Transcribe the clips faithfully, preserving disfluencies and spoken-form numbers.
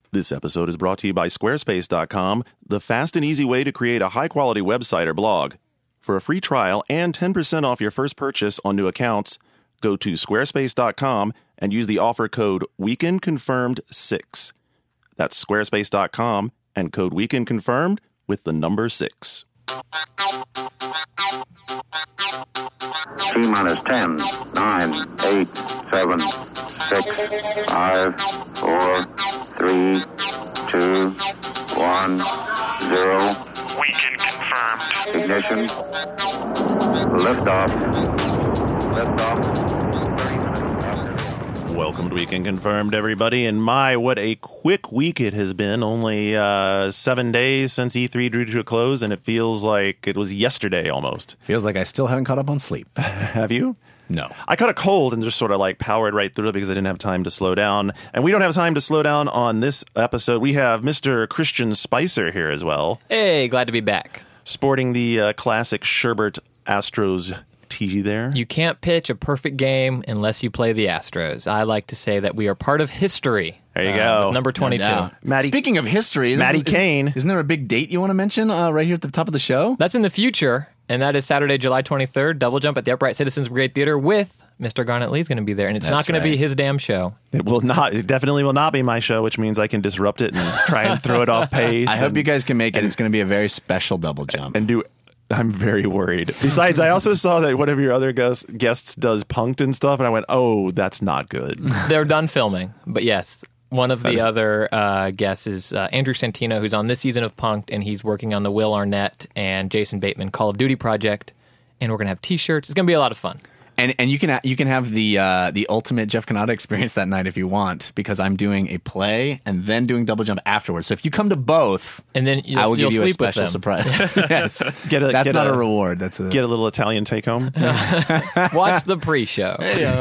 This episode is brought to you by Squarespace dot com, the fast and easy way to create a high-quality website or blog. For a free trial and ten percent off your first purchase on new accounts, go to Squarespace dot com and use the offer code weekend confirmed six. That's Squarespace dot com and code weekend confirmed with the number six. T-minus ten, nine, eight, seven, six, five, four, three, two, one, zero. Weekend confirmed. Ignition. Liftoff. Liftoff. Welcome to Weekend Confirmed, everybody. And my, what a quick week it has been. Only uh, seven days since E three drew to a close, and it feels like it was yesterday almost. Feels like I still haven't caught up on sleep. Have you? No. I caught a cold and just sort of like powered right through it because I didn't have time to slow down. And we don't have time to slow down on this episode. We have Mister Christian Spicer here as well. Hey, glad to be back. Sporting the uh, classic Sherbert Astros tee there. You can't pitch a perfect game unless you play the Astros. I like to say that we are part of history. There you uh, go. with number twenty-two. No Maddie, Speaking of history, Maddie isn't, Kane. Isn't there a big date you want to mention uh, right here at the top of the show? That's in the future, and that is Saturday, July twenty-third, Double Jump at the Upright Citizens Brigade Theater with Mister Garnet Lee's going to be there, and it's That's not going right. to be his damn show. It will not. It definitely will not be my show, which means I can disrupt it and try and throw it off pace. I hope and, you guys can make it. It's going to be a very special double jump. and do. I'm very worried. Besides, I also saw that one of your other guests, guests does Punked and stuff, and I went, "Oh, that's not good." They're done filming, but yes, one of the is- other uh, guests is uh, Andrew Santino, who's on this season of Punked, and he's working on the Will Arnett and Jason Bateman Call of Duty project, and we're going to have T-shirts. It's going to be a lot of fun. And and you can ha- you can have the uh, the ultimate Jeff Kanata experience that night if you want, because I'm doing a play and then doing double jump afterwards. So if you come to both, And then you'll, I will you'll give you a sleep with special them. surprise. Yes, Get a, that's get not a, a, reward. That's a Get a little Italian take home. Watch the pre-show.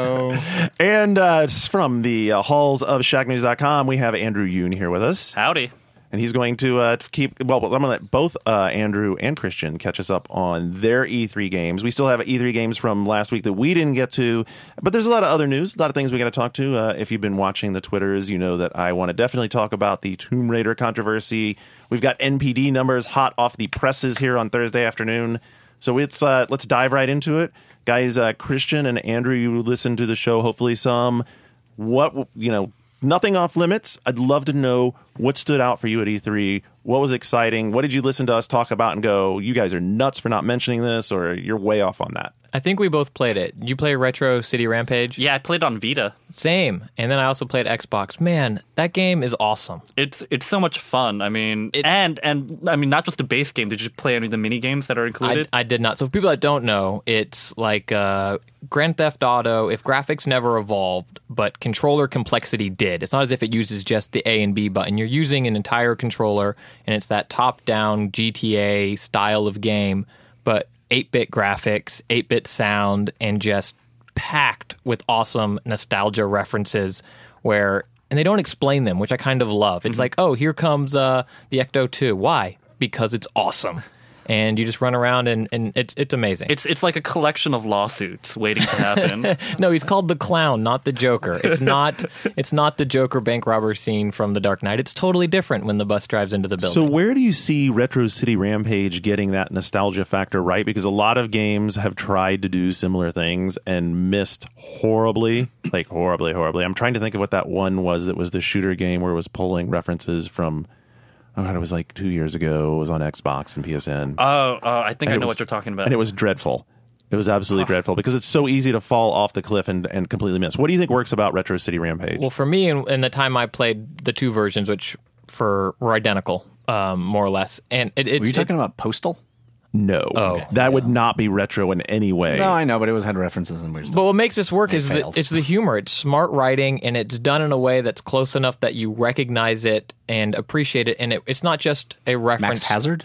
And uh, just from the uh, halls of Shack News dot com, we have Andrew Yoon here with us. Howdy. And he's going to uh, keep, well, I'm going to let both uh, Andrew and Christian catch us up on their E three games. We still have E three games from last week that we didn't get to, but there's a lot of other news, a lot of things we got to talk to. Uh, if you've been watching the Twitters, you know that I want to definitely talk about the Tomb Raider controversy. We've got N P D numbers hot off the presses here on Thursday afternoon. So it's uh, let's dive right into it. Guys, uh, Christian and Andrew, you listened to the show, hopefully some. What, you know, nothing off limits. I'd love to know what stood out for you at E three. What was exciting? What did you listen to us talk about and go, you guys are nuts for not mentioning this, or you're way off on that? I think we both played it. You play Retro City Rampage? Yeah, I played on Vita. Same. And then I also played Xbox. Man, that game is awesome. It's it's so much fun. I mean, It- and and I mean, not just the base game. Did you play any of the mini games that are I, included? I did not. So for people that don't know, it's like uh, Grand Theft Auto if graphics never evolved, but controller complexity did. It's not as if it uses just the A and B button. You're using an entire controller, and it's that top-down G T A style of game, but eight-bit graphics, eight-bit sound, and just packed with awesome nostalgia references where, and they don't explain them, which I kind of love. It's like, oh, here comes uh, the Ecto two. Why? Because it's awesome. And you just run around, and, and it's it's amazing. it's it's like a collection of lawsuits waiting to happen. No, he's called the Clown, not the Joker. It's not it's not the Joker bank robber scene from The Dark Knight. It's totally different when the bus drives into the building. So where do you see Retro City Rampage getting that nostalgia factor right? Because a lot of games have tried to do similar things and missed horribly, like horribly, horribly. I'm trying to think of what that one was that was the shooter game where it was pulling references from, oh God, it was like two years ago. It was on Xbox and P S N. Oh, uh, I think And I it know was- what you're talking about. And it was dreadful. It was absolutely dreadful because it's so easy to fall off the cliff and, and completely miss. What do you think works about Retro City Rampage? Well, for me, in, in the time I played the two versions, which for were identical, um, more or less, and it, it's Were you talking it, about Postal? no. Oh, that would not be retro in any way. No, I know, but it was had references and weird stuff. But what makes this work It is the, failed. it's the humor. It's smart writing, and it's done in a way that's close enough that you recognize it and appreciate it. And it, it's not just a reference. Max Hazard?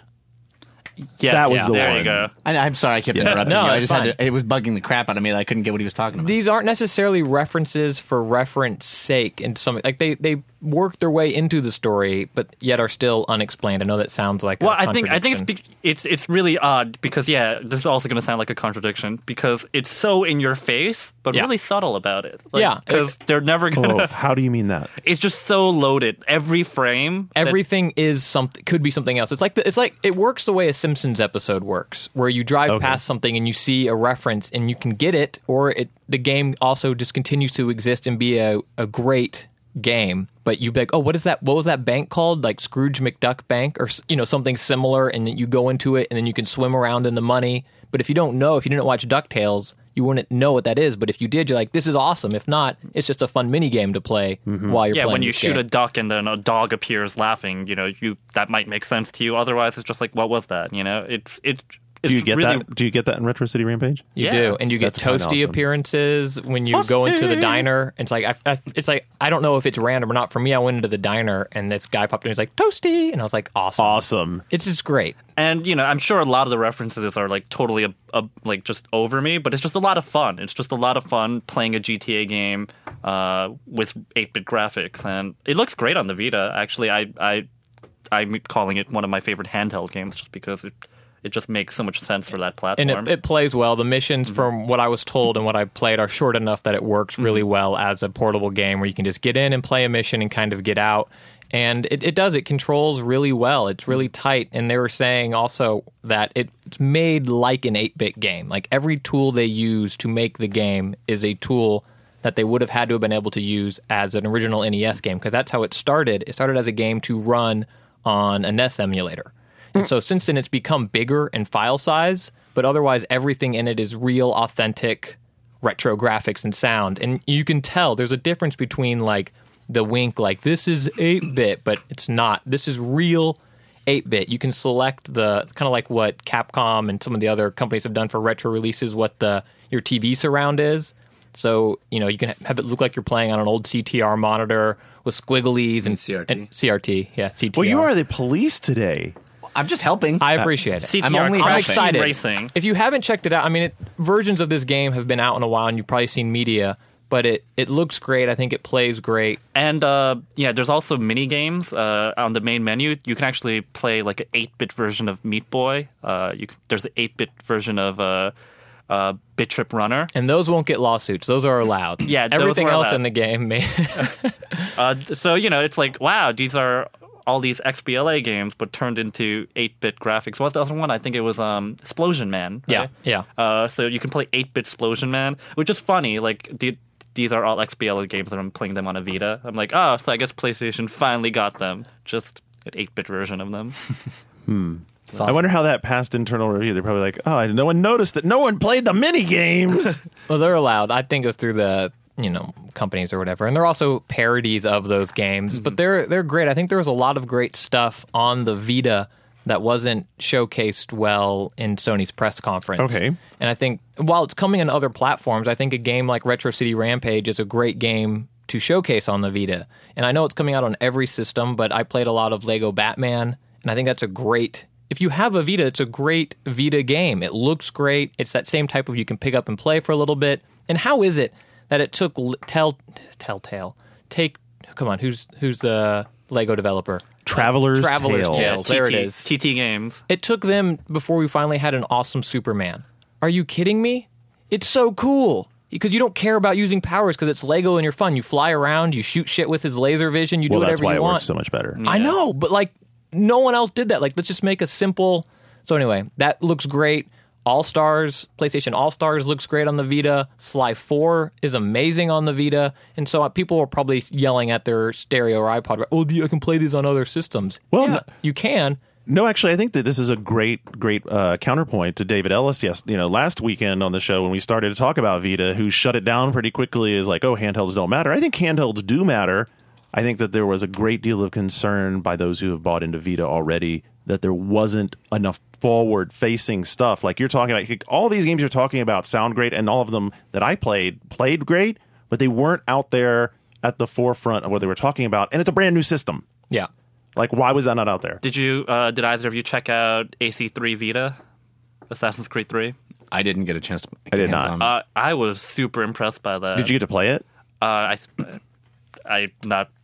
yeah, that was yeah, the there one. you go. I, I'm sorry, I kept Yeah. interrupting No, you. I it's just had fine. to. It was bugging the crap out of me that I couldn't get what he was talking about. These aren't necessarily references for reference sake, and some like they they work their way into the story, but yet are still unexplained. I know that sounds like Well, a I think I think it's contradiction. be- it's it's really odd because yeah, this is also going to sound like a contradiction because it's so in your face, but Yeah. really subtle about it. Yeah. because they're never gonna. Oh, how do you mean that? It's just so loaded. Every frame, that- Everything is something could be something else. It's like the, it's like it works the way a Simpsons episode works, where you drive Okay. past something and you see a reference and you can get it, or it the game also just continues to exist and be a, a great game. But you be like, oh, what is that? What was that bank called? Like Scrooge McDuck Bank, or you know something similar, and then you go into it and then you can swim around in the money. But if you don't know, if you didn't watch DuckTales, you wouldn't know what that is. But if you did, you're like, this is awesome. If not, it's just a fun mini game to play while you're yeah, playing. when you this shoot game. a duck and then a dog appears laughing, you know, you that might make sense to you. Otherwise, it's just like, what was that? You know, it's it's. it's Do you get really, that? Do you get that in Retro City Rampage? You Yeah. do, and you get That's kinda toasty awesome. appearances when you go into the diner. It's like I, I, it's like I don't know if it's random or not. For me, I went into the diner and this guy popped in. He's like toasty, and I was like, awesome, Awesome. It's just great. And you know, I'm sure a lot of the references are like totally a, a, like just over me, but it's just a lot of fun. It's just a lot of fun playing a G T A game uh, with eight-bit graphics, and it looks great on the Vita. Actually, I I I'm calling it one of my favorite handheld games just because it it just makes so much sense for that platform. And it, it plays well. The missions, Mm-hmm. from what I was told and what I played, are short enough that it works really Mm-hmm. well as a portable game where you can just get in and play a mission and kind of get out. And it, it does. It controls really well. It's really tight. And they were saying also that it's made like an eight-bit game. Like every tool they use to make the game is a tool that they would have had to have been able to use as an original N E S game, because that's how it started. It started as a game to run on a N E S emulator. And so since then, it's become bigger in file size, but otherwise everything in it is real, authentic, retro graphics and sound. And you can tell there's a difference between like the wink, like this is eight-bit, but it's not. This is real eight-bit. You can select the kind of like what Capcom and some of the other companies have done for retro releases, what the your T V surround is. So, you know, you can have it look like you're playing on an old C T R monitor with squigglies and C R T. and C R T, yeah, C T R. Well, you are the police today. I'm just helping. I appreciate it. C T R, I'm only Crash I'm Team excited. Racing. If you haven't checked it out, I mean, it, versions of this game have been out in a while, and you've probably seen media. But it, it looks great. I think it plays great. And uh, yeah, there's also mini games uh, on the main menu. You can actually play like an eight-bit version of Meat Boy. Uh, you can, there's an eight-bit version of uh, uh, Bit Trip Runner. And those won't get lawsuits. Those are allowed. Yeah, those everything were else allowed. in the game. May- Uh, so you know, it's like wow, these are all these X B L A games, but turned into eight-bit graphics. What's the other one? I think it was um, Explosion Man. Yeah, right? yeah. Uh, so you can play eight-bit Explosion Man, which is funny. Like the, these are all X B L A games that I'm playing them on a Vita. I'm like, oh, so I guess PlayStation finally got them. Just an eight-bit version of them. I wonder how that passed internal review. They're probably like, oh, no one noticed that no one played the mini games. Well, they're allowed. I think it was through the you know companies or whatever, and they're also parodies of those games. But they're they're great. I think there was a lot of great stuff on the Vita that wasn't showcased well in Sony's press conference. Okay. And I think while it's coming on other platforms, I think a game like Retro City Rampage is a great game to showcase on the Vita. And I know it's coming out on every system, but I played a lot of Lego Batman, and I think that's a great. If you have a Vita, it's a great Vita game. It looks great. It's that same type of you can pick up and play for a little bit. And how is it that it took L- Tell Telltale take? Come on, who's who's the Lego developer? Traveler's, Traveler's Tale. Tale. There it T T is. T T Games. It took them before we finally had an awesome Superman. Are you kidding me? It's so cool. Because you don't care about using powers because it's Lego and you're fun. You fly around, you shoot shit with his laser vision, you Well, do that's whatever why you it want. works so much better. I know, but like no one else did that. Like let's just make a simple. So anyway, that looks great. All Stars, PlayStation All Stars looks great on the Vita. Sly four is amazing on the Vita. And so uh, people are probably yelling at their stereo or iPod, oh, I can play these on other systems. Well, yeah, no- you can. No, actually, I think that this is a great, great uh, counterpoint to David Ellis. Yes, you know, last weekend on the show when we started to talk about Vita, who shut it down pretty quickly, is like, oh, handhelds don't matter. I think handhelds do matter. I think that there was a great deal of concern by those who have bought into Vita already that there wasn't enough forward-facing stuff. Like you're talking about, all these games you're talking about sound great, and all of them that I played played great, but they weren't out there at the forefront of what they were talking about. And it's a brand new system. Yeah. Like, why was that not out there? Did you? Uh, did either of you check out A C three Vita, Assassin's Creed three? I didn't get a chance to. I did get hands not. on. Uh, I was super impressed by that. Did you get to play it? Uh, I, I not.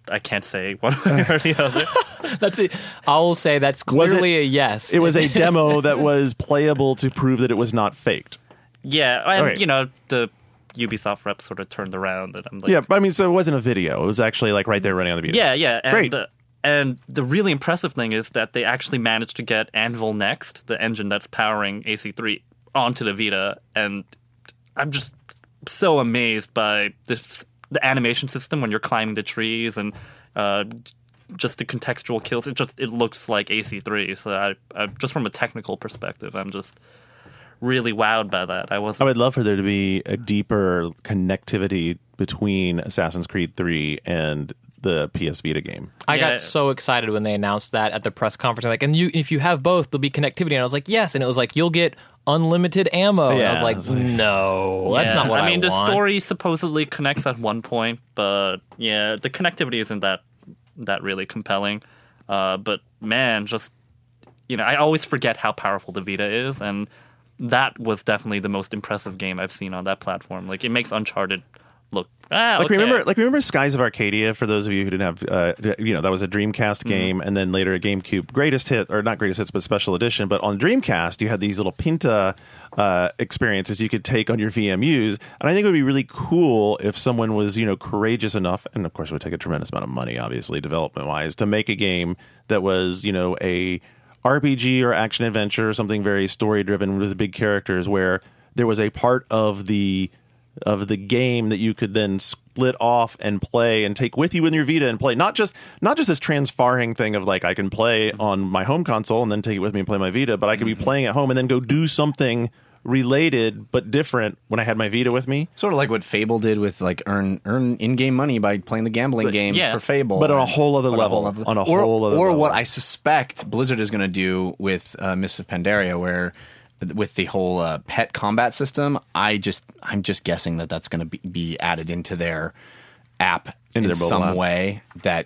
I can't say one way or the other. That's it. I will say that's Was it- clearly a yes. It was a demo that was playable to prove that it was not faked. Yeah, and Okay. you know the Ubisoft rep sort of turned around, and I'm like, Yeah, but I mean, so it wasn't a video. It was actually like right there running on the video. yeah, yeah, and, Great. Uh, and the really impressive thing is that they actually managed to get Anvil Next, the engine that's powering A C three, onto the Vita, and I'm just so amazed by this the animation system when you're climbing the trees and uh, just the contextual kills. It just it looks like A C three. So I, I just from a technical perspective, I'm just really wowed by that. I was I would love for there to be a deeper connectivity between Assassin's Creed three and the P S Vita game. I Yeah. got so excited when they announced that at the press conference. Like, and you, if you have both, there'll be connectivity. And I was like, yes. And it was like, you'll get unlimited ammo. And I Yeah, was it's like, like- no, that's Yeah, not what I, I mean, the want. story supposedly connects at one point, but yeah, the connectivity isn't that that really compelling. Uh, but man, just you know, I always forget how powerful the Vita is, and that was definitely the most impressive game I've seen on that platform. Like, it makes Uncharted look ah, Like okay. remember, like remember Skies of Arcadia. For those of you who didn't have, uh, you know, that was a Dreamcast game, and then later a GameCube greatest hit, or not greatest hits, but special edition. But on Dreamcast, you had these little Pinta uh, experiences you could take on your V M Us, and I think it would be really cool if someone was, you know, courageous enough, and of course it would take a tremendous amount of money, obviously, development wise, to make a game that was, you know, a R P G or action adventure or something very story driven with big characters, where there was a part of the of the game that you could then split off and play and take with you in your Vita and play. Not just not just this transfarring thing of like I can play on my home console and then take it with me and play my Vita, but I could be playing at home and then go do something related but different when I had my Vita with me. Sort of like what Fable did with like earn earn in-game money by playing the gambling games yeah. for Fable. But on a whole other On a level. whole other- On a or, whole other Or level. what I suspect Blizzard is going to do with uh, Mists of Pandaria, where with the whole uh, pet combat system, I just I'm just guessing that that's going to be, be added into their app Into in their mobile some app. way that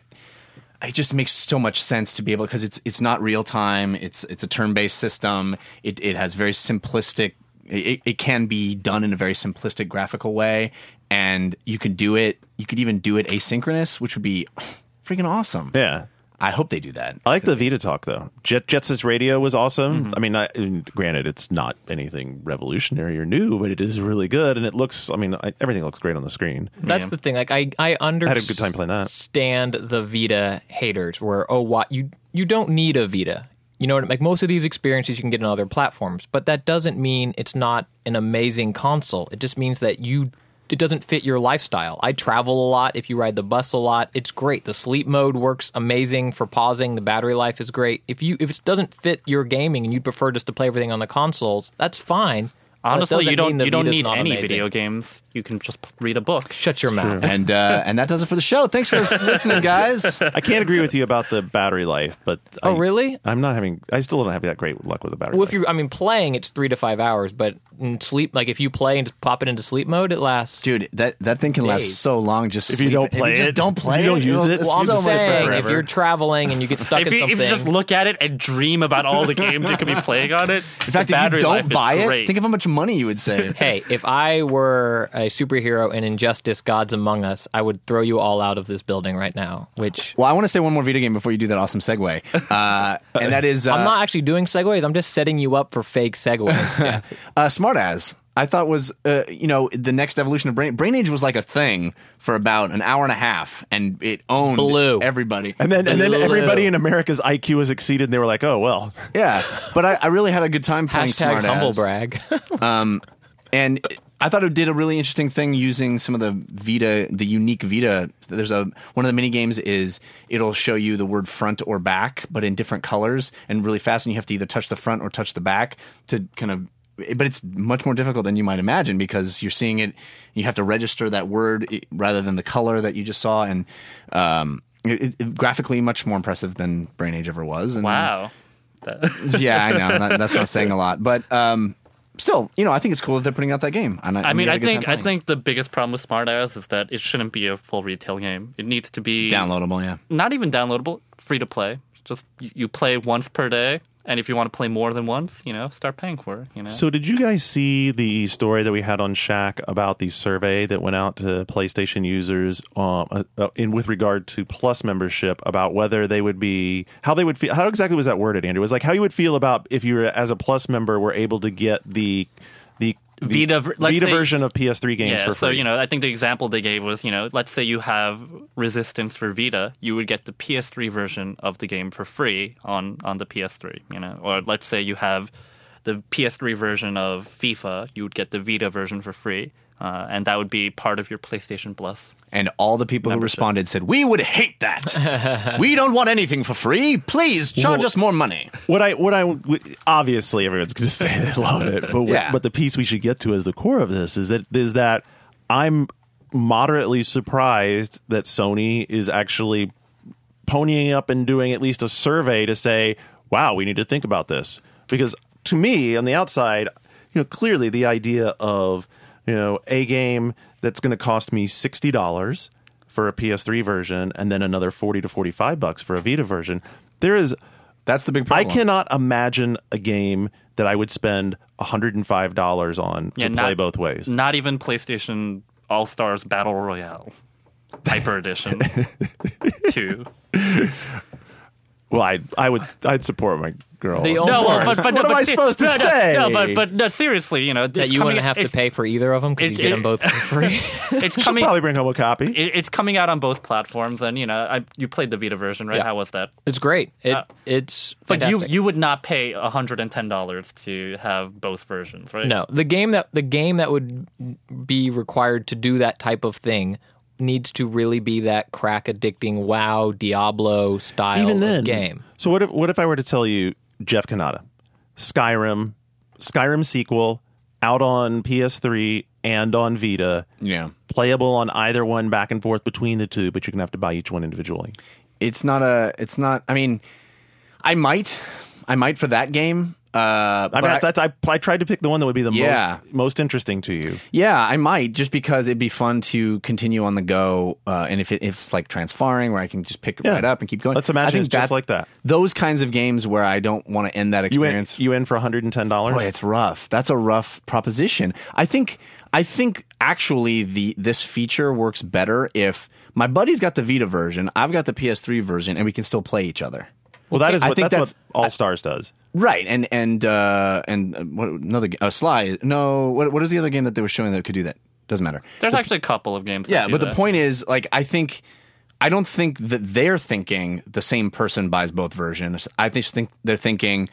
it just makes so much sense to be able, because it's it's not real time. It's it's a turn based system. It it has very simplistic. It, it can be done in a very simplistic graphical way, and you could do it. You could even do it asynchronous, which would be freaking awesome. Yeah. I hope they do that. I like the Vita talk though. Jet Jetsons Radio was awesome. Mm-hmm. I mean, I, granted, it's not anything revolutionary or new, but it is really good, and it looks. I mean, I, everything looks great on the screen. That's Yeah. the thing. Like I, I understand. had a good time playing that. Stand the Vita haters, where oh, what you you don't need a Vita. You know, like most of these experiences you can get on other platforms, but that doesn't mean it's not an amazing console. It just means that you it doesn't fit your lifestyle. I travel a lot. If you ride the bus a lot, it's great. The sleep mode works amazing for pausing. The battery life is great. If you if it doesn't fit your gaming and you prefer just to play everything on the consoles, that's fine. But it Honestly, doesn't you don't mean the you don't Vita's need not any amazing. video games. You can just read a book. Shut your mouth. And uh, and that does it for the show. Thanks for listening, guys. I can't agree with you about the battery life, but Oh, I, really? I'm not having. I still don't have that great luck with the battery. Well, life. if you, I mean, playing it's three to five hours, but in sleep, like if you play and just pop it into sleep mode, it lasts. Dude, that, that thing can last Days. so long. Just If you sleep don't it. play if you just it, don't play if you don't it, use it'll- it, it's Well, I'm so just much saying, better. if you're traveling and you get stuck If in you, something, if you just look at it and dream about all the games you could be playing on it, In fact, if you don't buy it, think of how much money you would save. hey, if I were a superhero in Injustice: Gods Among Us, I would throw you all out of this building right now. Which Well, I want to say one more video game before you do that awesome segue, uh, and that is uh, I'm not actually doing segues. I'm just setting you up for fake segues. Yeah. uh, Smart As. I thought was uh, you know the next evolution of Brain Brain Age was like a thing for about an hour and a half, and it owned Blue. everybody. and then and then Blue. everybody in America's I Q was exceeded, and they were like, "Oh well." Yeah, but I, I really had a good time playing Hashtag Smart humble As. brag. And I thought it did a really interesting thing using some of the Vita, the unique Vita. There's a one of the mini games is it'll show you the word front or back, but in different colors and really fast. And you have to either touch the front or touch the back to kind of. But it's much more difficult than you might imagine because you're seeing it. You have to register that word rather than the color that you just saw, and um, it, it, graphically much more impressive than Brain Age ever was. And, Wow. That- Yeah, I know that, that's not saying a lot, but. Um, Still, you know, I think it's cool that they're putting out that game. And I mean, we had I a good think time I playing. think the biggest problem with Smart As is that it shouldn't be a full retail game. It needs to be downloadable, yeah. not even downloadable, free to play. just you, you play once per day. And if you want to play more than once, you know, start paying for it. You know. So, did you guys see the story that we had on Shack about the survey that went out to PlayStation users um, uh, in with regard to Plus membership about whether they would be how they would feel? How exactly was that worded, Andrew? It was like how you would feel about if you were as a Plus member were able to get the the the Vita, let's Vita say, version of P S three games yeah, for free. so, you know, I think the example they gave was, you know, let's say you have Resistance for Vita, you would get the P S three version of the game for free on, on the P S three, you know. Or let's say you have the P S three version of FIFA, you would get the Vita version for free. Uh, and that would be part of your PlayStation Plus. And all the people who Membership. responded said, we would hate that. We don't want anything for free. Please charge Well, us more money. What I what I obviously everyone's going to say they love it, but what, Yeah. but the piece we should get to as the core of this is that is that I'm moderately surprised that Sony is actually ponying up and doing at least a survey to say, wow, we need to think about this, because to me on the outside, you know, clearly the idea of, you know, a game that's going to cost me sixty dollars for a P S three version and then another forty to forty-five bucks for a Vita version, there is That's the big I problem. cannot imagine a game that I would spend one hundred five dollars on to Yeah, play not- both ways. Not even PlayStation All-Stars Battle Royale Hyper Edition two. Well, I I would I'd support my girl. The Of only- No, course. well, but, but, what but, am I but- supposed to no, no, say? No, but but no, seriously, you know, that it's you coming, wouldn't have to it's- pay for either of them because you it- get it- them both for free. It's Should coming. probably bring home a copy. it- It's coming out on both platforms, and you know, I, you played the Vita version, right? Yeah. How was that? It's great. It Uh, it's But you fantastic. you would not pay one hundred and ten dollars to have both versions, right? No, the game that the game that would be required to do that type of thing needs to really be that crack addicting WoW Diablo style Even then, of game. So what if what if I were to tell you, Jeff Kanata, Skyrim, Skyrim sequel out on P S three and on Vita, Yeah. playable on either one back and forth between the two, but you're gonna have to buy each one individually. It's not a, it's not, I mean, I might, I might for that game. Uh, I but mean, I- that's, I, I tried to pick the one that would be the Yeah. most most interesting to you. Yeah, I might, just because it'd be fun to continue on the go, uh, and if, it, if it's like transferring, where I can just pick it Yeah. right up and keep going. Let's imagine I think it's just that's- like that. Those kinds of games where I don't want to end that You in, experience. you in for one hundred ten dollars? Boy, it's rough. That's a rough proposition. I think, I think actually the this feature works better if my buddy's got the Vita version, I've got the P S three version, and we can still play each other. Well, that is I what think that's, that's- what All Stars does. Right, and and uh, and uh, what another uh, Sly? No, what what is the other game that they were showing that could do that? Doesn't matter. There's actually a couple of games. That Yeah, do but the that. point is, like, I think, I don't think that they're thinking the same person buys both versions. I just think they're thinking,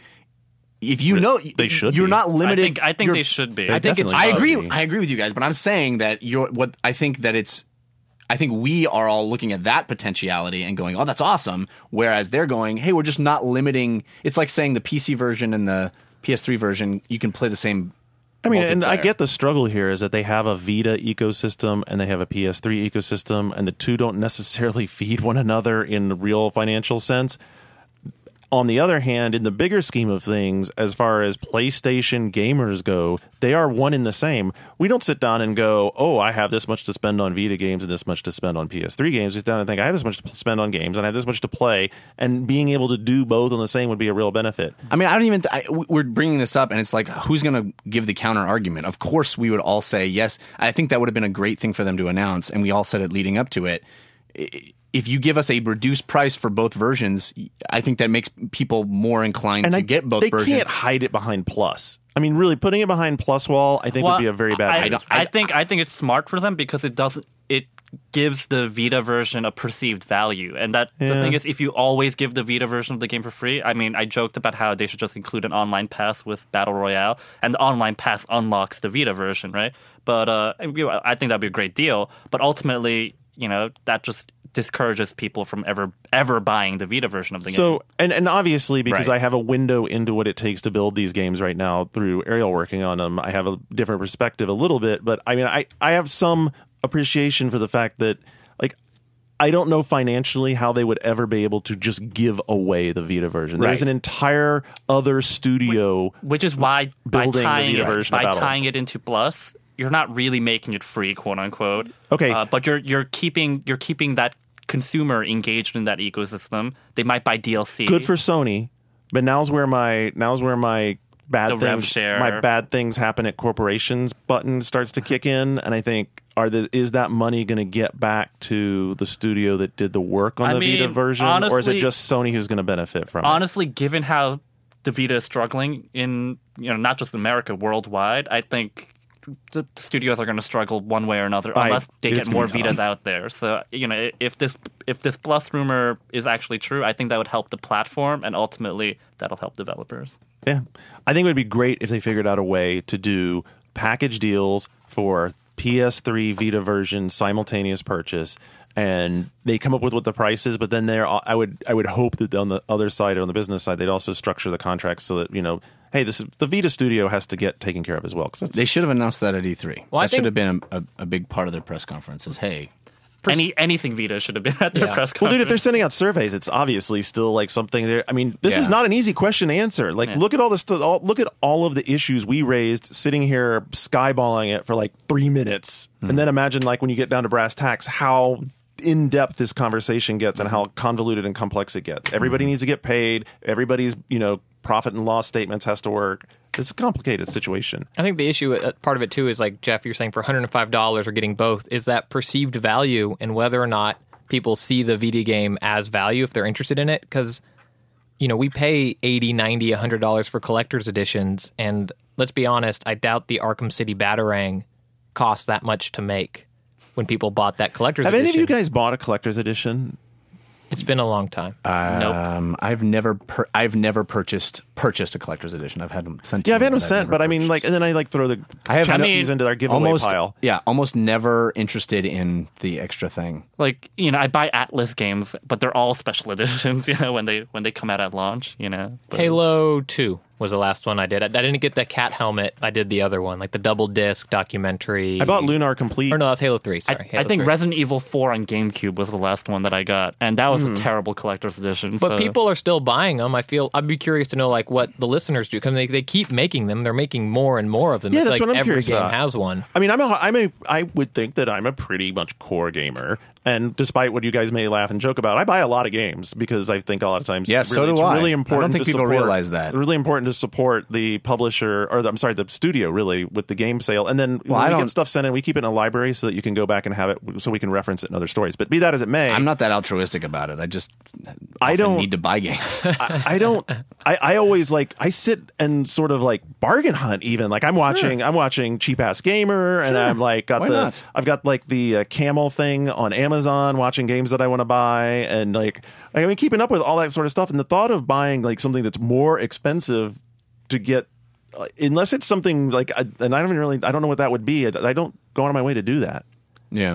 if you know, They should You're be. not I limited. think I think you're- they should be. They I think it's definitely I agree. should be. I agree with you guys, but I'm saying that you're what I think that it's. I think we are all looking at that potentiality and going, "Oh, that's awesome." Whereas they're going, "Hey, we're just not limiting." It's like saying the P C version and the P S three version, you can play the same. I mean, and I multiplayer. get the struggle here is that they have a Vita ecosystem and they have a P S three ecosystem, and the two don't necessarily feed one another in the real financial sense. On the other hand, in the bigger scheme of things, as far as PlayStation gamers go, they are one in the same. We don't sit down and go, oh, I have this much to spend on Vita games and this much to spend on P S three games. We sit down and think, I have this much to spend on games and I have this much to play, and being able to do both on the same would be a real benefit. I mean, I don't even. I, we're bringing this up, and it's like, who's going to give the counter argument? Of course, we would all say yes. I think that would have been a great thing for them to announce, and we all said it leading up to it. If you give us a reduced price for both versions, I think that makes people more inclined And to I, get both they versions. can't hide it behind Plus. I mean, really, putting it behind Plus wall, I think Well, would be a very bad I, idea. I, think I think it's smart for them because it doesn't it gives the Vita version a perceived value, and that the Yeah. thing is, if you always give the Vita version of the game for free, I mean, I joked about how they should just include an online pass with Battle Royale, and the online pass unlocks the Vita version, right? But uh, you know, I think that'd be a great deal. But ultimately, you know, that just discourages people from ever ever buying the Vita version of the game. So, and, and obviously, because Right. I have a window into what it takes to build these games right now through Ariel working on them, I have a different perspective a little bit. But I mean, I, I have some appreciation for the fact that, like, I don't know financially how they would ever be able to just give away the Vita version. There's Right. an entire other studio. Which is why by Building the tying, Vita it, version of by Battle. tying it into Plus, you're not really making it free, quote unquote. Okay. uh, but you're you're keeping you're keeping that consumer engaged in that ecosystem, they might buy D L C. Good for Sony, but now's where my now's where my bad The rev things share. my bad things happen at corporations button starts to kick in, and I think are the is that money going to get back to the studio that did the work on I the mean, Vita version, or is it honestly- just Sony who's going to benefit from it? Honestly, given how the Vita is struggling in, you know, not just America, worldwide, I think the studios are going to struggle one way or another I- unless they it's get more gonna be Vitas tough. out there. So, you know, if this if this Plus rumor is actually true, I think that would help the platform, and ultimately that'll help developers. Yeah. I think it would be great if they figured out a way to do package deals for P S three Vita version simultaneous purchase, and they come up with what the price is, but then they're I would I would hope that on the other side, on the business side, they'd also structure the contracts so that, you know, hey, this is, the Vita studio has to get taken care of as well. 'Cause that's, They should have announced that at E three. Well, I that think- should have been a, a, a big part of their press conference. Is hey, Any anything Vita should have been at their Yeah. press well, conference. dude, if they're sending out surveys, it's obviously still like something there. I mean, this is Yeah. not an easy question to answer. Like, Yeah. look at all this. All, look at all of the issues we raised, sitting here skyballing it for like three minutes, and then imagine like when you get down to brass tacks, how in depth this conversation gets and how convoluted and complex it gets. Everybody needs to get paid. Everybody's, you know, profit and loss statements has to work. It's a complicated situation. I think the issue, uh, part of it too, is like Jeff, you're saying for one hundred five dollars or getting both, is that perceived value and whether or not people see the Vita game as value if they're interested in it. Because, you know, we pay eighty, ninety, one hundred dollars for collector's editions, and let's be honest, I doubt the Arkham City Batarang cost that much to make when people bought that collector's Have edition. any of you guys bought a collector's edition? It's been a long time. Nope. um, I've never per- I've never purchased purchased a collector's edition. I've had them sent. to Yeah, I've me, had them I've sent, never but I mean, purchased. like, and then I like throw the I have chappies no- mean, into our giveaway almost pile. yeah, almost never interested in the extra thing. Like, you know, I buy Atlas games, but they're all special editions, you know, when they when they come out at launch, you know. But, Halo two was the last one I did. I, I didn't get the cat helmet. I did the other one, like the double disc documentary. I bought Lunar Complete. Or no, that was Halo three. I, Sorry, I Halo think three. Resident Evil four on GameCube was the last one that I got, and that was a terrible collector's edition. But so- people are still buying them. I feel I'd be curious to know like what the listeners do because they, they keep making them. They're making more and more of them. Yeah, It's that's like what I'm every curious game about. has one. I mean, I'm a, I'm a, I would think that I'm a pretty much core gamer, and despite what you guys may laugh and joke about, I buy a lot of games because I think a lot of times, Yeah, it's so really, do it's I. really I don't important. think to people support, realize that. Really important to support the publisher, or the, I'm sorry, the studio, really, with the game sale, and then Well, when I we don't- get stuff sent in, we keep it in a library so that you can go back and have it, so we can reference it in other stories. But be that as it may, I'm not that altruistic about it. I just I often don't- need to buy games. I, I don't. I, I always like. I sit and sort of like bargain hunt. Even like I'm watching. I'm watching Cheap Ass Gamer, and I'm like got Why the. not? I've got like the uh, Camel thing on Amazon, watching games that I want to buy, and like I mean keeping up with all that sort of stuff. And the thought of buying like something that's more expensive to get, uh, unless it's something like, I, and I don't even really. I don't know what that would be. I, I don't go out of my way to do that. Yeah.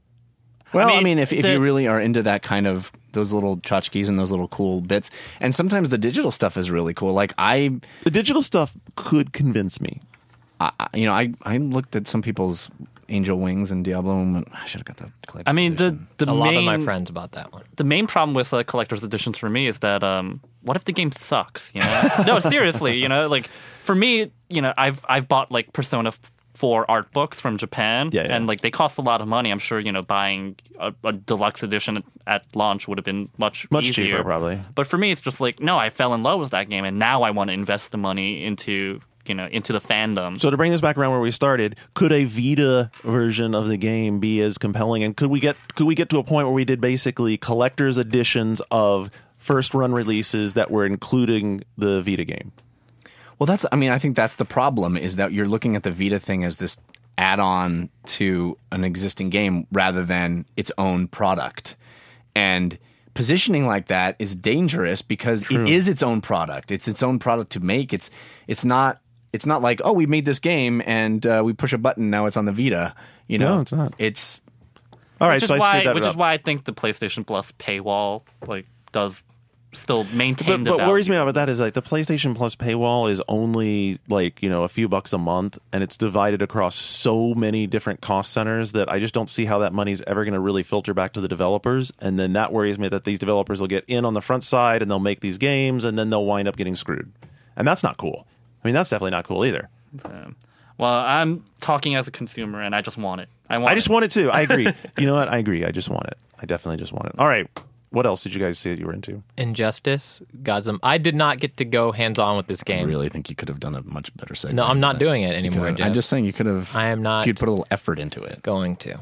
Well, I mean, mean, if, if the- you really are into that kind of those little tchotchkes and those little cool bits, and sometimes the digital stuff is really cool. Like I, The digital stuff could convince me. I I- you know, I, I looked at some people's Angel Wings and Diablo and went, I should have got the collector's I mean, the edition." the A lot main of my friends about that one. the main problem with uh, collector's editions for me is that um, what if the game sucks? You know, no, seriously, you know, like for me, you know, I've I've bought like Persona four art books from Japan, Yeah, yeah. and like they cost a lot of money. I'm sure you know buying a, a deluxe edition at launch would have been much Much easier. cheaper, probably. But for me, it's just like no, I fell in love with that game, and now I want to invest the money into you know into the fandom. So to bring this back around where we started, could a Vita version of the game be as compelling? And could we get could we get to a point where we did basically collector's editions of first run releases that were including the Vita game? Well, that's. I mean, I think that's the problem is that you're looking at the Vita thing as this add-on to an existing game rather than its own product, and positioning like that is dangerous because it is its own product. It's its own product to make. It's it's not. It's not like, oh, we made this game and uh, we push a button, now it's on the Vita. You know, No, it's not. It's All right, which is so I why screwed that which up. is why I think the PlayStation Plus paywall like does still maintain But, the but what value. worries me about that is like the PlayStation Plus paywall is only like, you know, a few bucks a month, and it's divided across so many different cost centers that I just don't see how that money's ever going to really filter back to the developers. And then that worries me that these developers will get in on the front side and they'll make these games and then they'll wind up getting screwed. And that's not cool. I mean, that's definitely not cool either. Um, well, I'm talking as a consumer, and I just want it. I want. I just it. want it too. I agree. You know what? I agree. I just want it. I definitely just want it. All right. What else did you guys say that you were into? Injustice, Godsum. I did not get to go hands on with this I game. really think you could have done a much better segment. No, I'm not than that. doing it anymore. You could have- Jeff. I'm just saying you could have. I am not If you'd put a little effort into it. going to.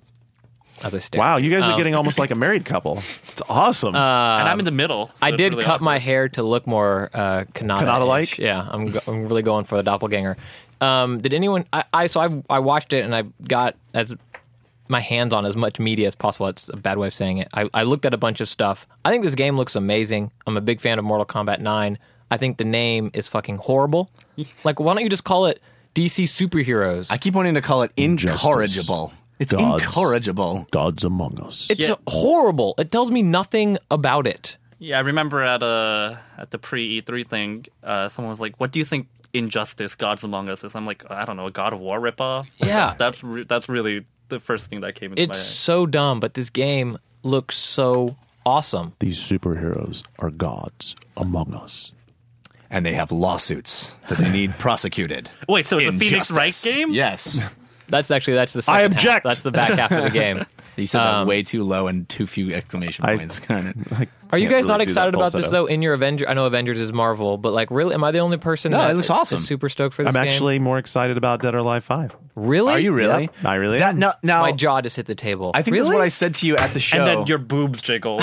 As I stare. Wow, you guys are Um, getting almost like a married couple. It's awesome. and I'm in the middle. so I it's did really cut awkward. my hair to look more uh, Kanata. Kanata-like? Yeah, I'm, go- I'm really going for the doppelganger. Um, did anyone? I, I so I I watched it and I got as my hands on as much media as possible. It's a bad way of saying it. I, I looked at a bunch of stuff. I think this game looks amazing. I'm a big fan of Mortal Kombat nine. I think the name is fucking horrible. Like, why don't you just call it D C Superheroes? I keep wanting to call it incorrigible. It's Gods. incorrigible. Gods Among Us. it's Yeah. horrible. It tells me nothing about it. Yeah, I remember at uh at the pre E three thing, uh, someone was like, "What do you think Injustice: Gods Among Us is?" I'm like, I don't know, a God of War ripoff. Like, Yeah. that's that's, re- that's really the first thing that came into It's my head. so dumb, but this game looks so awesome. These superheroes are gods among us. And they have lawsuits that they need prosecuted. Wait, so it's a Phoenix Injustice. Wright game? Yes. That's actually that's the second I half. object. That's the back half of the game. You said that Um, way too low and too few exclamation I- points. Are you Can't guys really not do that excited about this falsetto. though? In your Avenger, I know Avengers is Marvel, but like, really, am I the only person? No, that it looks awesome. is super stoked for I'm this game? actually more excited about Dead or Alive five. Really? Are you really? Yep, I really That, am. no, now, My jaw just hit the table. I think really? that's what I said to you at the show. And then your boobs jiggle.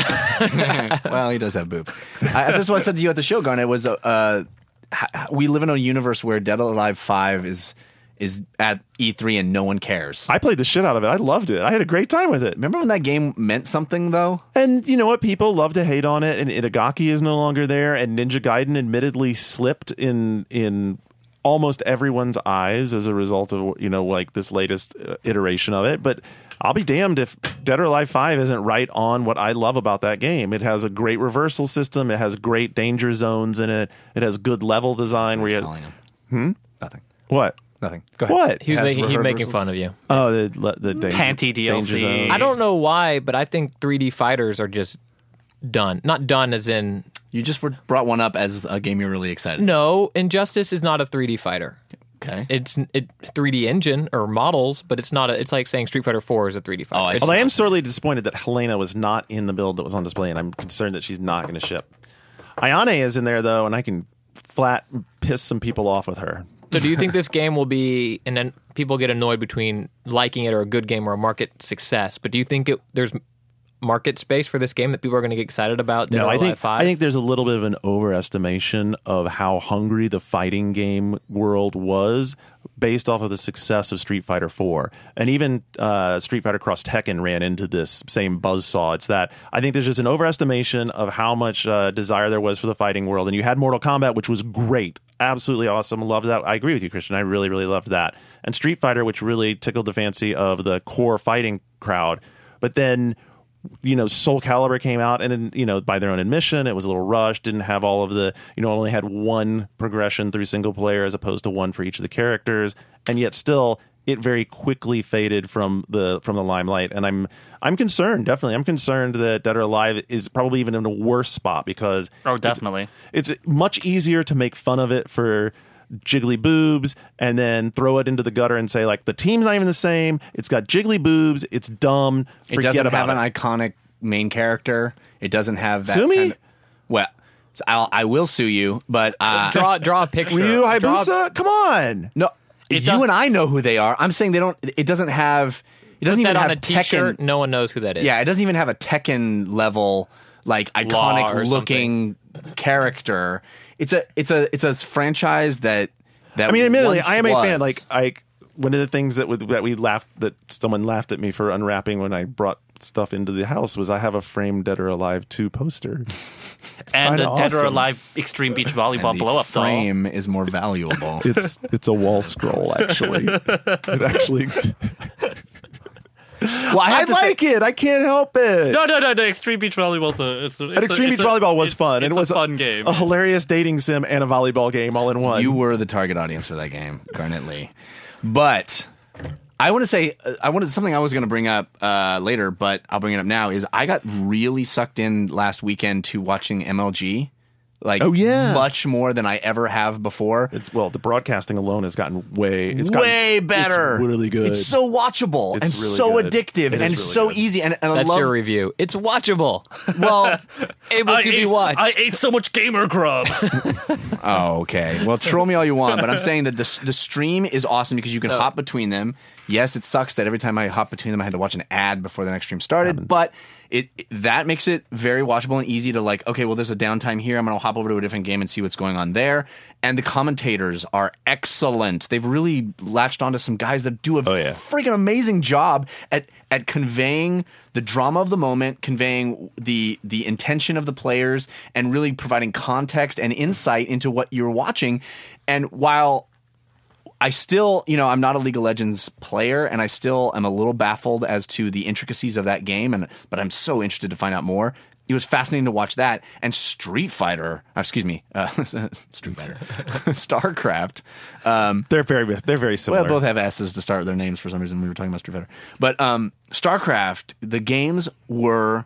Well, he does have boob. I, that's what I said to you at the show, Garnet, was uh, uh, h- we live in a universe where Dead or Alive five is is at E three and no one cares. I played the shit out of it. I loved it. I had a great time with it. Remember when that game meant something, though? And you know what? People love to hate on it, and Itagaki is no longer there, and Ninja Gaiden admittedly slipped in in almost everyone's eyes as a result of, you know, like this latest uh, iteration of it. But I'll be damned if Dead or Alive five isn't right on what I love about that game. It has a great reversal system. It has great danger zones in it. It has good level design. Where Who's you calling him? Hmm? Nothing. what? Nothing. Go ahead. What? He was Has making, he was making reversal- fun of you. Oh, the the danger, Panty D L danger C. zones. I don't know why, but I think three D fighters are just done. Not done as in You just were, brought one up as a game you're really excited. no. Injustice is not a three D fighter. Okay. It's it three D engine or models, but it's not a. It's like saying Street Fighter four is a three D fighter. Oh, I It's- see. Although I am sorely disappointed that Helena was not in the build that was on display, and I'm concerned that she's not going to ship. Ayane is in there, though, and I can flat piss some people off with her. So do you think this game will be, and then people get annoyed between liking it or a good game or a market success, but do you think it, there's market space for this game that people are going to get excited about? Dead No, or I Alive think five? I think there's a little bit of an overestimation of how hungry the fighting game world was based off of the success of Street Fighter four. And even uh, Street Fighter Cross Tekken ran into this same buzzsaw. It's that I think there's just an overestimation of how much uh, desire there was for the fighting world. And you had Mortal Kombat, which was great. Absolutely awesome. Loved that. I agree with you, Christian. I really, really loved that. And Street Fighter, which really tickled the fancy of the core fighting crowd. But then, you know, Soul Calibur came out, and, you know, by their own admission, it was a little rushed, didn't have all of the, you know, only had one progression through single player as opposed to one for each of the characters. And yet still, it very quickly faded from the from the limelight. And I'm I'm concerned, definitely. I'm concerned that Dead or Alive is probably even in a worse spot because Oh, definitely. it's, it's much easier to make fun of it for jiggly boobs and then throw it into the gutter and say, like, the team's not even the same. It's got jiggly boobs. It's dumb. It Forget doesn't about have an it. iconic main character. It doesn't have that Sue me? kind of, well, so I'll, I will sue you, but uh, draw draw a picture. Ryu Draw- Hayabusa? Come on. no, It you does- and I know who they are. I'm saying they don't. It doesn't have. It doesn't Put even that have on a T-shirt. Tekken. No one knows who that is. Yeah, it doesn't even have a Tekken level like Law or iconic looking character. It's a it's a it's a franchise that that I mean, admittedly, once I am a fan. Like, was. I one of the things that would, that we laughed that someone laughed at me for unwrapping when I brought stuff into the house was I have a framed Dead or Alive two poster. And kinda a Dead or awesome. Alive Extreme Beach And Volleyball the blow up doll. frame is more valuable. It's it's a wall scroll actually. It actually. Ex- well, I I have to say, like it. I can't help it. No, no, no, no. Extreme Beach Volleyball. A, it's a, it's And Extreme a, Beach it's a- Volleyball was it's- fun. It's and it was a fun game. a hilarious dating sim and a volleyball game all in one. you were the target audience for that game, Garnet Lee. But I want to say, uh, I wanted something I was going to bring up uh, later, but I'll bring it up now. Is I got really sucked in last weekend to watching M L G Like, Oh, yeah. much more than I ever have before. It's, well, the broadcasting alone has gotten way it's Way gotten, better. It's really good. It's so watchable It's and really so good. addictive It is and really so good. easy. And, and I That's love your review. It's watchable. well. Able I to be ate, watched. I ate so much gamer grub. Oh, okay. Well, troll me all you want, but I'm saying that the the stream is awesome because you can hop between them. Yes, it sucks that every time I hop between them, I had to watch an ad before the next stream started, but it that makes it very watchable and easy to like, okay, well, there's a downtime here. I'm going to hop over to a different game and see what's going on there. And the commentators are excellent. They've really latched onto some guys that do a Oh, yeah. freaking amazing job at at conveying the drama of the moment, conveying the the intention of the players, and really providing context and insight into what you're watching. And while I still, you know, I'm not a League of Legends player, and I still am a little baffled as to the intricacies of that game, and but I'm so interested to find out more. It was fascinating to watch that. And Street Fighter, uh, excuse me, uh, Street Fighter, StarCraft. Um, They're very they're very similar. well, both have S's to start with their names for some reason. We were talking about Street Fighter. But um, StarCraft, the games were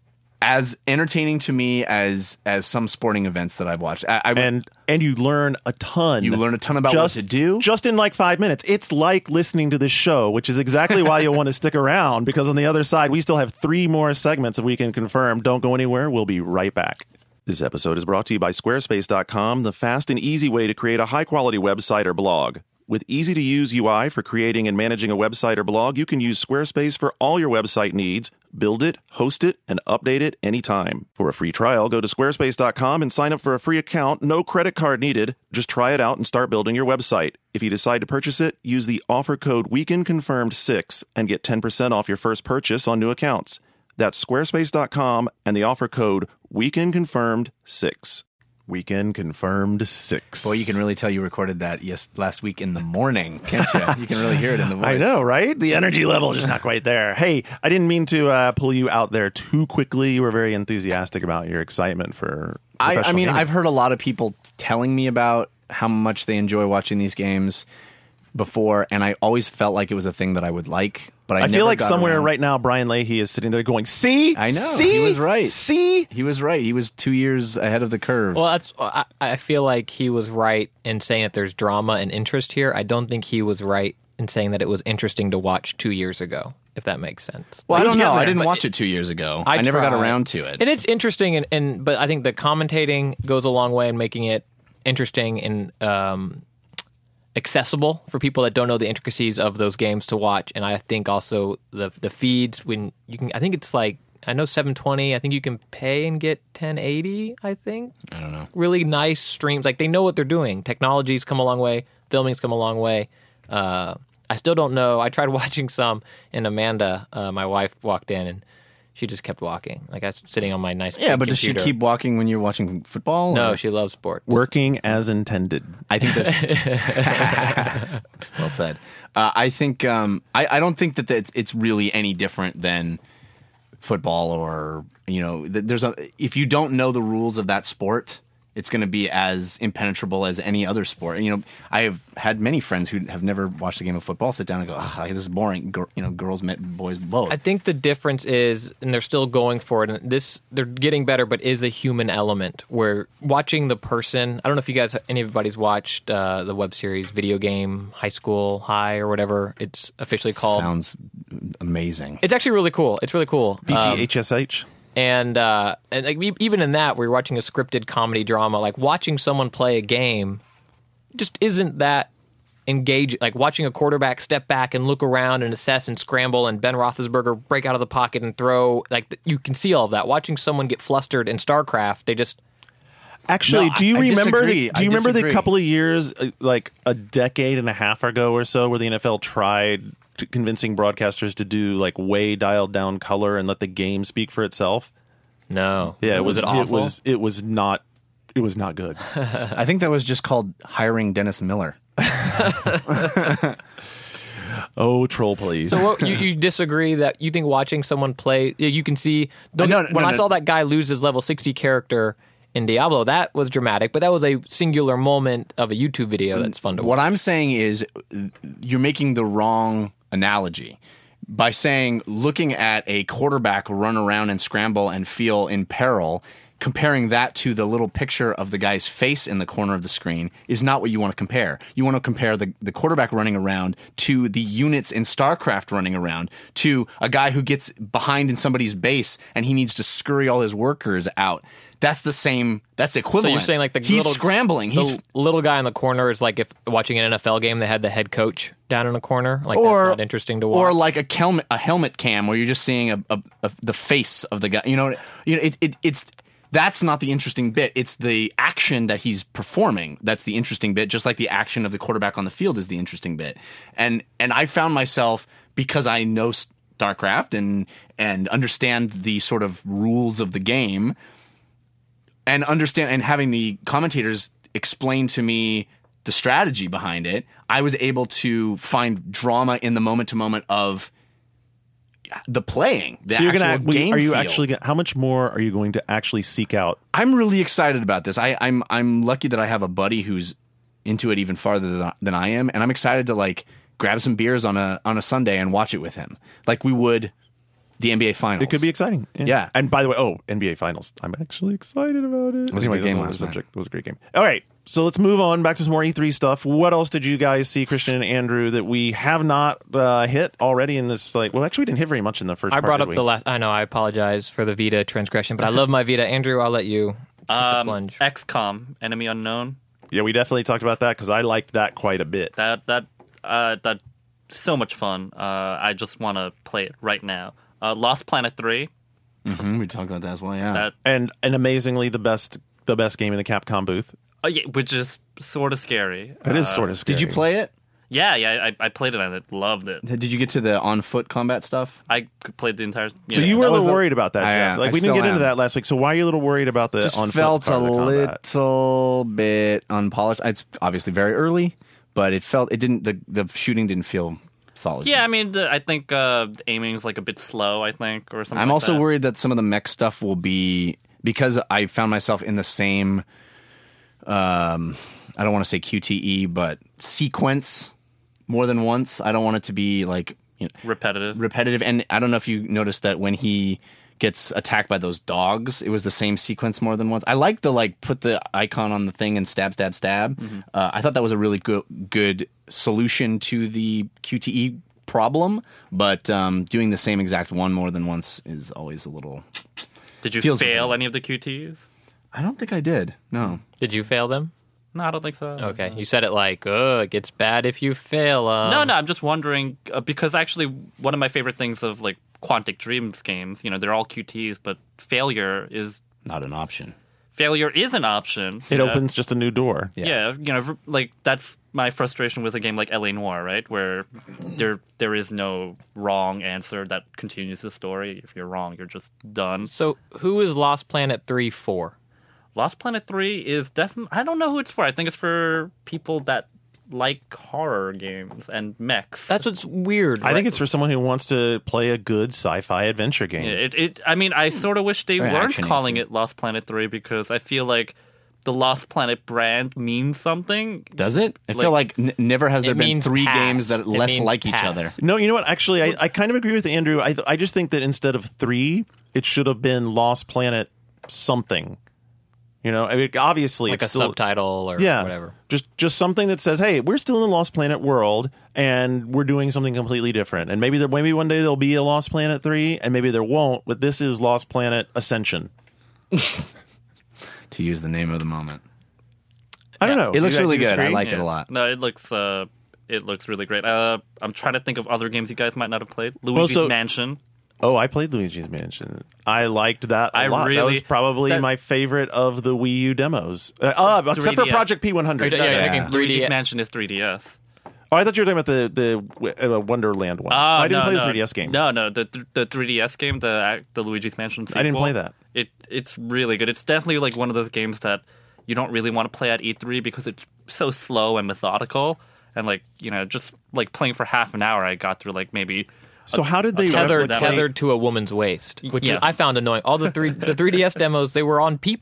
as entertaining to me as as some sporting events that I've watched. I, I, and and you learn a ton. You learn a ton about just, what to do. just in like five minutes. It's like listening to this show, which is exactly why you'll want to stick around, because on the other side, we still have three more segments of Weekend Confirmed. Don't go anywhere. We'll be right back. This episode is brought to you by Squarespace dot com, the fast and easy way to create a high-quality website or blog. With easy-to-use U I for creating and managing a website or blog, you can use Squarespace for all your website needs. Build it, host it, and update it anytime. For a free trial, go to Squarespace dot com and sign up for a free account. No credit card needed. Just try it out and start building your website. If you decide to purchase it, use the offer code weekend confirmed six and get ten percent off your first purchase on new accounts. That's Squarespace dot com and the offer code weekend confirmed six. Weekend Confirmed six. Boy, you can really tell you recorded that yes last week in the morning, can't you? You can really hear it in the voice. I know, right? The energy level is just not quite there. Hey, I didn't mean to uh, pull you out there too quickly. You were very enthusiastic about your excitement for I, I professional mean, gaming. I've heard a lot of people telling me about how much they enjoy watching these games before, and I always felt like it was a thing that I would like. But I, I never feel like got somewhere around. right now, Brian Leahy is sitting there going, see? I know. See? He was right. See? He was right. He was two years ahead of the curve. Well, that's. I, I feel like he was right in saying that there's drama and interest here. I don't think he was right in saying that it was interesting to watch two years ago, if that makes sense. Well, I He's don't know. getting I there, didn't but watch it- it two years ago. I, I never got tried. around to it. And it's interesting, and, and but I think the commentating goes a long way in making it interesting and um, accessible for people that don't know the intricacies of those games to watch. And I think also the the feeds when you can. I think it's like I know seven twenty. I think you can pay and get ten eighty. I think. I don't know. Really nice streams. Like they know what they're doing. Technology's come a long way. Filming's come a long way. Uh, I still don't know. I tried watching some, and Amanda, uh, my wife, walked in and she just kept walking. Like I was sitting on my nice Yeah, big but does she computer. keep walking when you're watching football? No, or- she loves sports. Working as intended. I think there's well said. Uh, I think um, I, I don't think that it's, it's really any different than football or you know. th- There's a if you don't know the rules of that sport, it's going to be as impenetrable as any other sport. You know, I have had many friends who have never watched a game of football sit down and go, "Ugh, this is boring." Gir- you know, girls met boys both. I think the difference is, and they're still going for it. And this, they're getting better, but is a human element where watching the person. I don't know if you guys, anybody's watched uh, the web series Video Game High School High or whatever it's officially called. Sounds amazing. It's actually really cool. It's really cool. B G Um, H S H. and uh, and like, e- even in that, where you're watching a scripted comedy drama, like watching someone play a game, just isn't that engaging. Like watching a quarterback step back and look around and assess and scramble, and Ben Roethlisberger break out of the pocket and throw. Like you can see all of that. Watching someone get flustered in StarCraft, they just Actually, No, do you I- I remember? disagree. The, do I you remember the disagree. couple of years, uh, like a decade and a half ago or so, where the N F L tried to convincing broadcasters to do like way dialed down color and let the game speak for itself? no. Yeah, it was. it awful? was. It was not. It was not good. I think that was just called hiring Dennis Miller. Oh, troll, please. So what, you, you disagree that you think watching someone play, you can see. Don't, No, no, when no, I no. saw that guy lose his level sixty character in Diablo, that was dramatic, but that was a singular moment of a YouTube video that's fun to What watch. I'm saying is uh, you're making the wrong analogy by saying looking at a quarterback run around and scramble and feel in peril comparing that to the little picture of the guy's face in the corner of the screen is not what you want to compare. You want to compare the, the quarterback running around to the units in StarCraft running around to a guy who gets behind in somebody's base and he needs to scurry all his workers out. That's the same. That's equivalent. So you're saying like the he's little, scrambling. The He's little guy in the corner is like if watching an N F L game, they had the head coach down in the corner. Like or that's not interesting to watch. or like a helmet a helmet cam where you're just seeing a, a, a the face of the guy. You know, you know, it, it it's that's not the interesting bit. It's the action that he's performing that's the interesting bit. Just like the action of the quarterback on the field is the interesting bit. And and I found myself, because I know StarCraft and and understand the sort of rules of the game. And understand and having the commentators explain to me the strategy behind it, I was able to find drama in the moment to moment of the playing. The so you're actual gonna game are you field. actually gonna, how much more are you going to actually seek out? I'm really excited about this. I, I'm I'm lucky that I have a buddy who's into it even farther than, than I am, and I'm excited to like grab some beers on a on a Sunday and watch it with him, like we would the N B A Finals. It could be exciting. Yeah. And by the way, oh, N B A Finals. I'm actually excited about it. It was a Anyway, great game that's last another night. subject. It was a great game. All right. So let's move on back to some more E three stuff. What else did you guys see, Christian and Andrew, that we have not uh, hit already in this? Like, well, actually, we didn't hit very much in the first I part, brought did up we? the last. I know. I apologize for the Vita transgression, but I love my Vita. Andrew, I'll let you take the Um, plunge. X COM, Enemy Unknown. Yeah, we definitely talked about that because I liked that quite a bit. That that uh, that so much fun. Uh, I just want to play it right now. Uh, Lost Planet three. Mm-hmm, we talked about that as well. Yeah. That And and amazingly, the best the best game in the Capcom booth. oh, yeah, which is sort of scary. It is Uh, sort of scary. Did you play it? Yeah, yeah. I, I played it and I loved it. Did you get to the on foot combat stuff? I played the entire. So yeah. you were a That was little the- worried about that, I Jeff. am. Like I we didn't still get into am. that last week. So why are you a little worried about the Just on felt a part of the combat? little bit unpolished. It's obviously very early, but it felt it didn't. The the shooting didn't feel solid. Yeah, I mean, the, I think uh, the aiming is like a bit slow. I think, or something. I'm like also that. worried that some of the mech stuff will be because I found myself in the same. Um, I don't want to say Q T E, but sequence more than once. I don't want it to be like you know, repetitive. repetitive. And I don't know if you noticed that when he gets attacked by those dogs, it was the same sequence more than once. I like the like put the icon on the thing and stab, stab, stab. Mm-hmm. Uh, I thought that was a really good good solution to the Q T E problem. But um, doing the same exact one more than once is always a little. Did you feels fail good. any of the Q Ts? I don't think I did. No. Did you fail them? No, I don't think so. Okay, you said it like, oh, it gets bad if you fail. Um, No, no, I'm just wondering uh, because actually one of my favorite things of like Quantic Dreams games, you know, they're all Q Ts, but failure is Not an option. failure is an option. It you know? opens just a new door. Yeah. you know, like that's my frustration with a game like L A Noire, right? Where there there is no wrong answer that continues the story. If you're wrong, you're just done. So who is Lost Planet three for? Lost Planet three is definitely. I don't know who it's for. I think it's for people that like horror games and mechs. That's what's weird. I right? think it's for someone who wants to play a good sci-fi adventure game. Yeah, it, it. I mean, I sort of wish they Very weren't action-y, calling too. it Lost Planet three because I feel like the Lost Planet brand means something. Does it? I feel like n- never has there It been means three pass. games that It less means like each pass. other. No, you know what? Actually, I, I kind of agree with Andrew. I I just think that instead of three, it should have been Lost Planet something. You know, I mean, obviously, like it's a still, subtitle or yeah, whatever. Just just something that says, "Hey, we're still in the Lost Planet world, and we're doing something completely different." And maybe there, maybe one day there'll be a Lost Planet three, and maybe there won't. But this is Lost Planet Ascension. To use the name of the moment. I don't know. It looks You guys really good. I disagree? like it Yeah. a lot. No, it looks. Uh, it looks really great. Uh, I'm trying to think of other games you guys might not have played. Luigi's so- Mansion. Oh, I played Luigi's Mansion. I liked that a I lot. that really- was probably that- my favorite of the Wii U demos. Uh, uh, except for three D S. Project P one hundred. Are you- yeah, you're Yeah. taking three D. Luigi's Mansion is three D S. Oh, I thought you were talking about the the uh, Wonderland one. Oh, I didn't no, play no. the three D S game. No, no, the th- the three D S game, the the Luigi's Mansion sequel. I didn't play that. It it's really good. It's definitely like one of those games that you don't really want to play at E three because it's so slow and methodical. And like you know, just like playing for half an hour, I got through like maybe. So how did they Tethered, replicate- tethered to a woman's waist, which Yes. I found annoying. All the three the three D S demos, they were on people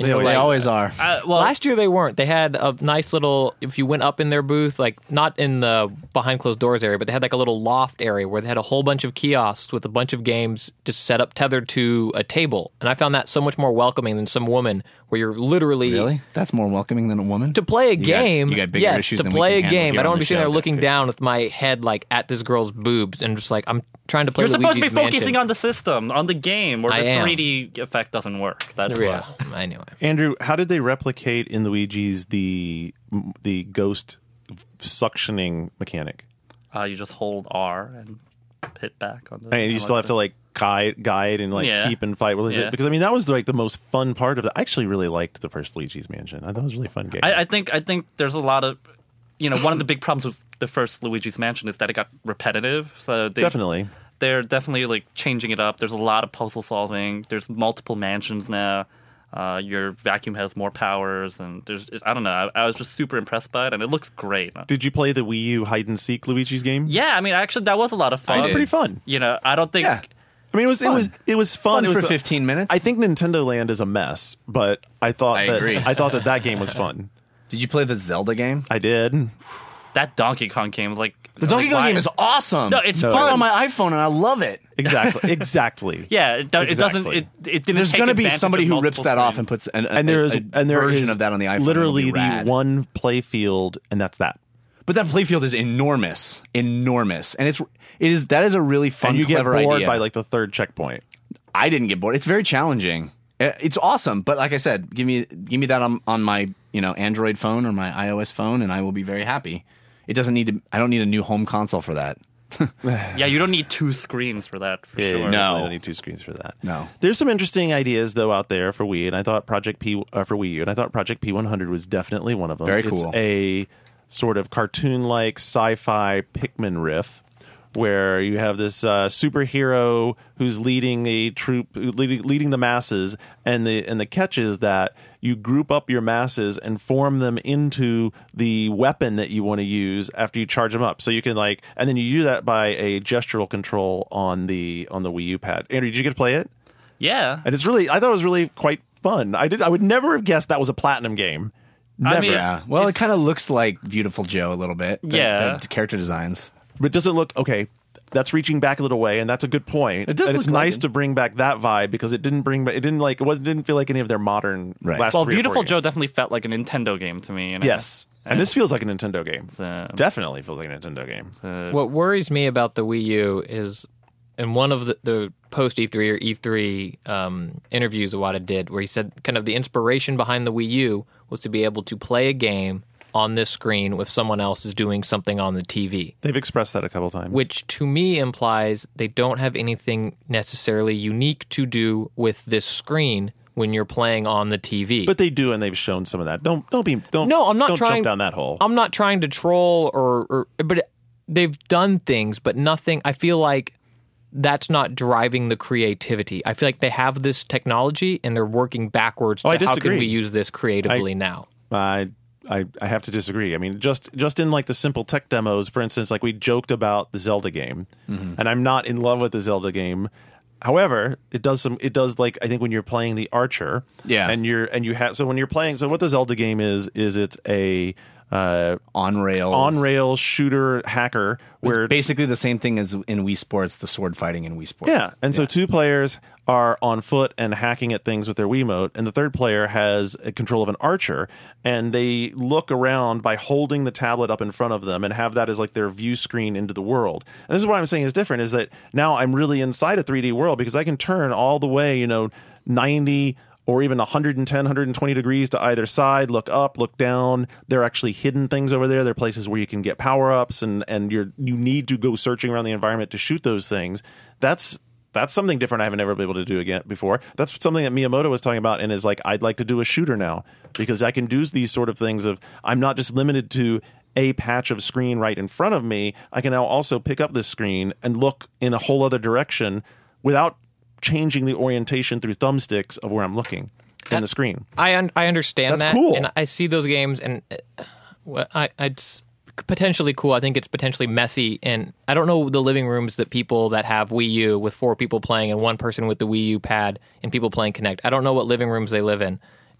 You They know, always- They like- always are. Uh, well, Last year they weren't. They had a nice little. If you went up in their booth, like not in the behind closed doors area, but they had like a little loft area where they had a whole bunch of kiosks with a bunch of games just set up tethered to a table, and I found that so much more welcoming than some woman where you're literally Really? That's more welcoming than a woman? to play a got- game. you got bigger yes, issues to than we play can a handle game. here I don't on want to the be sitting there show. looking down with my head like at this girl's boobs and just like I'm trying to play. you're supposed to be Luigi's Mansion. focusing on the system, on the game, where I the am. three D effect doesn't work. That's Yeah. why. Anyway. Andrew, how did they replicate in Luigi's the the ghost suctioning mechanic? Uh, you just hold R and hit back on the. And you still have to like guide, guide, and like Yeah. keep and fight with it Yeah. because I mean that was like the most fun part of it. I actually really liked the first Luigi's Mansion. I thought it was a really fun game. I, I think I think there's a lot of, you know, one of the big problems with the first Luigi's Mansion is that it got repetitive. So they, Definitely. they're definitely like changing it up. There's a lot of puzzle solving. There's multiple mansions now. Uh, your vacuum has more powers, and there's I don't know. I, I was just super impressed by it, and it looks great. Did you play the Wii U hide and seek Luigi's game? Yeah, I mean, actually, that was a lot of fun. It was did. pretty fun. You know, I don't think. Yeah. I mean, it was it Fun. was it was fun, Fun It was for a- fifteen minutes. I think Nintendo Land is a mess, but I thought I that agree. I thought that that game was fun. Did you play the Zelda game? I did. That Donkey Kong game was like The Donkey like, Kong why- game is awesome. No, it's No. Put it fun. on my iPhone and I love it. Exactly. Exactly. Yeah, it, do- it doesn't. Exactly. It, it didn't. There's take going to be advantage somebody of who rips multiple that off screens. and puts an, And there is a, a and there version is of that on the iPhone. literally It'll be the rad. one play field, and that's that. But that playfield is enormous, enormous, and it's it is that is a really fun, and you get clever bored idea. by like the third checkpoint. I didn't get bored. It's very challenging. Uh, It's awesome, but like I said, give me give me that on, on my you know Android phone or my iOS phone, and I will be very happy. It doesn't need to. I don't need a new home console for that. Yeah, you don't need two screens for that. For sure. No. I don't need two screens for that. No. There's some interesting ideas though out there for Wii, and I thought Project P uh, for Wii U, and I thought Project P one hundred was definitely one of them. Very It's cool. a sort of cartoon-like sci-fi Pikmin riff, where you have this uh, superhero who's leading a troop, leading, leading the masses, and the and the catch is that you group up your masses and form them into the weapon that you want to use after you charge them up. So you can like, and then you do that by a gestural control on the on the Wii U pad. Andrew, did you get to play it? Yeah, And it's really, I thought it was really quite fun. I did, I would never have guessed that was a platinum game. Never. I mean, Yeah. Well, it kind of looks like Beautiful Joe a little bit. The- Yeah. The character designs. But does it look okay? That's reaching back a little way, and that's a good point. It does and it's look like nice it. to bring back that vibe because it didn't bring back. It didn't like. It wasn't, didn't feel like any of their modern Right. last. well, three or four Beautiful games. Joe definitely felt like a Nintendo game to me. You know? Yes, and this feels like a Nintendo game. Uh, Definitely feels like a Nintendo game. What worries me about the Wii U is, in one of the, the post E three or E three um, interviews Iwata did, where he said kind of the inspiration behind the Wii U was to be able to play a game on this screen if someone else is doing something on the T V. They've expressed that a couple times. Which to me implies they don't have anything necessarily unique to do with this screen when you're playing on the T V. but they do, and they've shown some of that. Don't don't be don't. No, I'm not don't trying jump down that hole. I'm not trying to troll or, or but they've done things, but nothing. I feel like that's not driving the creativity. I feel like they have this technology and they're working backwards to Oh, I how can disagree. we use this creatively now. I, I I have to disagree. I mean, just just in like the simple tech demos, for instance, like we joked about the Zelda game, Mm-hmm. and I'm not in love with the Zelda game. However, it does some. It does like I think when you're playing the Archer, Yeah. and you're and you have so when you're playing. So what the Zelda game is is it's a uh, On rails. on rail shooter hacker where Basically the same thing as in Wii Sports, the sword fighting in Wii Sports. Yeah, and so two players are on foot and hacking at things with their Wiimote, and the third player has a control of an archer, and they look around by holding the tablet up in front of them and have that as like their view screen into the world. And this is what I'm saying is different, is that now I'm really inside a three D world because I can turn all the way, you know, ninety or even one hundred ten, one hundred twenty degrees to either side, look up, look down. There are actually hidden things over there. There are places where you can get power-ups, and, and you're you need to go searching around the environment to shoot those things. That's that's something different I haven't ever been able to do again before. That's something that Miyamoto was talking about and is like, I'd like to do a shooter now because I can do these sort of things of I'm not just limited to a patch of screen right in front of me. I can now also pick up this screen and look in a whole other direction without changing the orientation through thumbsticks of where I'm looking in the screen. I un- I understand That's that, cool. and I see those games, and uh, well, I it's potentially cool. I think it's potentially messy, and I don't know the living rooms that people that have Wii U with four people playing and one person with the Wii U pad and people playing Kinect. I don't know what living rooms they live in.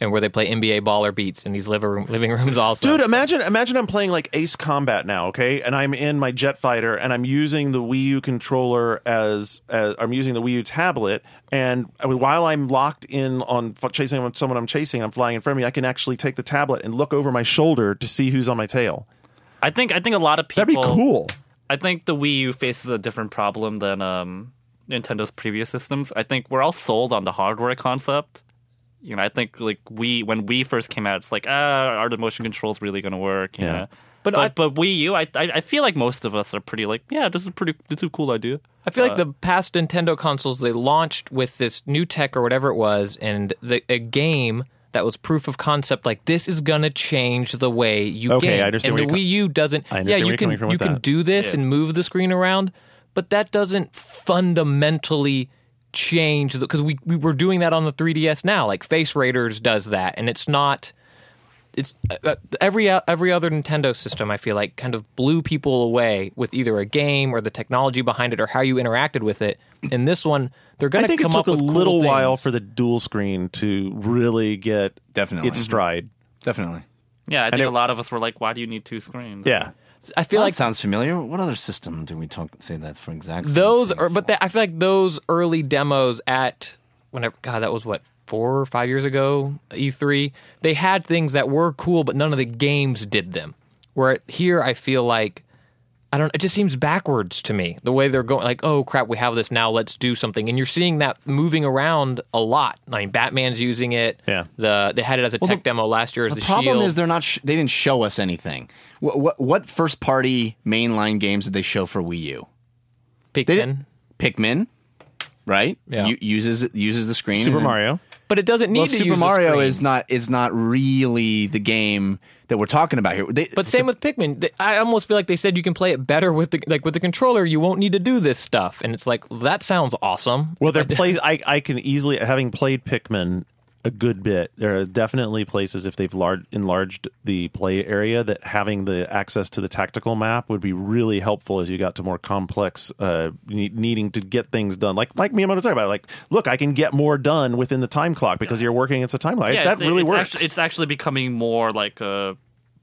and where they play N B A baller beats in these living room, living rooms also. Dude, imagine imagine I'm playing like Ace Combat now, okay? And I'm in my jet fighter and I'm using the Wii U controller as, as I'm using the Wii U tablet, and I mean, while I'm locked in on f- chasing someone I'm chasing, I'm flying in front of me, I can actually take the tablet and look over my shoulder to see who's on my tail. I think I think a lot of people. That'd be cool. I think the Wii U faces a different problem than um, Nintendo's previous systems. I think we're all sold on the hardware concept. You know, I think like we when Wii first came out, it's like, ah, are the motion controls really going to work? You Yeah. know? But But I- but, but Wii U, I, I I feel like most of us are pretty like, yeah, this is pretty, this is a cool idea. I feel like the past Nintendo consoles, they launched with this new tech or whatever it was, and the, a game that was proof of concept, like this is gonna change the way you Okay, game. I understand And where the you're Wii U doesn't. I understand yeah, where you you're can coming from you with can that. do this Yeah. and move the screen around, but that doesn't fundamentally change because we we were doing that on the three D S now. Like Face Raiders does that, and it's not. It's uh, every every other Nintendo system. I feel like kind of blew people away with either a game or the technology behind it or how you interacted with it. In this one, they're going I to think come it took up a with cool little things. while for the dual screen to really get Definitely. its stride. Definitely. Yeah, I think it- a lot of us were like, why do you need two screens? Yeah. I feel That like sounds familiar. What other system do we talk say that for exact? same those thing are, but for? they, I feel like those early demos at whenever God that was what four or five years ago E three. They had things that were cool, but none of the games did them. Where here, I feel like. I don't. It just seems backwards to me the way they're going. Like, oh crap, we have this now. Let's do something. And you're seeing that moving around a lot. I mean, Batman's using it. Yeah. The they had it as a tech the- demo last year as The the, problem Shield. is they're not. Sh- they didn't show us anything. What, what what first party mainline games did they show for Wii U? They Pikmin. didn't. Pikmin, right? Yeah. U- uses uses the screen. Super and- Mario. But it doesn't need Well, to Super use the Mario screen. is not is not really the game that we're talking about here. They, But same with Pikmin. They- I almost feel like they said you can play it better with the like with the controller. You won't need to do this stuff, and it's like that sounds awesome. Well, there plays. I I can easily, having played Pikmin a good bit, there are definitely places if they've large, enlarged the play area that having the access to the tactical map would be really helpful as you got to more complex, uh, ne- needing to get things done. Like like Miyamoto talked about, like, look, I can get more done within the time clock because you're working against a time clock. Yeah, that it's, really it's works. Actually, it's actually becoming more like a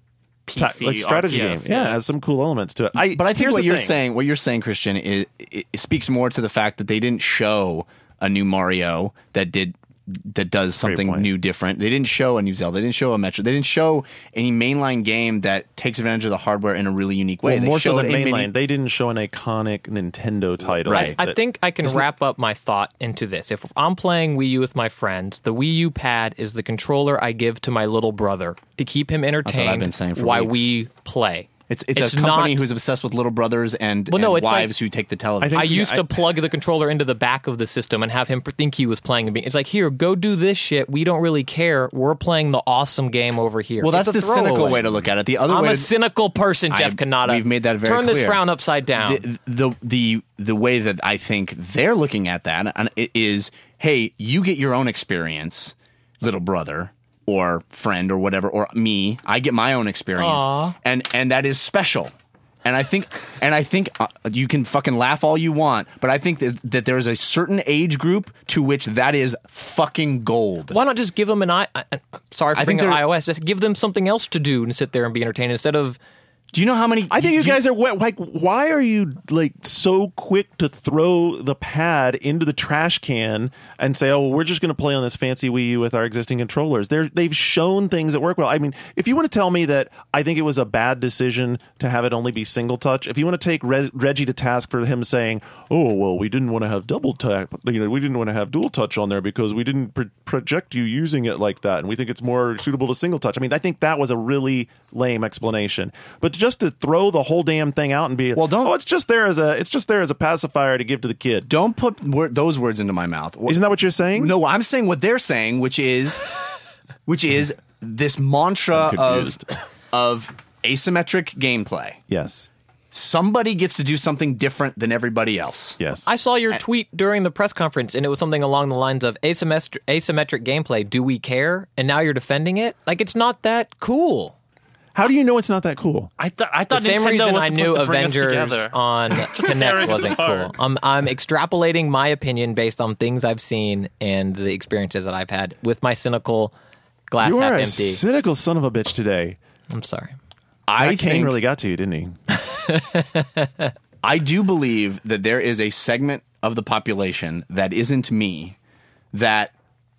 P Ta- C like strategy R P S, game. Yeah, it has some cool elements to it. I, But I think here's what the you're thing. saying, what you're saying, Christian, is it, it speaks more to the fact that they didn't show a new Mario that did that does something point. new, different. They didn't show a new Zelda. They didn't show a Metro. They didn't show any mainline game that takes advantage of the hardware in a really unique way. Well, they more so showed than a mini- mainline. They didn't show an iconic Nintendo title. Right. I that- think I can wrap up my thought into this. If I'm playing Wii U with my friends, the Wii U pad is the controller I give to my little brother to keep him entertained been saying for while weeks. we play. It's, it's It's a company not- who's obsessed with little brothers and, Well, no, and it's like- wives who take the television. I I think- used I- to plug the controller into the back of the system and have him think he was playing a game. It's like, here, go do this shit. We don't really care. We're playing the awesome game over here. well, that's It's a the cynical throwaway. way to look at it. The other I'm way a to, cynical person, Jeff I- Kanata. we've made that very Turn this clear. frown upside down. the, the the the way that I think they're looking at that and it is, hey, you get your own experience, little brother or friend or whatever, or me. I get my own experience, Aw. and and that is special. And I think, and I think uh, you can fucking laugh all you want, but I think that that there is a certain age group to which that is fucking gold. Why not just give them an i? I- I- Sorry for I think bringing they're- iOS. Just give them something else to do and sit there and be entertained instead of. Do you know how many? I think you do guys are we- like, why are you like so quick to throw the pad into the trash can and say, "Oh, well, we're just going to play on this fancy Wii U with our existing controllers"? They're, they've shown things that work well. I mean, if you want to tell me that I think it was a bad decision to have it only be single touch, if you want to take Re- Reggie to task for him saying, "Oh, well, we didn't want to have double tap, you know, we didn't want to have dual touch on there because we didn't pro- project you using it like that, and we think it's more suitable to single touch." I mean, I think that was a really lame explanation, but just to throw the whole damn thing out and be Well, don't- oh, it's just there as a it's just there as a pacifier to give to the kid. Don't put wor- those words into my mouth. Isn't that what you're saying? No, I'm saying what they're saying, which is, which is this mantra I'm of confused. of asymmetric gameplay. Yes. Somebody gets to do something different than everybody else. Yes. I saw your tweet during the press conference, and it was something along the lines of asymmetric, asymmetric gameplay. Do we care? And now you're defending it. Like it's not that cool. How do you know it's not that cool? I, th- I The thought same Nintendo reason was I knew supposed to bring us Avengers together. on tearing Kinect us wasn't cool. apart. I'm, I'm extrapolating my opinion based on things I've seen and the experiences that I've had with my cynical glass You half are a empty. cynical son of a bitch today. I'm sorry. I That Kane think really got to you, didn't he? I do believe that there is a segment of the population that isn't me that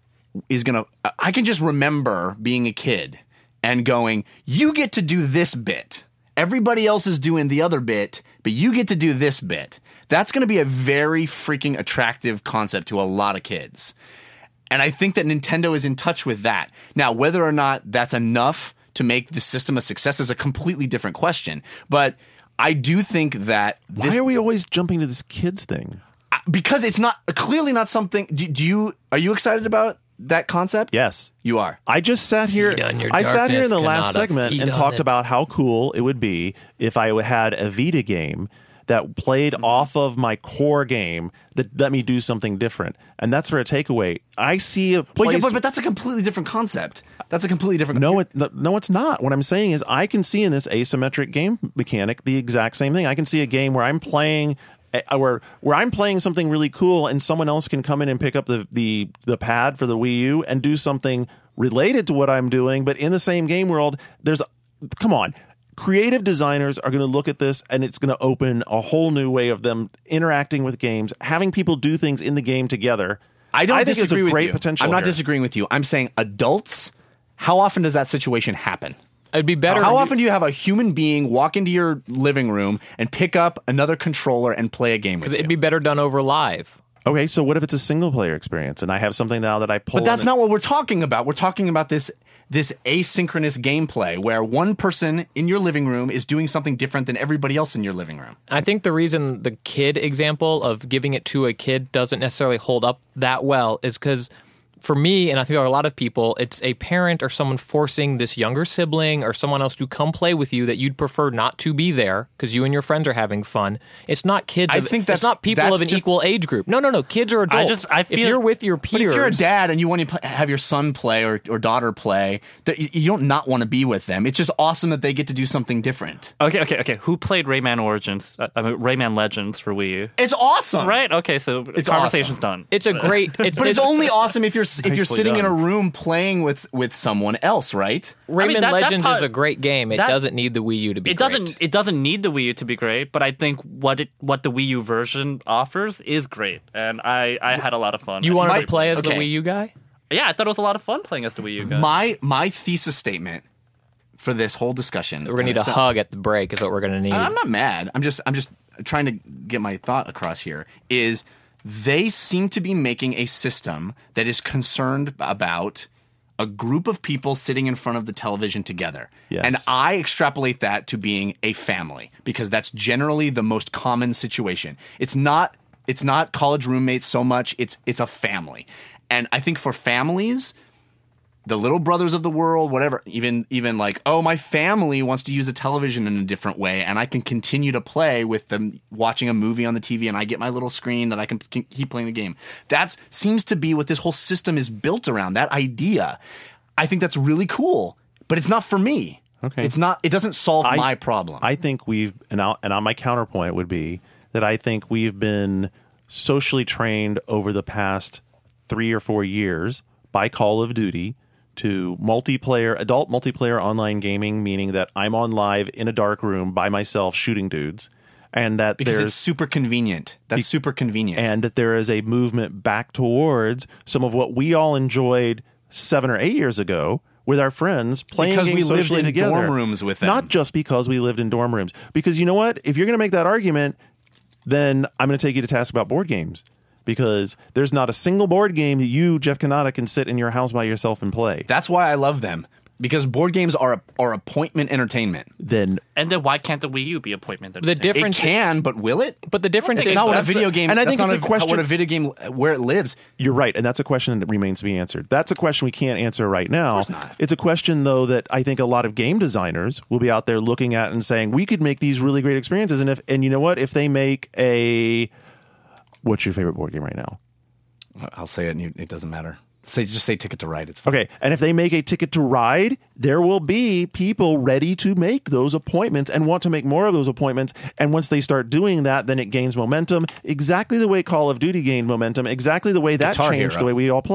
is going to. I can just remember being a kid and going, you get to do this bit. Everybody else is doing the other bit, but you get to do this bit. That's going to be a very freaking attractive concept to a lot of kids. And I think that Nintendo is in touch with that. Now, whether or not that's enough to make the system a success is a completely different question. But I do think that this, Why are we always jumping to this kids thing? because it's not clearly not something. Do, do you are you excited about that concept? Yes. You are. I just sat here. Feed on your I sat here in the darkness, last Kanata. segment Feed and on talked it. about how cool it would be if I had a Vita game that played Mm-hmm. off of my core game that let me do something different. And that's for a takeaway. I see a But, place. yeah, but, but that's a completely different concept. That's a completely different. No, it, no, it's not. What I'm saying is I can see in this asymmetric game mechanic the exact same thing. I can see a game where I'm playing uh, where where I'm playing something really cool and someone else can come in and pick up the, the, the pad for the Wii U and do something related to what I'm doing, but in the same game world, there's come on. Creative designers are going to look at this and it's going to open a whole new way of them interacting with games, having people do things in the game together. I don't think disagree there's a with great you. potential I'm not here. disagreeing with you. I'm saying adults. How often does that situation happen? It'd be better. How often do you have a human being walk into your living room and pick up another controller and play a game with you? It'd be better done over live. Okay, so what if it's a single player experience and I have something now that I pull But that's in not what we're talking about. We're talking about this this asynchronous gameplay where one person in your living room is doing something different than everybody else in your living room. I think the reason the kid example of giving it to a kid doesn't necessarily hold up that well is because for me, and I think there are a lot of people, it's a parent or someone forcing this younger sibling or someone else to come play with you that you'd prefer not to be there because you and your friends are having fun. It's not kids. I of, think that's- it's not people that's of an just- equal age group. No, no, no. Kids are adults. just- I if feel- you're with your But peers, if you're a dad and you want to pl- have your son play or, or daughter play, that you, you don't not want to be with them. It's just awesome that they get to do something different. Okay, okay, okay. Who played Rayman Origins? Uh, I mean, Rayman Legends for Wii U? It's awesome, Right. Okay. So It's conversation's awesome. done. it's a great. It's, But it's only awesome if you're if you're Nicely sitting in a done. room playing with with someone else, right? Rayman I mean, that- that Legends part- is a great game. It that- doesn't need the Wii U to be. it great. doesn't. It doesn't need the Wii U to be great, but I think what it what the Wii U version offers is great, and I I had a lot of fun. You wanted My- to play as the okay. Wii U guy? Yeah, I thought it was a lot of fun playing as the Wii U guy. My my thesis statement for this whole discussion. We're gonna need a So- hug at the break. Is what we're gonna need. I'm not mad. I'm just I'm just trying to get my thought across here. Is they seem to be making a system that is concerned about a group of people sitting in front of the television together. Yes. And I extrapolate that to being a family because that's generally the most common situation. It's not it's not college roommates so much, it's it's a family. And I think for families, the little brothers of the world, whatever, even even like, oh, my family wants to use a television in a different way, and I can continue to play with them watching a movie on the T V, and I get my little screen that I can can keep playing the game. That seems to be what this whole system is built around, that idea. I think that's really cool, but it's not for me. Okay. It's not, it doesn't solve I- my problem. I think we've, and, I'll, and on my counterpoint would be that I think we've been socially trained over the past three or four years by Call of Duty to multiplayer, adult multiplayer online gaming, meaning that I'm on live in a dark room by myself shooting dudes. And that because there's it's super convenient. That's super convenient. and that there is a movement back towards some of what we all enjoyed seven or eight years ago with our friends playing Because we games lived socially in together. dorm rooms with them. Not just because we lived in dorm rooms. Because you know what? If you're going to make that argument, then I'm going to take you to task about board games. Because there's not a single board game that you, Jeff Kanata, can sit in your house by yourself and play. That's why I love them. Because board games are a, are appointment entertainment. Then and then why can't the Wii U be appointment? The entertainment? difference, It can, but will it? but the difference It's is not what a that's the- video game. and I that's think not it's a question- What a video game where it lives. you're right, and that's a question that remains to be answered. That's a question we can't answer right now. course not. It's a question, though, that I think a lot of game designers will be out there looking at and saying, we could make these really great experiences. And if and you know what? If they make a... What's your favorite board game right now? I'll say it, and you, it doesn't matter. Say just say Ticket to Ride. It's fine. Okay, and if they make a Ticket to Ride, there will be people ready to make those appointments and want to make more of those appointments. And once they start doing that, then it gains momentum, exactly the way Call of Duty gained momentum, exactly the way that Guitar changed Hero. the way we all play.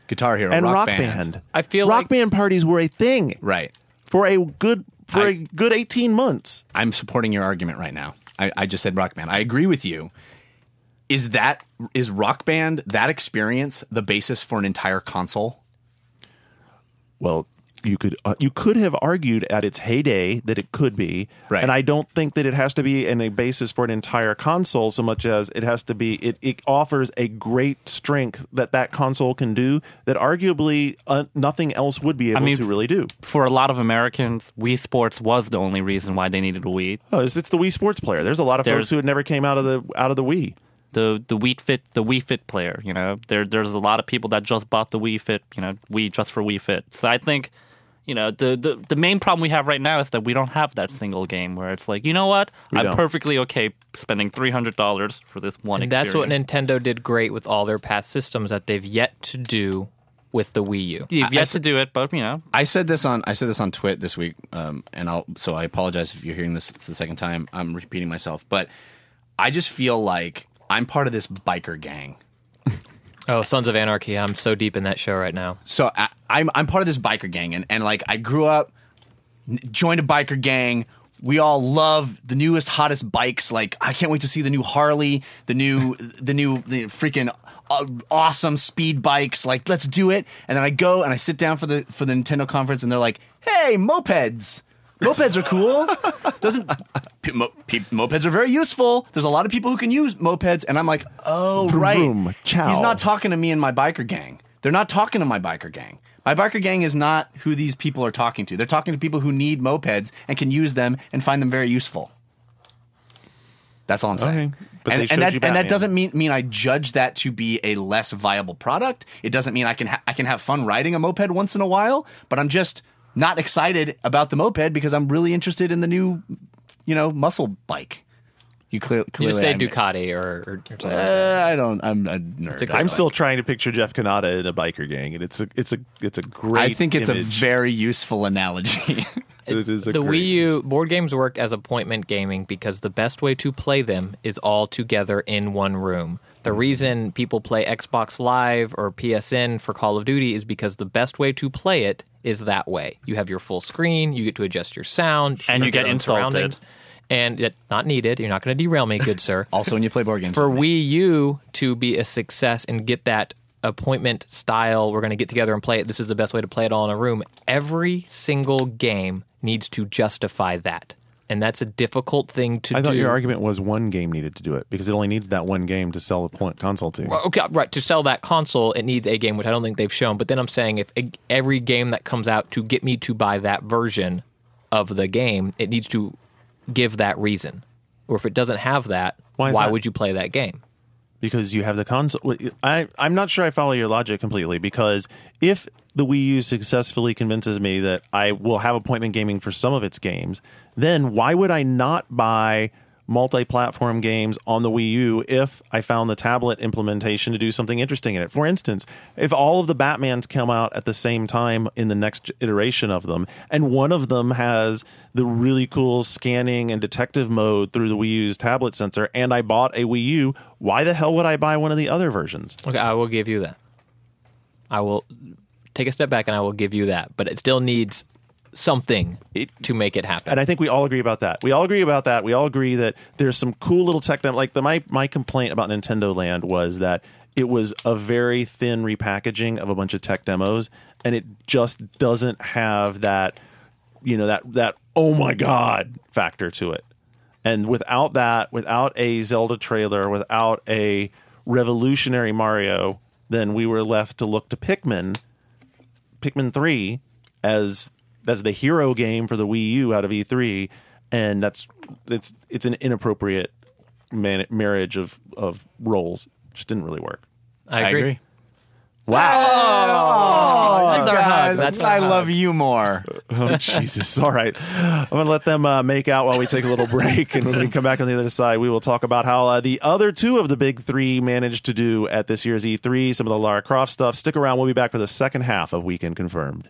Guitar Hero, and Rock, Rock Band. Band. I feel Rock like- Band parties were a thing Right. for a good for I- a good eighteen months. I'm supporting your argument right now. I, I just said Rock Band. I agree with you. Is that is Rock Band, that experience, the basis for an entire console? Well, you could uh, you could have argued at its heyday that it could be, Right. and I don't think that it has to be in a basis for an entire console so much as it has to be. It, it offers a great strength that that console can do that arguably uh, nothing else would be able mean, to really do. For a lot of Americans, Wii Sports was the only reason why they needed a Wii. Oh, it's, it's the Wii Sports player. There's a lot of There's- folks who had never came out of the out of the Wii. The the Wii Fit the Wii Fit player, you know, there there's a lot of people that just bought the Wii Fit, you know, Wii just for Wii Fit. So I think, you know, the, the, the main problem we have right now is that we don't have that single game where it's like, you know what, We I'm don't. perfectly okay spending three hundred dollars for this one. And that's what experience. Nintendo did great with all their past systems that they've yet to do with the Wii U. You've I- I yet s- to do it, but you know, I said this on I said this on Twit this week, um, and I'll so I apologize if you're hearing this. It's the second time I'm repeating myself, but I just feel like I'm part of this biker gang. Oh, Sons of Anarchy. I'm so deep in that show right now. So I, I'm I'm part of this biker gang, and, and like I grew up, n- joined a biker gang. We all love the newest, hottest bikes. Like I can't wait to see the new Harley, the new, the new, the freaking uh, awesome speed bikes. Like let's do it. And then I go and I sit down for the for the Nintendo conference, and they're like, "Hey, mopeds." Mopeds are cool. Doesn't p- mo- p- mopeds are very useful. There's a lot of people who can use mopeds, and I'm like, oh Vroom, right. vroom, chow. He's not talking to me and my biker gang. They're not talking to my biker gang. My biker gang is not who these people are talking to. They're talking to people who need mopeds and can use them and find them very useful. That's all I'm saying. Okay. But And, they showed and that you and that Batman. doesn't mean mean I judge that to be a less viable product. It doesn't mean I can ha- I can have fun riding a moped once in a while, but I'm just not excited about the moped because I'm really interested in the new, you know, muscle bike. You clear, You clearly just say I'm- Ducati or, or, or something like that. Uh, I don't. I'm a nerd. a- I'm still trying to picture Jeff Kanata in a biker gang, and it's a it's a it's a great. I think it's a image. very useful analogy. It is a The great- Wii U board games work as appointment gaming because the best way to play them is all together in one room. The reason people play Xbox Live or P S N for Call of Duty is because the best way to play it is that way. You have your full screen, you get to adjust your sound, And you have get your own insulted. surroundings, and it, not needed. You're not going to derail me, good sir. Also, when you play board games, For Wii U to be a success and get that appointment style, we're going to get together and play it. This is the best way to play it all in a room. Every single game needs to justify that. And that's a difficult thing to I do. thought your argument was one game needed to do it because it only needs that one game to sell a point console to. Well, okay, right. To sell that console, it needs a game, which I don't think they've shown. But then I'm saying if a, every game that comes out to get me to buy that version of the game, it needs to give that reason. Or if it doesn't have that, Why why, is that? would you play that game? Because you have the console. I, I'm not sure I follow your logic completely because if the Wii U successfully convinces me that I will have appointment gaming for some of its games, then why would I not buy multi-platform games on the Wii U if I found the tablet implementation to do something interesting in it? For instance, if all of the Batmans come out at the same time in the next iteration of them, and one of them has the really cool scanning and detective mode through the Wii U's tablet sensor, and I bought a Wii U, why the hell would I buy one of the other versions? Okay, I will give you that. I will take a step back and I will give you that. But it still needs something It- to make it happen. And I think we all agree about that. We all agree about that. We all agree that there's some cool little tech. Like the my my complaint about Nintendo Land was that it was a very thin repackaging of a bunch of tech demos, and it just doesn't have that, you know, that that oh my god factor to it. And without that, without a Zelda trailer, without a revolutionary Mario, then we were left to look to Pikmin, Pikmin three as that's the hero game for the Wii U out of E three, and that's it's it's an inappropriate man- marriage of of roles. Just didn't really work. I agree. Wow. That's our hug. That's our I hug. love you more. Oh, Jesus. All right. I'm going to let them uh, make out while we take a little break. And when we come back on the other side, we will talk about how uh, the other two of the big three managed to do at this year's E three, some of the Lara Croft stuff. Stick around. We'll be back for the second half of Weekend Confirmed.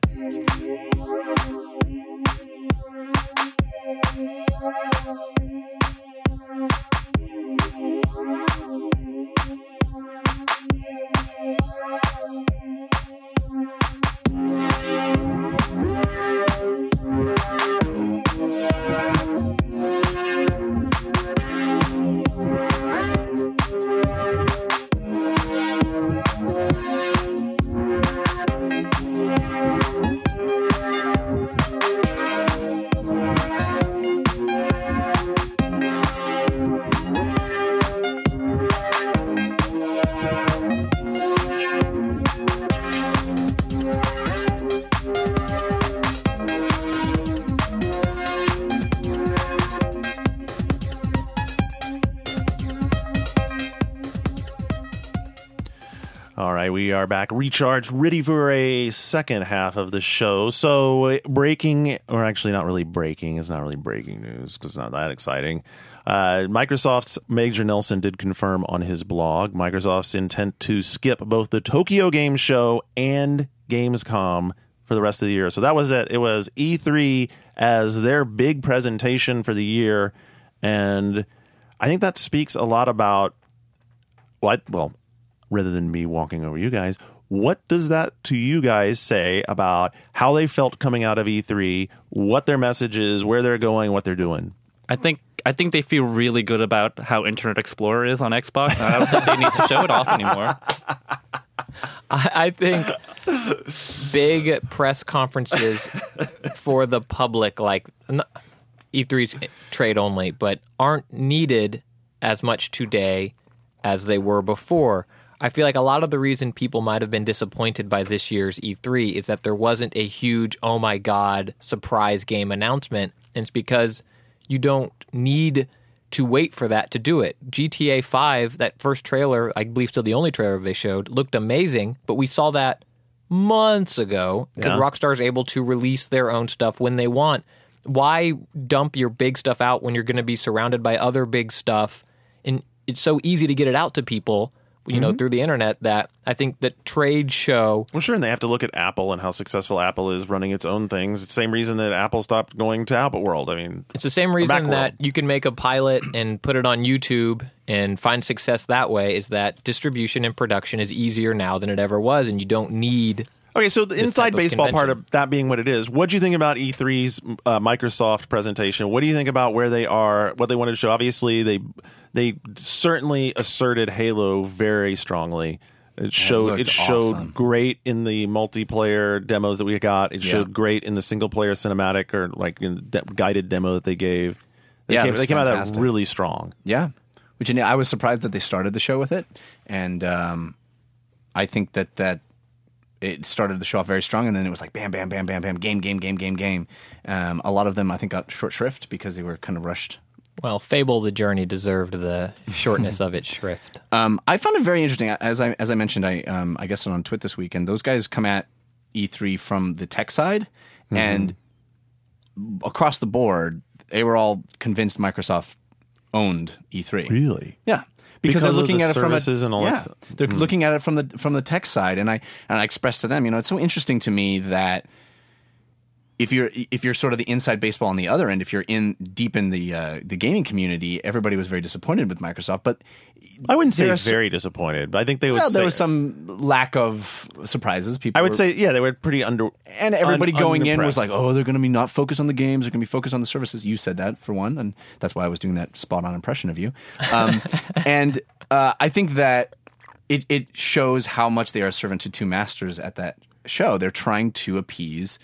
right, we are back, recharged, ready for a second half of the show. So, breaking, or actually not really breaking, it's not really breaking news because it's not that exciting. Uh, Microsoft's Major Nelson did confirm on his blog Microsoft's intent to skip both the Tokyo Game Show and Gamescom for the rest of the year. So that was it. It was E three as their big presentation for the year. And I think that speaks a lot about what, well, rather than me walking over you guys, what does that to you guys say about how they felt coming out of E three, what their message is, where they're going, what they're doing? I think I think they feel really good about how Internet Explorer is on Xbox. I don't think they need to show it off anymore. I, I think big press conferences for the public, like E three's trade only, but aren't needed as much today as they were before. I feel like a lot of the reason people might have been disappointed by this year's E three is that there wasn't a huge, oh my God, surprise game announcement. And it's because you don't need to wait for that to do it. G T A five, that first trailer, I believe still the only trailer they showed, looked amazing, but we saw that months ago because Yeah. Rockstar is able to release their own stuff when they want. Why dump your big stuff out when you're going to be surrounded by other big stuff? And it's so easy to get it out to people, you know, through the internet, that I think the trade show... Well, sure, and they have to look at Apple and how successful Apple is running its own things. It's the same reason that Apple stopped going to Apple World. I mean, It's the same reason Macworld. that you can make a pilot and put it on YouTube and find success that way, is that distribution and production is easier now than it ever was, and you don't need... okay, so the this inside type of baseball part convention. of that being what it is, what do you think about E three's uh, Microsoft presentation? What do you think about where they are, what they wanted to show? Obviously, they they certainly asserted Halo very strongly. It showed looked it showed awesome. great in the multiplayer demos that we got. It Yeah. showed great in the single player cinematic or like in the de- guided demo that they gave. They Yeah, it came, was they came out of that fantastic. really strong. Yeah, which you know, I was surprised that they started the show with it, and um, I think that that it started the show off very strong, and then it was like bam, bam, bam, bam, bam, game, game, game, game, game. Um, a lot of them I think got short shrift because they were kind of rushed. Well, Fable the Journey deserved the shortness of its shrift. Um, I found it very interesting. As I as I mentioned, I um, I guessed it on Twit this week, and those guys come at E three from the tech side, Mm-hmm. and across the board, they were all convinced Microsoft owned E three. Really? Yeah, Because because, they're of looking the at it from a, services and all that yeah, stuff. they're looking at it from the from the tech side, and I and I expressed to them, you know, it's so interesting to me that if you're if you're sort of the inside baseball on the other end, if you're in deep in the uh, the gaming community, everybody was very disappointed with Microsoft, but I wouldn't say there are so- very disappointed, but I think they would well, say there was some lack of surprises. People, I would were- say, yeah, they were pretty under. and everybody un- going in was like, unimpressed. "Oh, they're going to be not focused on the games; they're going to be focused on the services." You said that for one, and that's why I was doing that spot-on impression of you. Um, and uh, I think that it it shows how much they are a servant to two masters at that show. They're trying to appease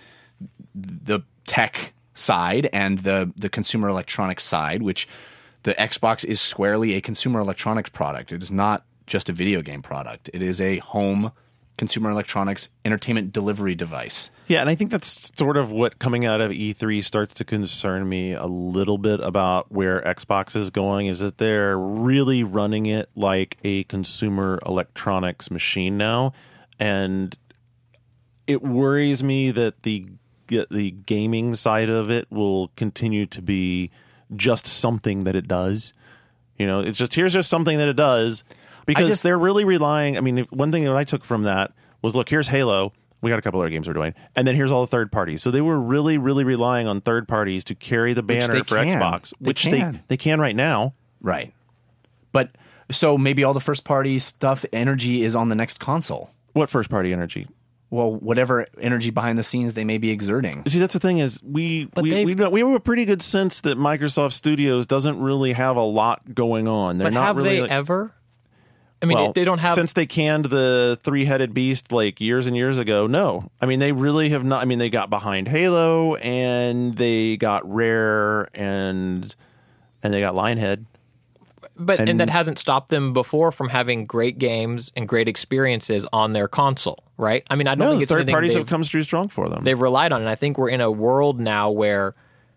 the tech side and the the consumer electronics side, which the Xbox is squarely a consumer electronics product. It is not just a video game product. It is a home consumer electronics entertainment delivery device. Yeah, and I think that's sort of what coming out of E three starts to concern me a little bit about where Xbox is going, is that they're really running it like a consumer electronics machine now. And it worries me that the the gaming side of it will continue to be just something that it does. You know, it's just, here's just something that it does. Because just- they're really relying. I mean, one thing that I took from that was, look, here's Halo. We got a couple other games we're doing, and then here's all the third parties. So they were really, really relying on third parties to carry the Which banner they for can. Xbox, They which can. they they can right now. Right. But so maybe all the first party stuff, energy is on the next console. What first party energy? Well, whatever energy behind the scenes they may be exerting. See, that's the thing is we But we they've- we, know, we have a pretty good sense that Microsoft Studios doesn't really have a lot going on. They're But not have really they like- ever? I mean, well, they don't have... since they canned the three-headed beast like years and years ago. No, I mean they really have not. I mean they got behind Halo and they got Rare and and they got Lionhead. But and, And- that hasn't stopped them before from having great games and great experiences on their console, right? I mean, I don't No, think the it's third anything parties they've, have come through strong for them. they've relied on, and I think we're in a world now where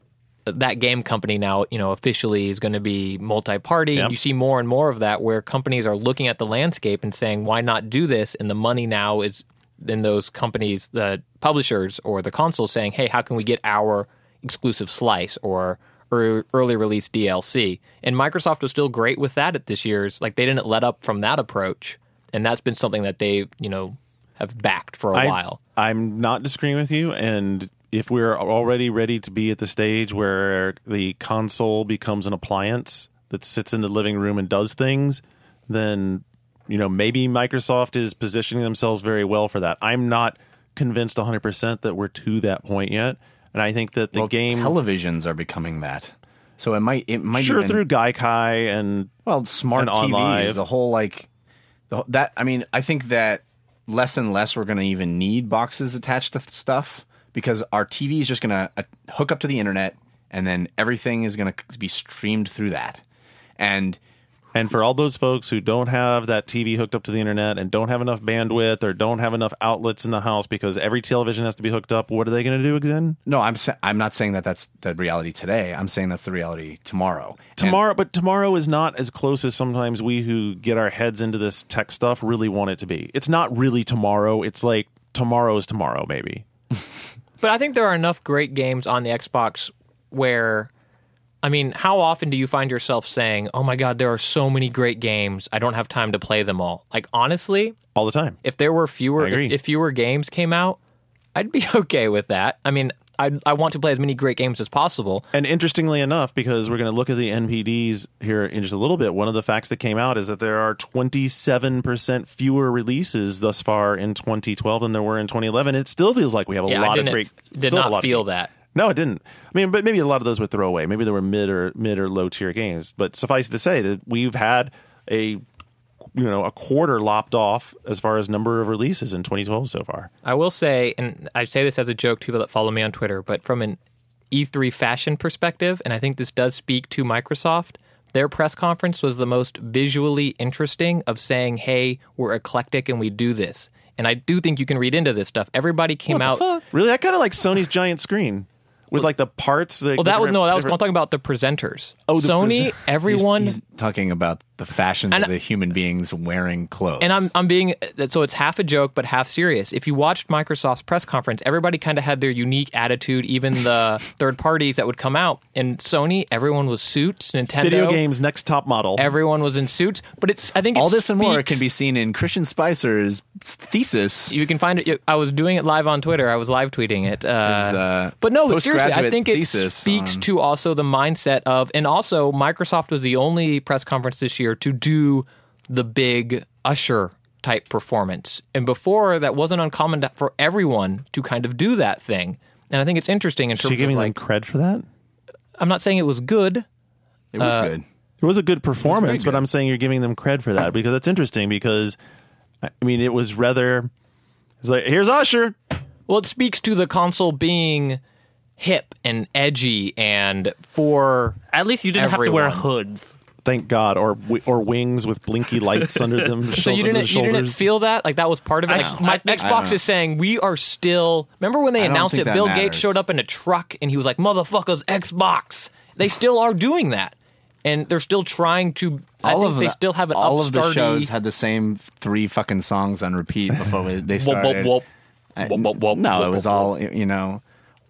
that game company now, you know, officially is going to be multi-party. Yep. And you see more and more of that where companies are looking at the landscape and saying, why not do this? And the money now is in those companies, the publishers or the consoles saying, hey, how can we get our exclusive slice or er- early release D L C? And Microsoft was still great with that at this year's. Like, they didn't let up from that approach. And that's been something that they, you know, have backed for a I, while. I'm not disagreeing with you, and if we're already ready to be at the stage where the console becomes an appliance that sits in the living room and does things, then, you know, maybe Microsoft is positioning themselves very well for that. I'm not convinced one hundred percent that we're to that point yet, and I think that the well, game televisions are becoming that. So it might it might sure even, through Gaikai and well smart and T Vs, OnLive. the whole like the, that. I mean, I think that less and less we're going to even need boxes attached to stuff because our T V is just going to uh, hook up to the internet and then everything is going to be streamed through that. And And for all those folks who don't have that T V hooked up to the internet and don't have enough bandwidth or don't have enough outlets in the house because every television has to be hooked up, what are they going to do again? no, I'm sa- I'm not saying that that's the reality today. I'm saying that's the reality tomorrow. Tomorrow, but tomorrow is not as close as sometimes we who get our heads into this tech stuff really want it to be. It's not really tomorrow. It's like tomorrow is tomorrow, maybe. But I think there are enough great games on the Xbox where, I mean, how often do you find yourself saying, oh my God, there are so many great games, I don't have time to play them all? Like, honestly, All the time. if there were fewer, I agree. if, if fewer games came out, I'd be okay with that. I mean, I I want to play as many great games as possible. And interestingly enough, because we're going to look at the N P Ds here in just a little bit, one of the facts that came out is that there are twenty-seven percent fewer releases thus far in twenty twelve than there were in twenty eleven. It still feels like we have a Yeah, lot I of didn't, great... did still a lot not of feel games. that. No, it didn't. I mean, but maybe a lot of those were throwaway. Maybe they were mid or mid or low tier games. But suffice it to say that we've had a you know a quarter lopped off as far as number of releases in twenty twelve so far. I will say, and I say this as a joke to people that follow me on Twitter, but from an E three fashion perspective, and I think this does speak to Microsoft, their press conference was the most visually interesting of saying, hey, we're eclectic and we do this. And I do think you can read into this stuff. Everybody came out... Really, I kind of like Sony's giant screen with like the parts. The, Well, that was different- no. That was I'm different- talking about the presenters. Oh, the Sony. present- Everyone, He's, he's talking about the fashions And- of the human beings wearing clothes. and I'm I'm being so it's half a joke but half serious. If you watched Microsoft's press conference, everybody kind of had their unique attitude. Even the third parties that would come out. And Sony, everyone was suits. Nintendo, Video games next top model. everyone was in suits. But it's I think it all this and more speaks- can be seen in Christian Spicer's thesis. You can find it. I was doing it live on Twitter. I was live tweeting it. Uh, His, uh, but no, but seriously, I postgraduate think it thesis speaks on- to also the mindset of, and also Microsoft was the only press conference this year to do the big Usher type performance. And before, that wasn't uncommon to, for everyone to kind of do that thing. And I think it's interesting in Is terms she of giving like, them cred for that? I'm not saying it was good. It was Uh, good. It was a good performance, good. but I'm saying you're giving them cred for that because that's interesting because, I mean, it was rather, it's like, here's Usher. Well, it speaks to the console being hip and edgy and for At least you didn't have to wear everyone. hoods. Thank God. Or wi- or wings with blinky lights under them. So you didn't you didn't feel that like that was part of it. I- Like, I my think- I don't Xbox know. is saying we are still. Remember when they I don't announced think it? that Bill matters. Gates showed up in a truck and he was like, "Motherfuckers, Xbox." They still are doing that, and they're still trying to. I all think of they the, still have an all of the upstarty- shows had the same three fucking songs on repeat before we- they Whoop, started. whoop, whoop. I- Whoop, whoop, whoop, no, whoop, it was whoop, all you know.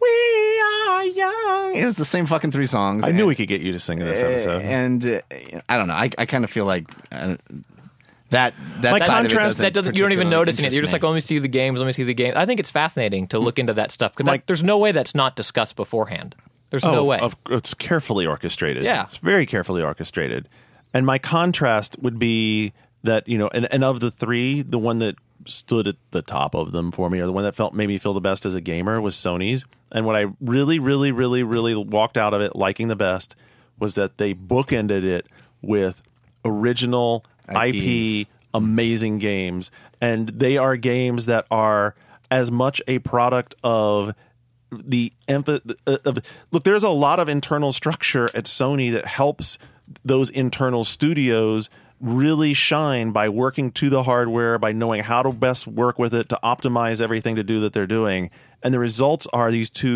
We are young. It was the same fucking three songs. I knew and, we could get you to sing in this episode. And uh, I don't know. I, I kind of feel like uh, that that My side contrast- of it doesn't That doesn't. You don't even particularly notice it. interest You're just me. like, let me see the games. Let me see the game. I think it's fascinating to look into that stuff because Like- there's no way that's not discussed beforehand. There's no Oh, way. Of, it's carefully orchestrated. Yeah. It's very carefully orchestrated. And my contrast would be that, you know, and, and of the three, the one that stood at the top of them for me, or the one that felt made me feel the best as a gamer, was Sony's. And what I really, really, really, really walked out of it liking the best was that they bookended it with original I P, I Ps. amazing games. And they are games that are as much a product of the emph- of look, there's a lot of internal structure at Sony that helps those internal studios really shine by working to the hardware, by knowing how to best work with it to optimize everything to do that they're doing. And the results are these two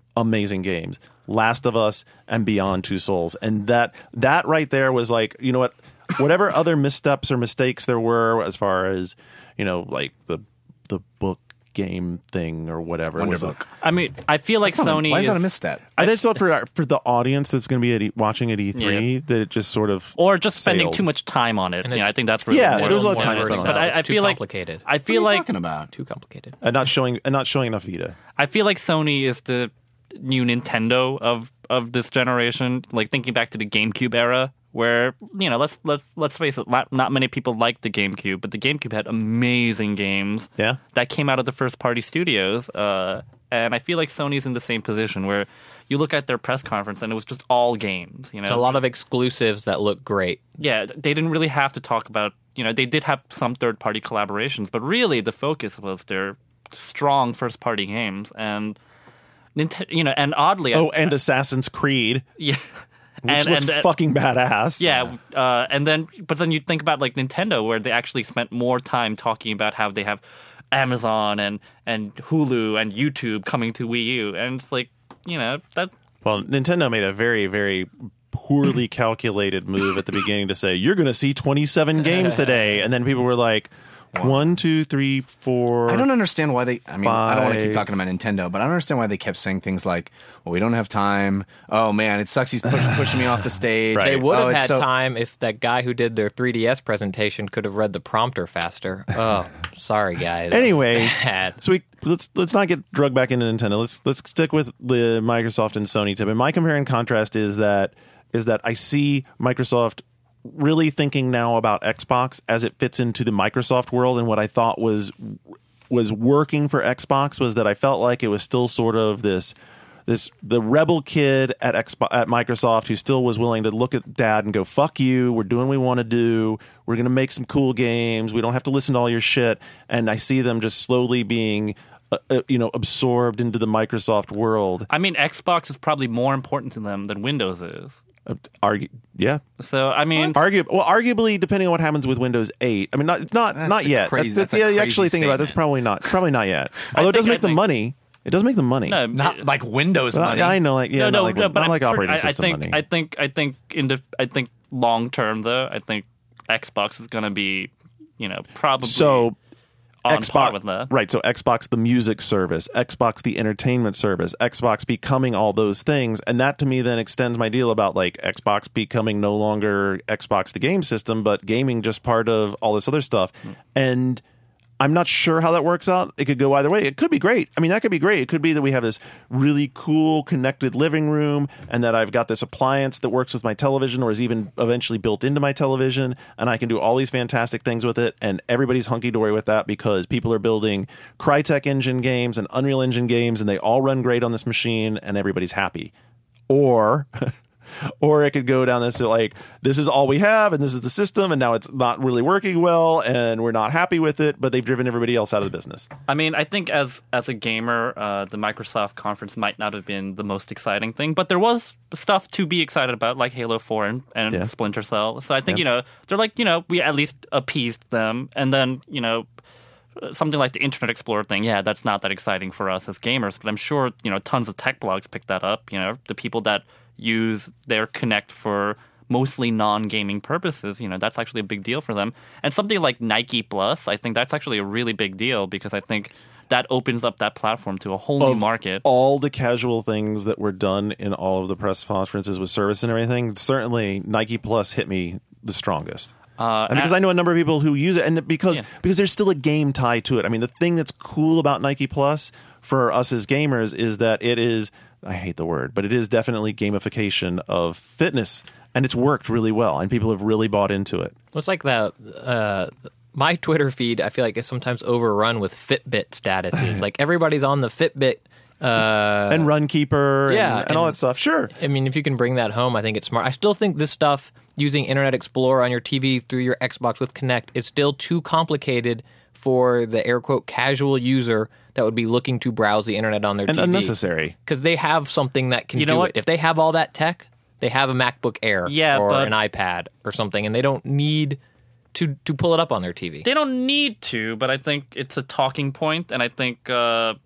amazing games. Last of Us and Beyond Two Souls. And that that right there was like, you know what, whatever other missteps or mistakes there were as far as, you know, like the the book game thing or whatever. Wonder was Book. I mean, I feel like Sony. Why is that a is- misstep? I just thought for for the audience that's going to be at e- watching at E three Yeah. that it just sort of or just spending sailed. too much time on it. And You know, it's- I think that's really Yeah, more there's a lot of more time worrisome. spent on But it. I, I It's too feel like complicated. I What feel are you like talking about? Too complicated. and not showing and not showing enough Vita. I feel like Sony is the new Nintendo of of this generation. Like thinking back to the GameCube era, where you know, let's let's let's face it, not, not many people liked the GameCube, but the GameCube had amazing games Yeah. that came out of the first party studios. Uh, and I feel like Sony's in the same position where you look at their press conference and it was just all games. You know, A lot of exclusives that look great. yeah, they didn't really have to talk about. You know, they did have some third party collaborations, but really the focus was their strong first party games and. Nintendo, you know, and oddly, Oh, and Assassin's Creed, yeah, which and looked and uh, fucking badass. yeah, uh, and then but then you think about like Nintendo, where they actually spent more time talking about how they have Amazon and and Hulu and YouTube coming to Wii U, and it's like you know that Well, Nintendo made a very, very poorly calculated move at the beginning to say, you're going to see twenty-seven games today. And then people were like, one, two, three, four. I don't understand why they. I mean, I don't want to keep Five. talking about Nintendo, but I don't understand why they kept saying things like, "Well, we don't have time." Oh man, it sucks. He's push, pushing me off the stage. Right. They would Oh, have it's had so- time if that guy who did their three D S presentation could have read the prompter faster. Oh, sorry, guys. That was Anyway, bad. so we let's let's not get drugged back into Nintendo. Let's let's stick with the Microsoft and Sony tip. And my compare and contrast is that is that I see Microsoft really thinking now about Xbox as it fits into the Microsoft world, and what I thought was was working for Xbox was that I felt like it was still sort of this this the rebel kid at Xbox, at Microsoft who still was willing to look at dad and go, fuck you, we're doing what we want to do, we're going to make some cool games, we don't have to listen to all your shit. And I see them just slowly being uh, uh, you know absorbed into the Microsoft world. I mean, Xbox is probably more important to them than Windows is. Uh, argue, yeah, So I mean, Argu- well, arguably, depending on what happens with Windows eight. I mean, not it's not That's not a yet. crazy- that's, that's a yeah, you crazy actually think about it, that's statement. probably not probably not yet. Although it does think- I make the think- money. It does make the money. no, Not like Windows But I- money. I know, like yeah, no, not no, like, no, but not like I- operating I, I system think, money. I think, I think, in the, I think long term though, I think Xbox is going to be, you know, probably so on Xbox, par with that. right? So Xbox, the music service, Xbox, the entertainment service, Xbox becoming all those things, and that to me then extends my deal about like Xbox becoming no longer Xbox, the game system, but gaming just part of all this other stuff. Hmm. And I'm not sure how that works out. It could go either way. It could be great. I mean, that could be great. It could be that we have this really cool connected living room and that I've got this appliance that works with my television or is even eventually built into my television, and I can do all these fantastic things with it, and everybody's hunky-dory with that because people are building Crytek Engine games and Unreal Engine games, and they all run great on this machine, and everybody's happy. Or... Or it could go down this like, this is all we have and this is the system and now it's not really working well and we're not happy with it, but they've driven everybody else out of the business. I mean, I think as as a gamer, uh, the Microsoft conference might not have been the most exciting thing, but there was stuff to be excited about, like Halo four and, and Yeah. Splinter Cell. So I think, Yeah. you know, they're like, you know, we at least appeased them. And then, you know, something like the Internet Explorer thing, yeah, that's not that exciting for us as gamers, but I'm sure, you know, tons of tech blogs picked that up. You know, the people that use their Kinect for mostly non-gaming purposes, you know, that's actually a big deal for them. And something like Nike Plus, I think that's actually a really big deal because I think that opens up that platform to a whole new Of market. All the casual things that were done in all of the press conferences with service and everything, certainly Nike Plus hit me the strongest. Uh, And because I know a number of people who use it, and because Yeah. because there's still a game tied to it. I mean, the thing that's cool about Nike Plus for us as gamers is that it is, I hate the word, but it is definitely gamification of fitness, and it's worked really well, and people have really bought into it. Well, it's like that. Uh, my Twitter feed, I feel like, is sometimes overrun with Fitbit statuses. Like everybody's on the Fitbit. Uh, And Runkeeper, yeah, and, and all and- that stuff. Sure, I mean, if you can bring that home, I think it's smart. I still think this stuff, using Internet Explorer on your T V through your Xbox with Kinect, is still too complicated for the air quote casual user that would be looking to browse the internet on their and T V. unnecessary. Because they have something that can You know do what? it. If they have all that tech, they have a MacBook Air Yeah, or but- an iPad or something, and they don't need to to pull it up on their T V. They don't need to, but I think it's a talking point, and I think uh,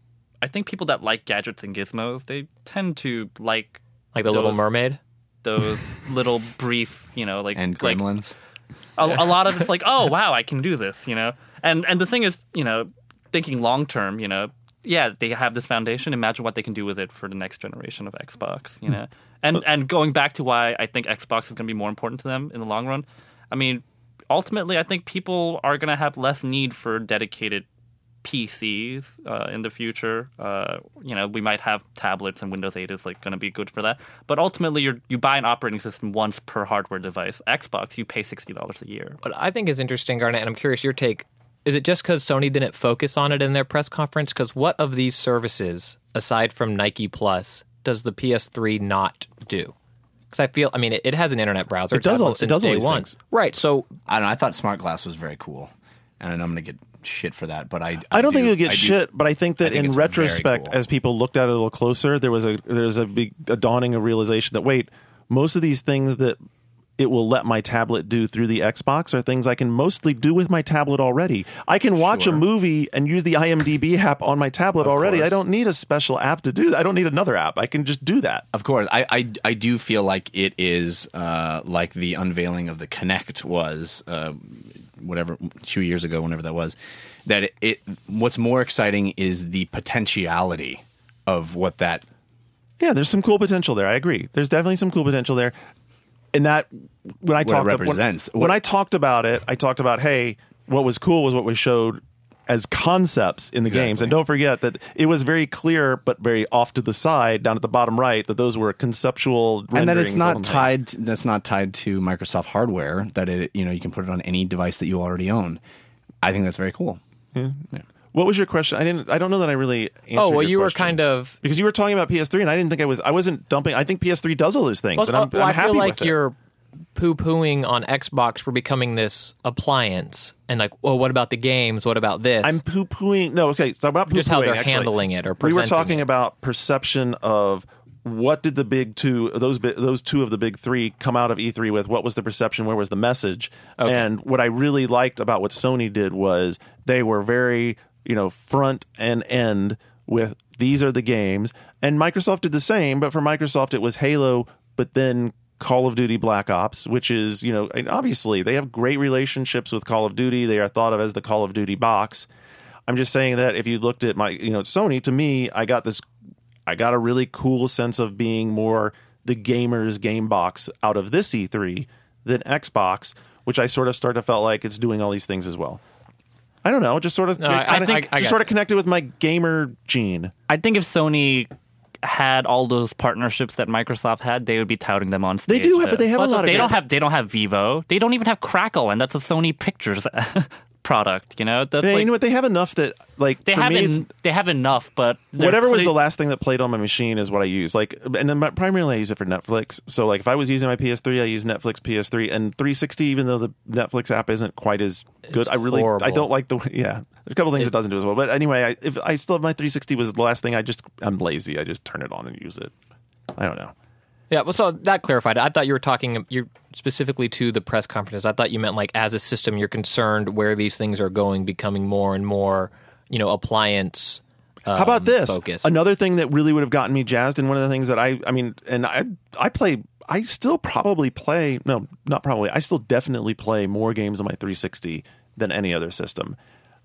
I think people that like gadgets and gizmos, they tend to like Like the those, Little Mermaid? those little brief, you know, like And like, Gremlins. a, a lot of it's like, oh wow, I can do this, you know. And and the thing is, you know, thinking long term, you know, yeah, they have this foundation. Imagine what they can do with it for the next generation of Xbox, you know. And and going back to why I think Xbox is going to be more important to them in the long run. I mean, ultimately, I think people are going to have less need for dedicated P Cs uh, in the future. Uh, you know, we might have tablets, and Windows eight is like going to be good for that. But ultimately, you you buy an operating system once per hardware device. Xbox, you pay sixty dollars a year. What I think is interesting, Garnet, and I'm curious your take. Is it just because Sony didn't focus on it in their press conference? Because what of these services, aside from Nike Plus, does the P S three not do? Because I feel, I mean, it, it has an internet browser. It does all- tablet since it does all day these one. things. Right. So I don't know. I thought Smart Glass was very cool, and I'm going to get shit for that. But I, I don't do- think you'll get I do- shit, but I think that I think in it's very retrospect, cool. as people looked at it a little closer, there was a there's a big a dawning of realization that wait, most of these things that it will let my tablet do through the Xbox are things I can mostly do with my tablet already. I can watch Sure. a movie and use the IMDb app on my tablet already. course. I don't need a special app to do that. I don't need another app. I can just do that. Of course, I, I I do feel like it is uh, like the unveiling of the Kinect was, uh, whatever two years ago, whenever that was. That it, it what's more exciting is the potentiality of what that. Yeah, there's some cool potential there. I agree. There's definitely some cool potential there. And that when I it talked represents. when, What- when I talked about it, I talked about hey, what was cool was what was showed as concepts in the games. Exactly. And don't forget that it was very clear, but very off to the side, down at the bottom right, that those were conceptual And that it's renderings not only. tied. That's not tied to Microsoft hardware. That it, you know, you can put it on any device that you already own. I think that's very cool. Yeah. What was your question? I didn't. I don't know that I really. Answered oh well, your you were question. kind of. because you were talking about P S three, and I didn't think I was. I wasn't dumping. I think P S three does all those things, Well, and I'm, uh, well, I'm I happy feel like with it. you're poo-pooing on Xbox for becoming this appliance, and like, well, what about the games? What about this? I'm poo pooing. No, okay. So I'm not poo-pooing. Just how they're actually. handling it or we were presenting talking it. about perception of what did the big two those bi- those two of the big three come out of E three with? What was the perception? Where was the message? Okay. And what I really liked about what Sony did was they were very you know front and end with these are the games, and Microsoft did the same. But for Microsoft, it was Halo, but then Call of Duty Black Ops, which is, you know, and obviously they have great relationships with Call of Duty. They are thought of as the Call of Duty box. I'm just saying that if you looked at my, you know, Sony, to me, I got this, I got a really cool sense of being more the gamer's game box out of this E three than Xbox, which I sort of started to felt like it's doing all these things as well. I don't know, just sort of, No, I- kinda- I think- I just got sort it. of connected with my gamer gene. I think if Sony had all those partnerships that Microsoft had, they would be touting them on They stage. do have- but they have a Also, lot of they great- don't have they don't have Vivo. They don't even have Crackle, and that's a Sony Pictures product. You know, that's They, like, you know what? They have enough that, like, they for have me, it's- en- they have enough, but they're whatever was pretty- the last thing that played on my machine is what I use. Like, and then my, primarily I use it for Netflix. So, like, if I was using my P S three, I use Netflix P S three and three sixty. Even though the Netflix app isn't quite as good, It's I really horrible. I don't like the yeah. There's a couple things It- it, doesn't do as well. But anyway, I, if I still have my three sixty was the last thing. I just I'm lazy. I just turn it on and use it. I don't know. Yeah, well, so that clarified it. I thought you were talking you specifically to the press conferences. I thought you meant like as a system, you're concerned where these things are going, becoming more and more, you know, appliance. Um, How about this? Focus. Another thing that really would have gotten me jazzed, and one of the things that I, I mean, and I, I play, I still probably play, no, not probably, I still definitely play more games on my three sixty than any other system.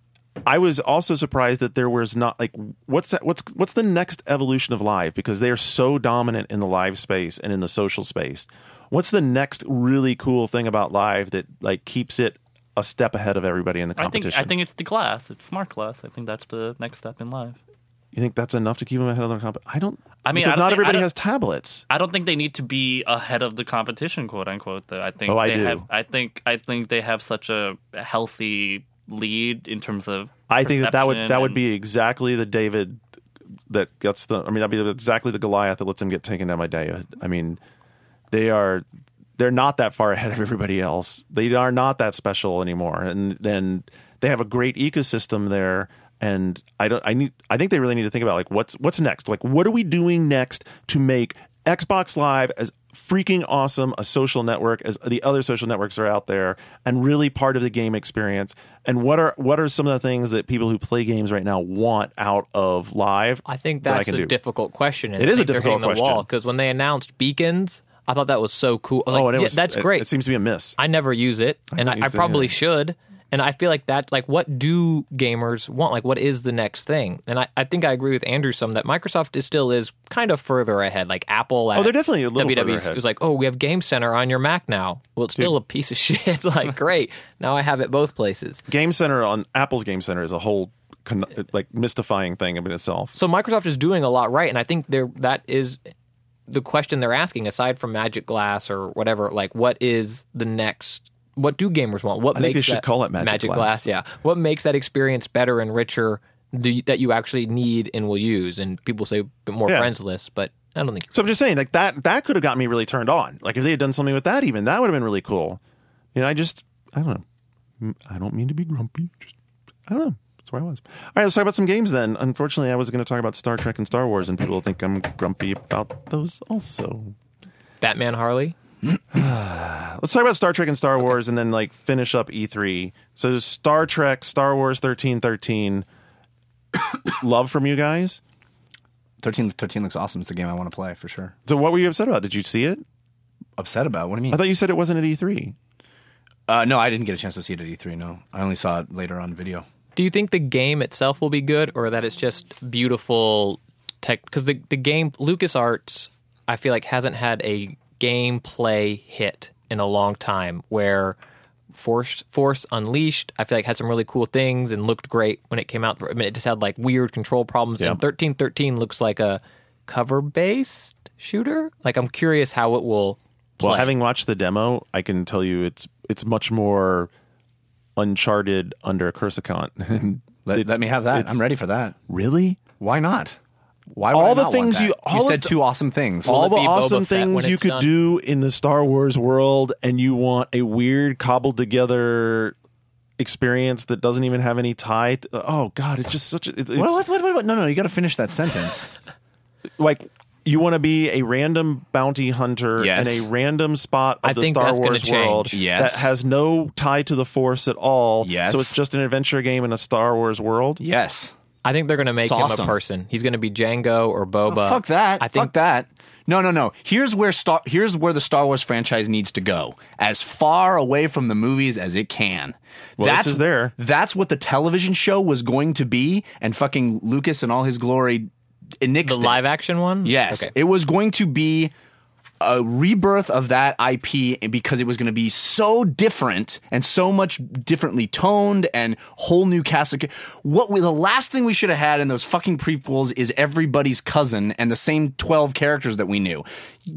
I was also surprised that there was not like what's that, what's what's the next evolution of live, because they're so dominant in the live space and in the social space. What's the next really cool thing about live that like keeps it a step ahead of everybody in the I think competition? I think it's the glass. It's smart glass. I think that's the next step in live. You think that's enough to keep them ahead of the competition? I don't. I mean, because I don't not think- I everybody don't- has tablets. I don't think they need to be ahead of the competition, quote unquote. Though I think Oh, I they do. have. I think I think they have such a healthy lead in terms of. I think that that would that would perception be exactly the David that gets the. I mean, that'd be exactly the Goliath that lets him get taken down by David. I mean, they are they're not that far ahead of everybody else. They are not that special anymore, and then they have a great ecosystem there. And I don't. I need. I think they really need to think about like what's what's next. Like, what are we doing next to make Xbox Live as freaking awesome a social network as the other social networks are out there, and really part of the game experience? And what are what are some of the things that people who play games right now want out of live? I think that I that's can a do? difficult question. And It I is a think they're difficult hitting the wall question. because when they announced beacons, I thought that was so cool. I was Oh, like, and it yeah, was, that's it- great. It, seems to be a miss. I never use it, and I, haven't I used it probably either. should. And I feel like that, like, what do gamers want? Like, what is the next thing? And I, I think I agree with Andrew some that Microsoft is still is kind of further ahead. Like Apple, at Oh, they're definitely a little W W E further ahead. was like, oh, we have Game Center on your Mac now. Well, it's still a piece of shit. Like, great, now I have it both places. Game Center on Apple's Game Center is a whole con- like mystifying thing in itself. So Microsoft is doing a lot right, and I think they're that is the question they're asking. Aside from Magic Glass or whatever, like, what is the next? What do gamers want? What I makes think they should that, call it Magic Glass. Yeah. What makes that experience better and richer do you, that you actually need and will use? And people say more Yeah. friends lists, but I don't think. So I'm just saying, like that that could have got me really turned on. Like if they had done something with that, even that would have been really cool. You know, I just I don't know. I don't mean to be grumpy. Just I don't know. That's where I was. All right, let's talk about some games then. Unfortunately, I was going to talk about Star Trek and Star Wars, and people think I'm grumpy about those also. Batman Harley. Let's talk about Star Trek and Star Wars, and then like finish up E three. So Star Trek, Star Wars thirteen thirteen. Love from you guys. thirteen thirteen looks awesome. It's a game I want to play for sure. So what were you upset about? Did you see it? Upset about? What do you mean? I thought you said it wasn't at E three. Uh, no, I didn't get a chance to see it at E three. No, I only saw it later on video. Do you think the game itself will be good, or that it's just beautiful tech? Because the the game LucasArts, I feel like hasn't had a gameplay hit in a long time. Where Force Force Unleashed, I feel like had some really cool things and looked great when it came out. I mean, it just had like weird control problems. Yeah. And thirteen thirteen looks like a cover based shooter. Like I'm curious how it will play. Well, having watched the demo, I can tell you it's it's much more Uncharted under Coruscant. Let, It- let me have that. it's- I'm ready for that. Really? Why not? Why would All I the not want things that? you- all you of said the- two awesome things. All it the be Boba awesome Fett when things you it's could done? do in the Star Wars world, and you want a weird cobbled together experience that doesn't even have any tie. To, oh God, it's just such a. It, it's, What, what, what, what, what? No, no, you got to finish that sentence. like you want to be a random bounty hunter Yes. in a random spot of I the think Star that's gonna Wars world change. Yes. that has no tie to the Force at all. Yes. So it's just an adventure game in a Star Wars world. Yes. I think they're going to make It's him awesome. a person. He's going to be Django or Boba. Fuck that. I think Fuck that. No, no, no. Here's where Star here's where the Star Wars franchise needs to go. As far away from the movies as it can. Well, this is there. That's what the television show was going to be, and fucking Lucas and all his glory nixed the it. live action one. Yes. Okay. It was going to be a rebirth of that I P because it was going to be so different and so much differently toned and whole new cast. Of, what we, the last thing we should have had in those fucking prequels is everybody's cousin and the same twelve characters that we knew.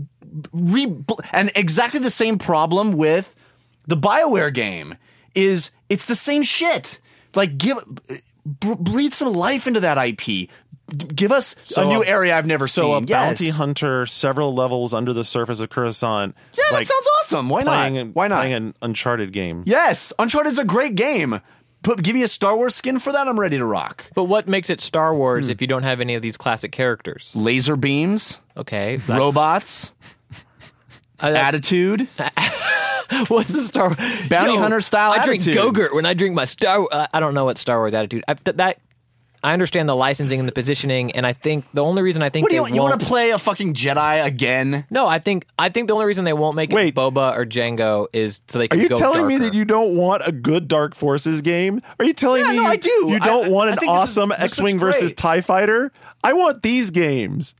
Re, and exactly the same problem with the BioWare game is it's the same shit. Like give b- breathe some life into that I P. Give us So a new a- area I've never So seen. a bounty Yes. hunter several levels under the surface of Coruscant. Yeah, that like, sounds awesome. Why playing, not? Why not? Playing an Uncharted game. Yes, Uncharted's a great game. Put give me a Star Wars skin for that. I'm ready to rock. But what makes it Star Wars Hmm. if you don't have any of these classic characters? Laser beams, Okay, that's- robots, uh, that- attitude. What's the Star Bounty Yo, hunter style I drink attitude. Go-Gurt when I drink my Star. Uh, I don't know what Star Wars attitude. I, th- that I understand the licensing and the positioning, and I think the only reason I think What do you they want? You won't- want to play a fucking Jedi again? No, I think I think the only reason they won't make Wait. it Boba or Django is so they Are can you go telling me darker. that you don't want a good Dark Forces game? Are you telling Yeah, me no, you, I do. you don't I- want I an think this is- awesome this looks X-Wing versus great. TIE Fighter? I want these games.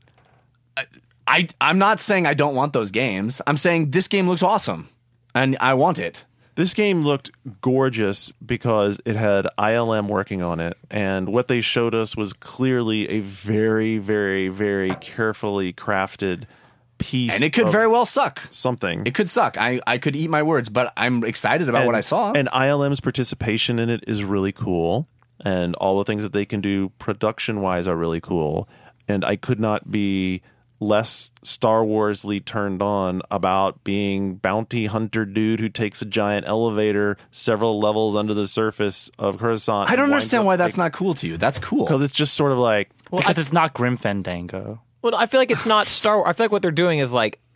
I I'm not saying I don't want those games. I'm saying this game looks awesome, and I want it. This game looked gorgeous because it had I L M working on it, and what they showed us was clearly a very, very, very carefully crafted piece. And it could of very well suck. something. It could suck. I, I could eat my words, but I'm excited about what I saw. And I L M's participation in it is really cool. And all the things that they can do production wise are really cool. And I could not be less Star Wars-ly turned on about being bounty hunter dude who takes a giant elevator several levels under the surface of Coruscant. I don't understand why that's not cool to you. That's cool. Because it's just sort of like, Because it's not Grim Fandango. Well, I feel like it's not Star Wars. I feel like what they're doing is like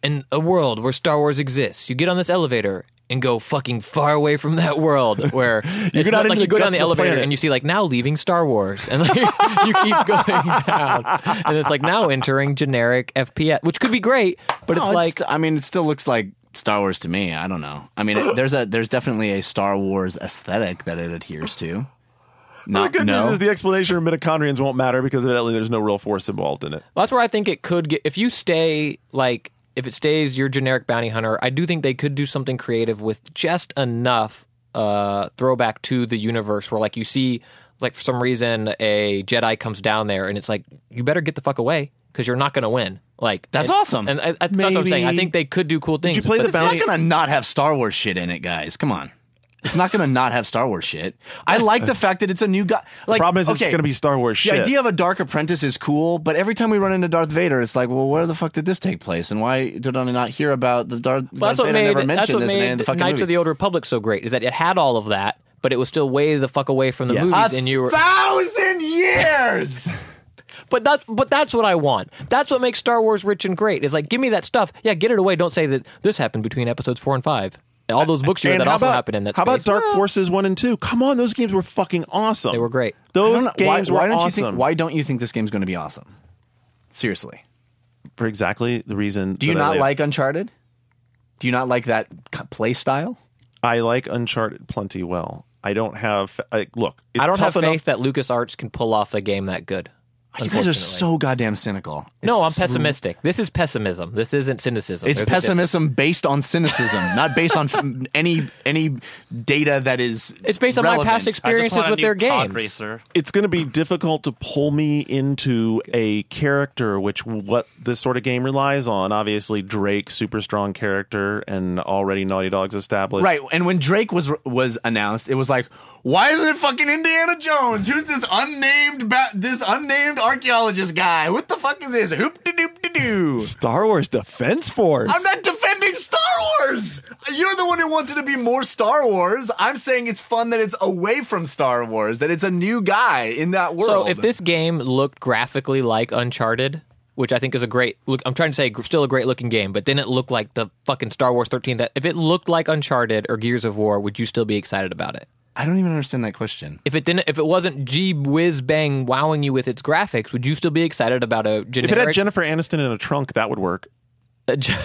in a world where Star Wars exists. You get on this elevator and go fucking far away from that world where it's go down not like into you go the down the guts of the elevator planet. and you see like now leaving Star Wars and like you keep going down and it's like now entering generic F P S, which could be great, but No, it's like I mean, it still looks like Star Wars to me. I don't know. I mean, it, there's a there's definitely a Star Wars aesthetic that it adheres to. The Not good no. news is the explanation of midichlorians won't matter because evidently there's no real force involved in it. that's where I think it could get if you stay like if it stays your generic bounty hunter. I do think they could do something creative with just enough uh, throwback to the universe where like you see like for some reason a Jedi comes down there and it's like you better get the fuck away because you're not going to win. Like That's and- awesome. and I, that's what I'm saying. I Maybe- think they could do cool things. you play but the It's bounty- not going to not have Star Wars shit in it, guys. Come on. It's not going to not have Star Wars shit. I like the fact that it's a new guy. Like, Problem is, it's okay, going to be Star Wars shit. The idea of a Dark Apprentice is cool, but every time we run into Darth Vader, it's like, well, where the fuck did this take place, and why did I not hear about the Darth? Well, that's Darth what Vader made never that's mentioned what this in any of made the fucking Knights movies. of the Old Republic so great is that it had all of that, but it was still way the fuck away from the Yes. movies, A and you were. thousand years. But that's but that's what I want. That's what makes Star Wars rich and great. Is like give me that stuff. Yeah, get it away. Don't say that this happened between episodes four and five. All those books you read And that how also about, happened in that How space. about Dark Well, Forces one and two? Come on, those games were fucking awesome. They were great. I don't Those know. games why, were why don't awesome. you think? Why don't you think this game's going to be awesome? Seriously, For exactly the reason. do you that I not laid- like Uncharted? Do you not like that c- play style? I like Uncharted plenty well. I don't have. I, look, it's I don't have tough faith enough. that LucasArts can pull off a game that good. You guys are unfortunately. so goddamn cynical. No, I'm It's- pessimistic. This is pessimism. This isn't cynicism. It's There's a difference. pessimism based on cynicism, not based on f- any any data that is. It's based on my relevant. past I just experiences want a with new their pod games. racer. It's going to be difficult to pull me into a character, which what this sort of game relies on. Obviously, Drake, super strong character, and already Naughty Dog's established. Right, and when Drake was was announced, it was like, why isn't it fucking Indiana Jones? Who's this unnamed ba- this unnamed archaeologist guy? What the fuck is this? Hoop de doop de doo. Star Wars Defense Force. I'm not defending Star Wars. You're the one who wants it to be more Star Wars. I'm saying it's fun that it's away from Star Wars, that it's a new guy in that world. So if this game looked graphically like Uncharted, which I think is a great look, I'm trying to say still a great looking game, but then it looked like the fucking Star Wars thirteen. That if it looked like Uncharted or Gears of War, would you still be excited about it? I don't even understand that question. If it didn't, if it wasn't gee whiz bang wowing you with its graphics, would you still be excited about a generic? If it had Jennifer Aniston in a trunk, that would work. a, ge-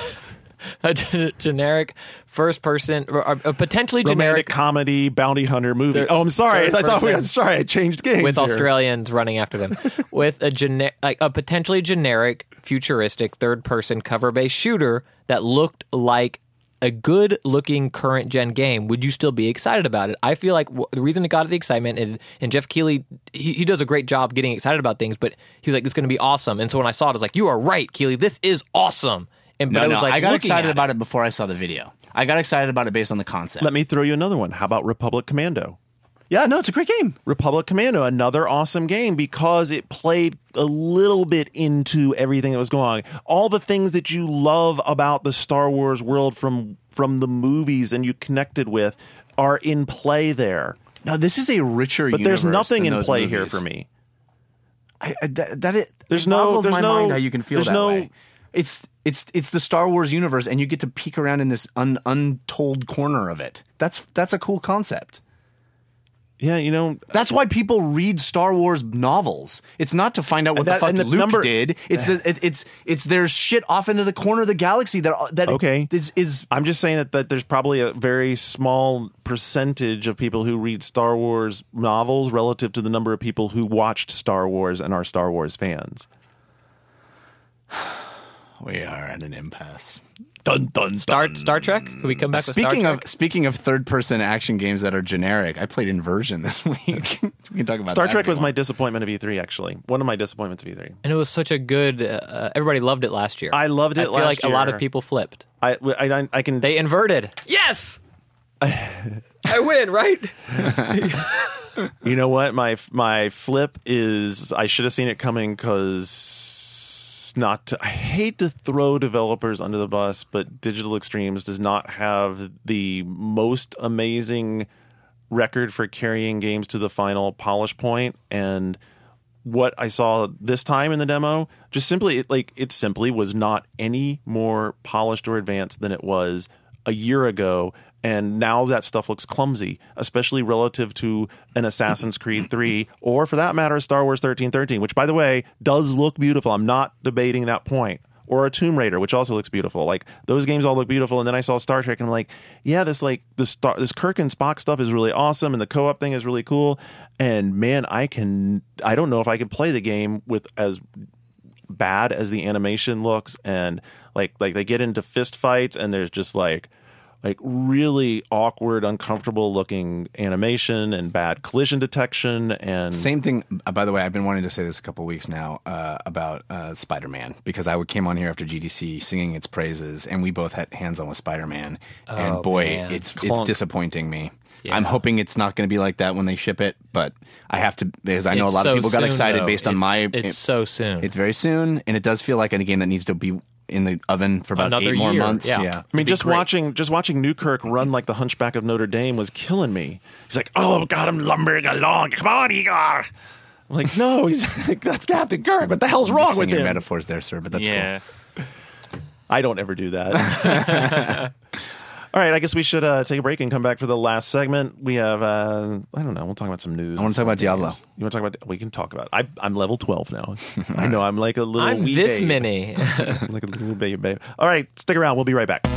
a ge- generic first person, or a potentially Romantic generic comedy bounty hunter movie. Third- oh, I'm sorry. I third thought we were person. sorry. I changed games with here. Australians running after them, with a gene- like a potentially generic, futuristic third person cover based shooter that looked like a good looking current gen game. Would you still be excited about it? I feel like w- the reason it got the excitement is, and Jeff Keighley, he, he does a great job getting excited about things, but he was like, "It's going to be awesome." And so when I saw it, I was like, "You are right, Keighley. This is awesome." And but No, I was no, like, I got looking excited at about it before I saw the video. I got excited about it based on the concept. Let me throw you another one. How about Republic Commando? yeah, no, it's a great game. Republic Commando, another awesome game because it played a little bit into everything that was going on. All the things that you love about the Star Wars world from from the movies and you connected with are in play there. No, this is a richer But universe there's nothing than in those play movies. here for me. I, I, that, that it, There's it no- boggles there's my no- mind how you can feel there's that no- way. It's it's it's the Star Wars universe, and you get to peek around in this un, untold corner of it. That's that's a cool concept. Yeah, you know, That's why people read Star Wars novels. It's not to find out what And that- the fuck and the Luke number- did. It's the it, it's it's there's shit off into the corner of the galaxy that that Okay. is is I'm just saying that, that there's probably a very small percentage of people who read Star Wars novels relative to the number of people who watched Star Wars and are Star Wars fans. we are at an impasse. Dun dun Star Star Trek. Can we come back with Speaking Star of Trek? speaking of third person action games that are generic, I played Inversion this week. we can talk about Star that Trek if you was want. my disappointment of E three, actually. One of my disappointments of E three. And it was such a good. Uh, everybody loved it last year. I loved it I feel last like a lot year. of people flipped. I, I, I can. They inverted. Yes, I win, right? You know what? My my flip is I should have seen it coming because not. To, I hate to throw developers under the bus, but Digital Extremes does not have the most amazing record for carrying games to the final polish point, and what I saw this time in the demo, just simply it, like it simply was not any more polished or advanced than it was a year ago. And now that stuff looks clumsy, especially relative to an Assassin's Creed three, or for that matter, Star Wars thirteen thirteen, which, by the way, does look beautiful. I'm not debating that point. Or a Tomb Raider, which also looks beautiful. Like, those games all look beautiful. And then I saw Star Trek, and I'm like, yeah, this like this Star, this Kirk and Spock stuff is really awesome, and the co-op thing is really cool. And man, I can I don't know if I can play the game with as bad as the animation looks, and like like they get into fist fights, and there's just like. like really awkward, uncomfortable looking animation and bad collision detection. And same thing. Uh, by the way, I've been wanting to say this a couple of weeks now uh, about uh, Spider-Man, because I came on here after G D C singing its praises, and we both had hands on with Spider-Man. Oh, and boy, man. it's Clunk. it's disappointing me. Yeah. I'm hoping it's not going to be like that when they ship it, but I have to, because I know It's a lot so of people got soon, excited though. based on It's- my. It's it- so soon. It's very soon, and it does feel like a game that needs to be in the oven for about Another eight more year, months. yeah. I mean, It'd be just great. watching just watching Newkirk run like the Hunchback of Notre Dame was killing me. He's like, "Oh God, I'm lumbering along. Come on, Igor." I'm like, "No, he's like, that's Captain Kirk. What the hell's wrong with Mixing your him?" metaphors there, sir, but that's yeah. cool. I don't ever do that. All right, I guess we should uh, take a break and come back for the last segment. We have, uh, I don't know, we'll talk about some news. I wanna and talk about some Diablo. games. You want to talk about? We can talk about. I, I'm level twelve now. I know I'm like a little. I'm wee this babe. many. Like a little baby babe. All right, stick around. We'll be right back.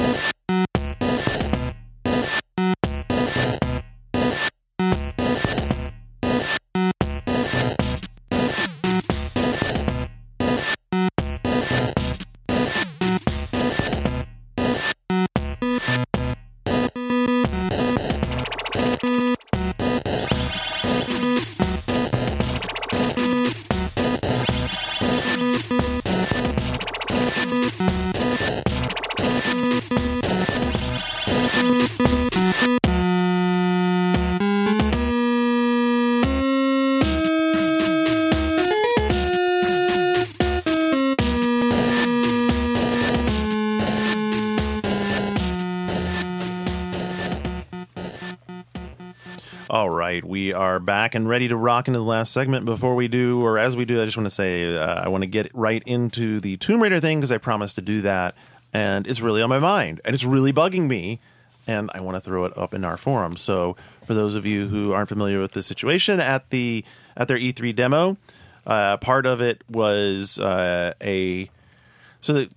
All right, we are back and ready to rock into the last segment. Before we do, or as we do, I just want to say uh, I want to get right into the Tomb Raider thing because I promised to do that, and it's really on my mind, and it's really bugging me, and I want to throw it up in our forum. So for those of you who aren't familiar with the situation at the at their E three demo, uh, part of it was uh, a so the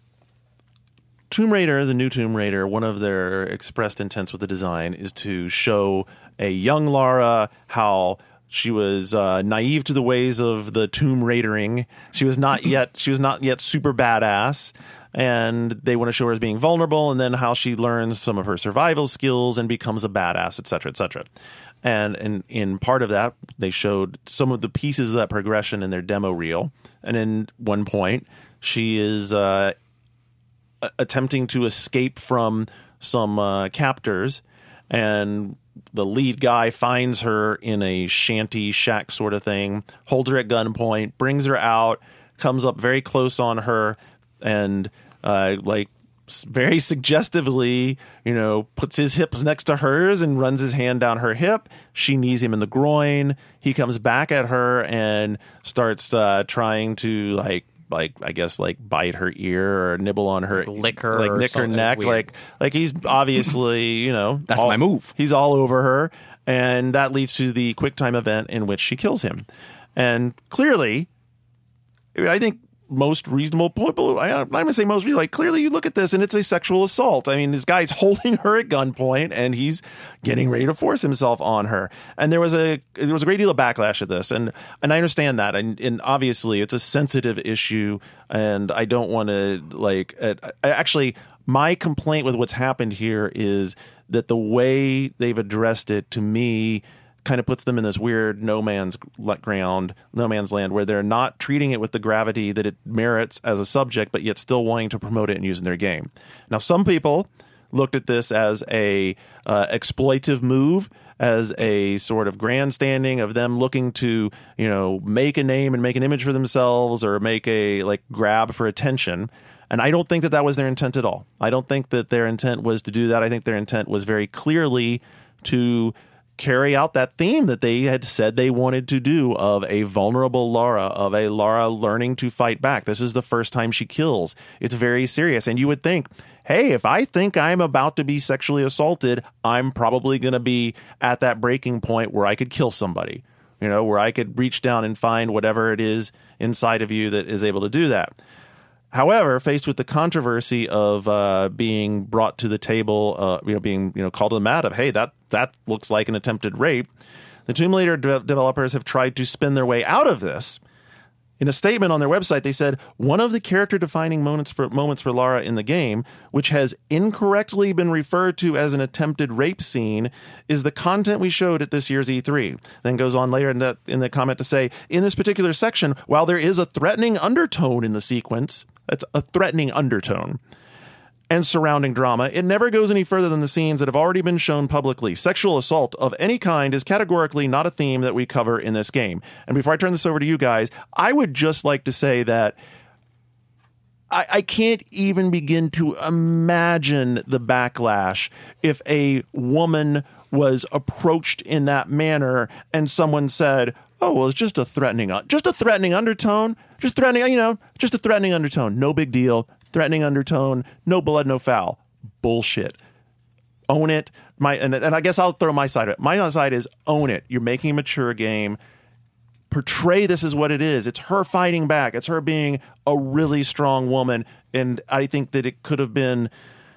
Tomb Raider, the new Tomb Raider, one of their expressed intents with the design is to show a young Lara how she was uh, naive to the ways of the Tomb Raidering. She was not yet she was not yet super badass, and they want to show her as being vulnerable, and then how she learns some of her survival skills and becomes a badass, et cetera, et cetera. And in, in part of that, they showed some of the pieces of that progression in their demo reel. And in one point, she is uh, attempting to escape from some uh, captors, and the lead guy finds her in a shanty shack sort of thing, holds her at gunpoint, brings her out, comes up very close on her, and uh, like s- very suggestively, you know, puts his hips next to hers and runs his hand down her hip. She knees him in the groin. He comes back at her and starts uh, trying to like. like I guess like bite her ear or nibble on her, Lick her like or nick her something neck, weird. like like he's obviously you know That's all- my move. He's all over her, and that leads to the quick time event in which she kills him. And clearly, I mean, I think most reasonable people, I- I'm not going to say most people, like clearly you look at this and it's a sexual assault. I mean, this guy's holding her at gunpoint and he's getting ready to force himself on her. And there was a there was a great deal of backlash at this, and and I understand that, and, and obviously it's a sensitive issue, and I don't want to like uh, I, actually. My complaint with what's happened here is that the way they've addressed it, to me, kind of puts them in this weird no man's ground, no man's land, where they're not treating it with the gravity that it merits as a subject, but yet still wanting to promote it and use it in their game. Now, some people looked at this as a uh, exploitive move, as a sort of grandstanding of them looking to, you know, make a name and make an image for themselves, or make a like grab for attention. And I don't think that that was their intent at all. I don't think that their intent was to do that. I think their intent was very clearly to carry out that theme that they had said they wanted to do of a vulnerable Lara, of a Lara learning to fight back. This is the first time she kills. It's very serious. And you would think, hey, if I think I'm about to be sexually assaulted, I'm probably going to be at that breaking point where I could kill somebody, you know, where I could reach down and find whatever it is inside of you that is able to do that. However, faced with the controversy of uh, being brought to the table, uh, you know, being you know called to the mat of, hey, that that looks like an attempted rape, the Tomb Raider de- developers have tried to spin their way out of this. In a statement on their website, they said one of the character-defining moments for moments for Lara in the game, which has incorrectly been referred to as an attempted rape scene, is the content we showed at this year's E three. Then goes on later in the in the comment to say, in this particular section, while there is a threatening undertone in the sequence. That's a threatening undertone. And surrounding drama, it never goes any further than the scenes that have already been shown publicly. Sexual assault of any kind is categorically not a theme that we cover in this game. And before I turn this over to you guys, I would just like to say that I, I can't even begin to imagine the backlash if a woman was approached in that manner and someone said, oh, well, it's just a threatening, just a threatening undertone, just threatening, you know, just a threatening undertone. No big deal. Threatening undertone. No blood, no foul. Bullshit. Own it. My and, and I guess I'll throw my side of it. My side is own it. You're making a mature game. Portray this as what it is. It's her fighting back. It's her being a really strong woman. And I think that it could have been,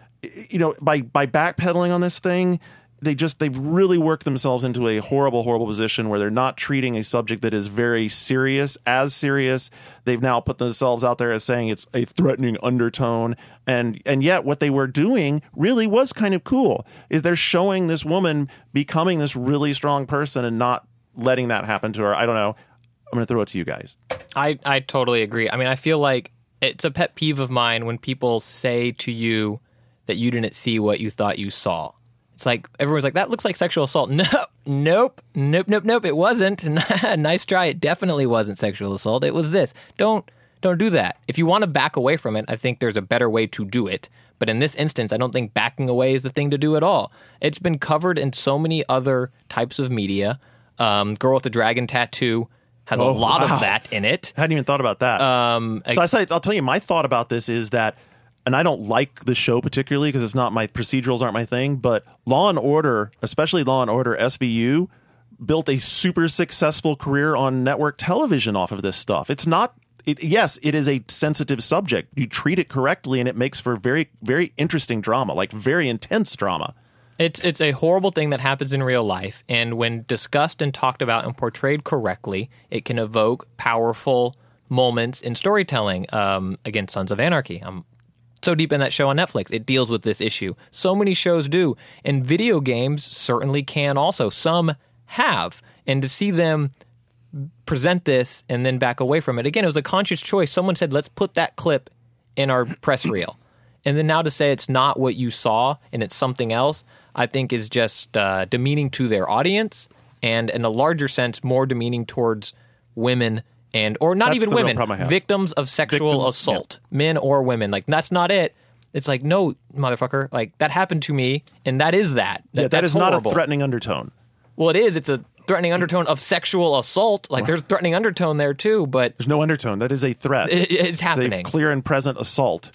you know, by by backpedaling on this thing, they just they've really worked themselves into a horrible, horrible position where they're not treating a subject that is very serious as serious. They've now put themselves out there as saying it's a threatening undertone, and and yet what they were doing really was kind of cool. Is they're showing this woman becoming this really strong person and not letting that happen to her. I don't know. I'm going to throw it to you guys. I I totally agree. I mean, I feel like it's a pet peeve of mine when people say to you that you didn't see what you thought you saw. It's like, everyone's like, that looks like sexual assault. No, nope, nope, nope, nope, it wasn't. Nice try. It definitely wasn't sexual assault. It was this. Don't, don't do that. If you want to back away from it, I think there's a better way to do it. But in this instance, I don't think backing away is the thing to do at all. It's been covered in so many other types of media. Um, Girl with the Dragon Tattoo has Oh, a lot wow. of that in it. I hadn't even thought about that. Um, so I say, I'll tell you, my thought about this is that, and I don't like the show particularly because it's not my procedurals aren't my thing, but Law and Order, especially Law and Order S V U, built a super successful career on network television off of this stuff. It's not, it, yes, it is a sensitive subject. You treat it correctly and it makes for very, very interesting drama, like very intense drama. It's it's a horrible thing that happens in real life, and when discussed and talked about and portrayed correctly, it can evoke powerful moments in storytelling. Um, again, Sons of Anarchy. I'm so deep in that show on Netflix. It deals with this issue. So many shows do, and video games certainly can also. Some have, and to see them present this and then back away from it, again, it was a conscious choice. Someone said, let's put that clip in our press reel. And then now to say it's not what you saw and it's something else, I think is just uh, demeaning to their audience, and in a larger sense, more demeaning towards women and, or not That's even the real women, problem I have. victims of sexual Victims, assault, men or women. Like, that's not it. It's like, no, motherfucker, like, that happened to me, and that is that. that Yeah, that that's is not horrible. a threatening undertone. Well, it is. It's a threatening undertone of sexual assault. Like, there's threatening undertone there, too, but There's no undertone. That is a threat. it, it's It's happening. a clear and present assault.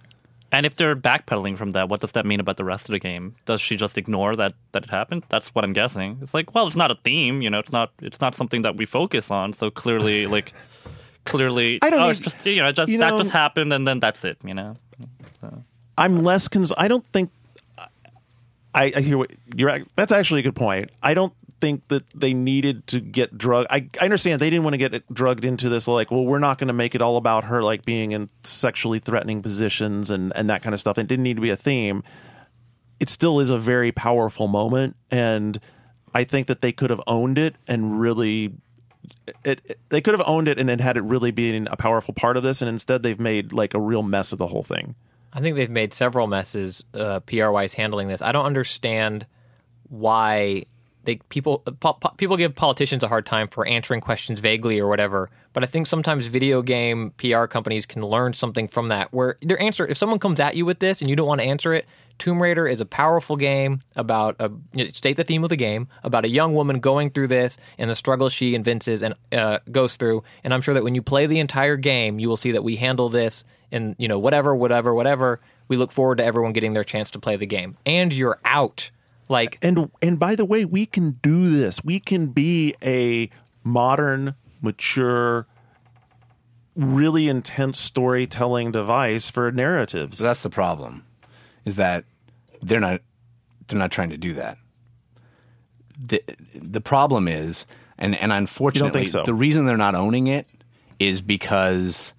And if they're backpedaling from that, what does that mean about the rest of the game? Does she just ignore that that it happened? That's what I'm guessing. It's like, well, it's not a theme, you know. It's not. It's not something that we focus on. So clearly, like, clearly, I don't oh, need- it's just you know, just you that know- just happened, and then that's it, you know. I'm less cons. I don't think. I, I hear what you're. ac- That's actually a good point. I don't think that they needed to get drugged. I, I understand they didn't want to get it drugged into this. Like, well, we're not going to make it all about her like being in sexually threatening positions and and that kind of stuff. It didn't need to be a theme. It still is a very powerful moment, and I think that they could have owned it and really. It, it they could have owned it and it had it really being a powerful part of this, and instead they've made like a real mess of the whole thing. I think they've made several messes uh, P R-wise handling this. I don't understand why they people po- po- people give politicians a hard time for answering questions vaguely or whatever. But I think sometimes video game P R companies can learn something from that. Where their answer, if someone comes at you with this and you don't want to answer it, Tomb Raider is a powerful game about a state the theme of the game about a young woman going through this and the struggle she evinces and uh, goes through. And I'm sure that when you play the entire game, you will see that we handle this in you know whatever, whatever, whatever. We look forward to everyone getting their chance to play the game, and you're out. Like And and by the way, we can do this. We can be a modern, mature, really intense storytelling device for narratives. So that's the problem, is that they're not they're not trying to do that. The the problem is, and, and unfortunately, so? the reason they're not owning it is because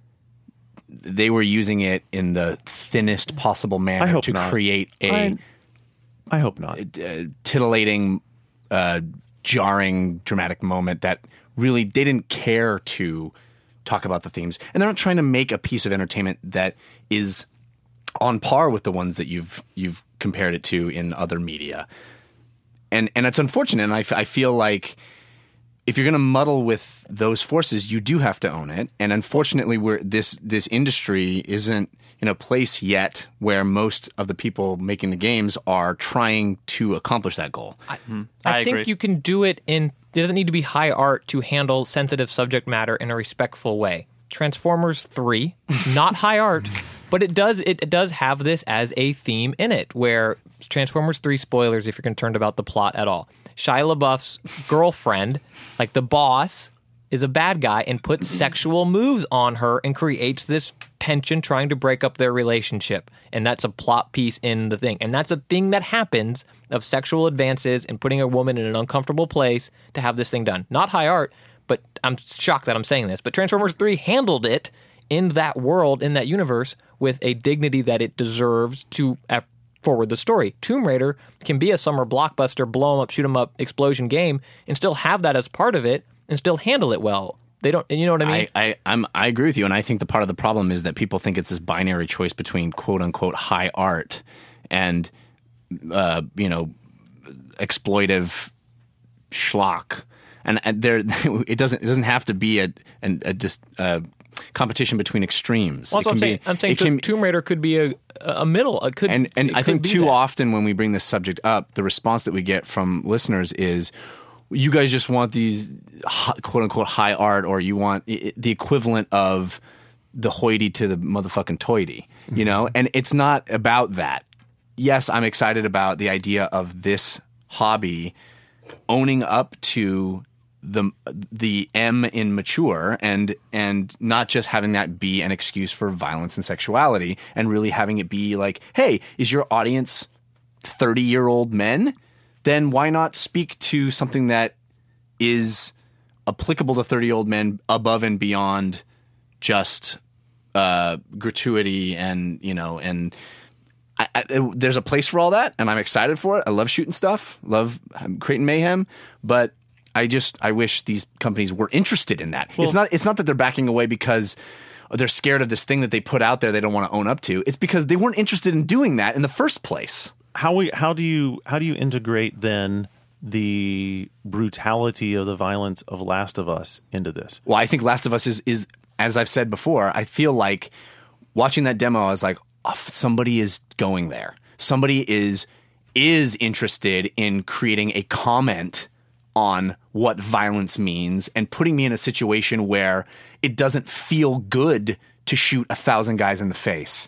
they were using it in the thinnest possible I manner hope to not. create a I, I hope not. uh, titillating, uh, jarring, dramatic moment that really they didn't care to talk about the themes, and they're not trying to make a piece of entertainment that is on par with the ones that you've you've compared it to in other media, and and it's unfortunate. And I, f- I feel like if you're going to muddle with those forces, you do have to own it. And unfortunately, we're this this industry isn't in a place yet where most of the people making the games are trying to accomplish that goal. I, I I think agree. you can do it in. It doesn't need to be high art to handle sensitive subject matter in a respectful way. Transformers three, not high art, but it does it, it does have this as a theme in it. Where Transformers three spoilers, if you're concerned about the plot at all, Shia LaBeouf's girlfriend, like the boss, is a bad guy and puts sexual moves on her and creates this tension trying to break up their relationship. And that's a plot piece in the thing. And that's a thing that happens of sexual advances and putting a woman in an uncomfortable place to have this thing done. Not high art, but I'm shocked that I'm saying this. But Transformers three handled it in that world, in that universe, with a dignity that it deserves to uh, forward the story. Tomb Raider can be a summer blockbuster, blow 'em up, shoot 'em up, explosion game, and still have that as part of it, and still handle it well. They don't, you know what I mean? I, I, I'm, I agree with you, and I think the part of the problem is that people think it's this binary choice between "quote unquote" high art and, uh, you know, exploitive schlock, and, and there it doesn't it doesn't have to be a a, a just uh, competition between extremes. Well, It that's what I'm can saying. be- I'm saying it can- Tomb Raider could be a a middle. It could, and and it I could think be too that. often when we bring this subject up, the response that we get from listeners is, "You guys just want these hi- quote unquote high art, or you want i- the equivalent of the hoity to the motherfucking toity," you know? And it's not about that. Yes, I'm excited about the idea of this hobby owning up to the the M in mature, and and not just having that be an excuse for violence and sexuality, and really having it be like, hey, is your audience thirty year old men? Then why not speak to something that is applicable to thirty year old men above and beyond just uh, gratuity and, you know, and I, I, there's a place for all that, and I'm excited for it. I love shooting stuff, love creating mayhem, but I just I wish these companies were interested in that. It's not it's not that they're backing away because they're scared of this thing that they put out there they don't want to own up to. It's because they weren't interested in doing that in the first place. How we how do you how do you integrate then the brutality of the violence of Last of Us into this? Well, I think Last of Us is is as I've said before, I feel like watching that demo, I was like, oh, somebody is going there. Somebody is is interested in creating a comment on what violence means and putting me in a situation where it doesn't feel good to shoot a thousand guys in the face.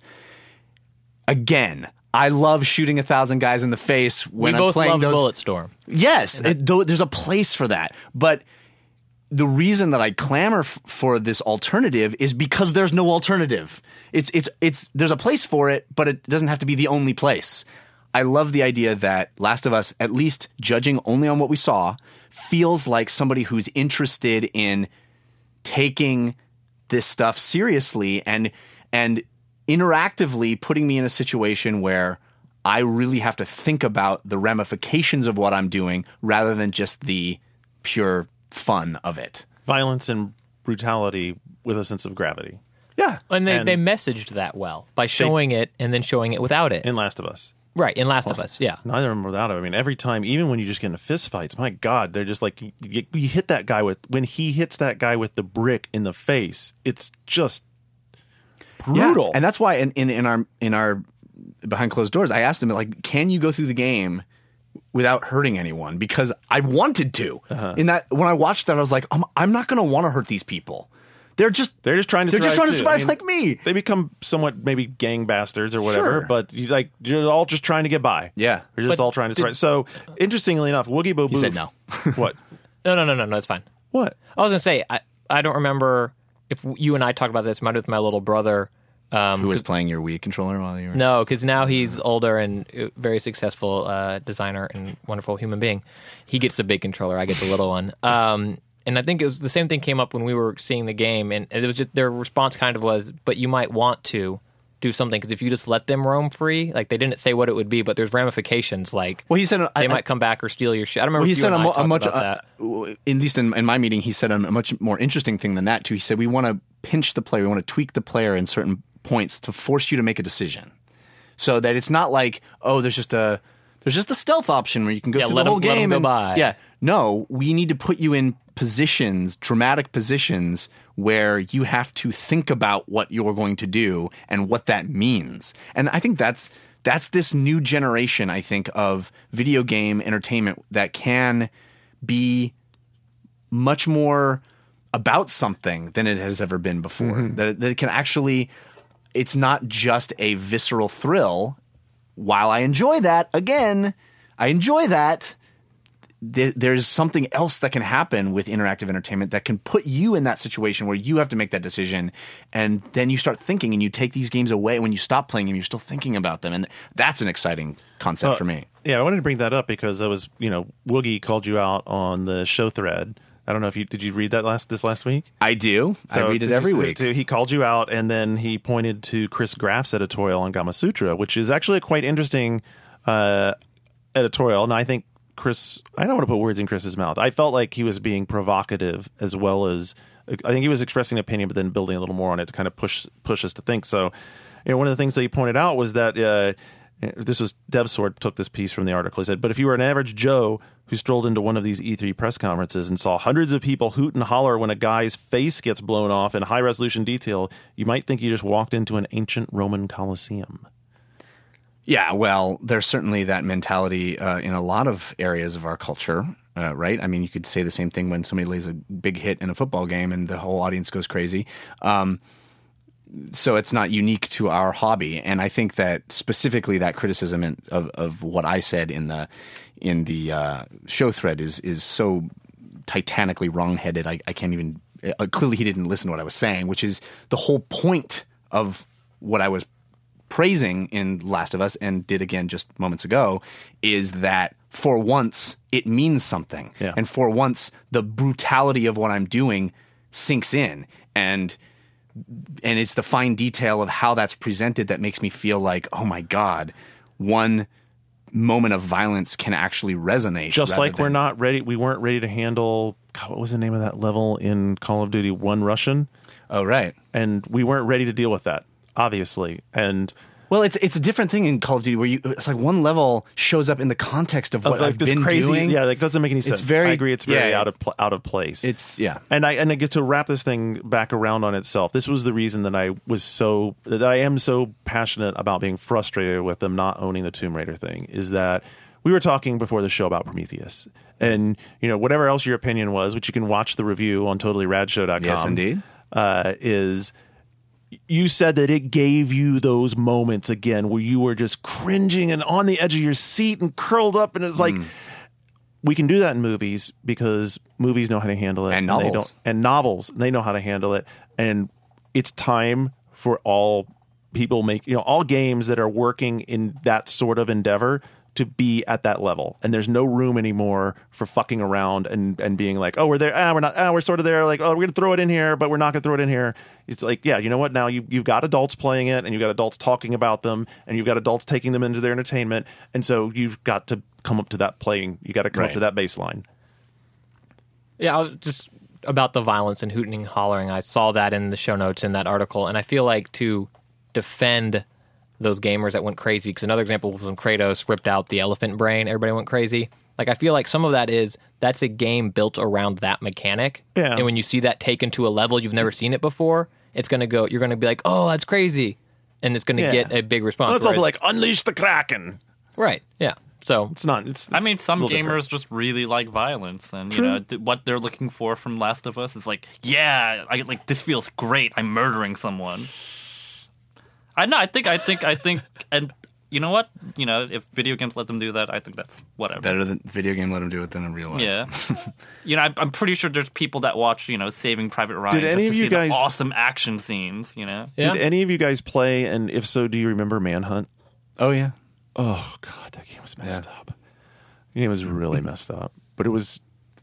Again, I love shooting a thousand guys in the face when we I'm both playing love those. Bulletstorm. Yes, it, though, there's a place for that. But the reason that I clamor f- for this alternative is because there's no alternative. It's it's it's there's a place for it, but it doesn't have to be the only place. I love the idea that Last of Us, at least judging only on what we saw, feels like somebody who's interested in taking this stuff seriously and and interactively putting me in a situation where I really have to think about the ramifications of what I'm doing rather than just the pure fun of it. Violence and brutality with a sense of gravity Yeah. And they, And- they messaged that well by showing it and then showing it without it. in Last of Us. right, in Last of Us, yeah. Neither of them without it. I mean, every time, even when you just get into fist fights, my God, they're just like, you, you, you hit that guy with, when he hits that guy with the brick in the face, it's just brutal. Yeah. And that's why in, in, in our in our behind closed doors, I asked him, like, can you go through the game without hurting anyone? Because I wanted to. Uh-huh. In that, when I watched that, I was like, I'm, I'm not going to want to hurt these people. They're just they're just trying to they're survive just trying to too. survive I mean, like me. They become somewhat maybe gang bastards or whatever, Sure. but you like you're all just trying to get by. Yeah. You're just But all trying to did- survive. So interestingly enough, Woogie Boo Boof. He said no. What? No, no, no, no, no. It's fine. What? I was gonna say I, I don't remember if you and I talked about this. Might with my little brother. Um, Who was playing your Wii controller while you were? No, because now he's older and uh, very successful uh, designer and wonderful human being. He gets the big controller. I get the little one. Um, and I think it was the same thing came up when we were seeing the game, and it was just their response kind of was, "But you might want to do something because if you just let them roam free, like they didn't say what it would be, but there's ramifications. Like Well, he said uh, they I, might come back or steal your shit. I don't remember. Well, he if you said and a, I mo- a talked much, about uh, that. at least in, in my meeting, he said a, a much more interesting thing than that too. He said we want to pinch the player, we want to tweak the player in certain points to force you to make a decision, so that it's not like, oh, there's just a there's just a stealth option where you can go Yeah, through let the whole him- let him game go and by. yeah, no, we need to put you in positions, dramatic positions where you have to think about what you're going to do and what that means. And I think that's that's this new generation, I think, of video game entertainment that can be much more about something than it has ever been before. Mm-hmm. That, it, that it can actually, it's not just a visceral thrill. While I enjoy that, again, I enjoy that. Th- there's something else that can happen with interactive entertainment that can put you in that situation where you have to make that decision, and then you start thinking, and you take these games away. When you stop playing them, you're still thinking about them, and that's an exciting concept Uh, for me. Yeah, I wanted to bring that up because that was, you know, Woogie called you out on the show thread. I don't know if you did you read that last this last week? I do. So I read it did you every see week. too? He called you out, and then he pointed to Chris Graff's editorial on Gamasutra, which is actually a quite interesting uh, editorial. And I think Chris, I don't want to put words in Chris's mouth. I felt like he was being provocative as well as, I think he was expressing an opinion, but then building a little more on it to kind of push push us to think. So, you know, one of the things that he pointed out was that uh, this was DevSword took this piece from the article. He said, but if you were an average Joe who strolled into one of these E three press conferences and saw hundreds of people hoot and holler when a guy's face gets blown off in high resolution detail, you might think you just walked into an ancient Roman Colosseum. Yeah, well, there's certainly that mentality uh, in a lot of areas of our culture, uh, right? I mean, you could say the same thing when somebody lays a big hit in a football game and the whole audience goes crazy. Um, so it's not unique to our hobby, and I think that specifically that criticism in, of of what I said in the in the uh, show thread is is so titanically wrongheaded. I, I can't even. Uh, clearly, he didn't listen to what I was saying, which is the whole point of what I was praising in Last of Us and did again just moments ago, is that for once it means something. Yeah. And for once the brutality of what I'm doing sinks in. And and it's the fine detail of how that's presented that makes me feel like, oh my God, one moment of violence can actually resonate. Just rather like we're than- not ready, we weren't ready to handle, God, what was the name of that level in Call of Duty One Russian? Oh, right. And we weren't ready to deal with that, obviously. And Well, it's it's a different thing in Call of Duty where you it's like one level shows up in the context of what like I've this been crazy, doing. yeah, like doesn't make any sense. very- I agree, it's very yeah. out of pl- out of place. It's yeah. And I and I get to wrap this thing back around on itself. This was the reason that I was so that I am so passionate about being frustrated with them not owning the Tomb Raider thing. Is that we were talking before the show about Prometheus, and you know whatever else your opinion was, which you can watch the review on totally rad show dot com. Yes, indeed. Uh, is you said that it gave you those moments again where you were just cringing and on the edge of your seat and curled up, and it's like. We can do that in movies because movies know how to handle it, And they novels. don't, and novels they know how to handle it. And it's time for all people make you know all games that are working in that sort of endeavor to be at that level. And there's no room anymore for fucking around and and being like, oh, we're there, ah, we're not, ah, we're sort of there, like, oh, we're gonna throw it in here, but we're not gonna throw it in here. It's like, yeah, you know what? Now you you've got adults playing it, and you've got adults talking about them, and you've got adults taking them into their entertainment, and so you've got to come up to that playing. You got to come up Right. to that baseline. Yeah, I was just about the violence and hooting and hollering. I saw that in the show notes in that article, and I feel like to defend those gamers that went crazy, because another example was when Kratos ripped out the elephant brain, everybody went crazy. Like, I feel like some of that is, that's a game built around that mechanic. Yeah. And when you see that taken to a level you've never seen it before, it's going to go, you're going to be like, oh, that's crazy. and it's going to Yeah. get a big response. Well, it's also whereas- like unleash the Kraken. right, yeah. So It's not. It's. I it's mean, some a little gamers different. just really like violence, and you True. know th- what they're looking for from Last of Us is like, yeah, I like this feels great. I'm murdering someone. I know. I think. I think. I think. And you know what? You know, if video games let them do that, I think that's whatever. Better than video game let them do it than in real life. Yeah. You know, I'm, I'm pretty sure there's people that watch, you know, Saving Private Ryan Did just any to of you see guys- the awesome action scenes. You know. yeah. Did any of you guys play? And if so, do you remember Manhunt? Oh yeah. Oh God, that game was messed up. The game was really messed up, but it was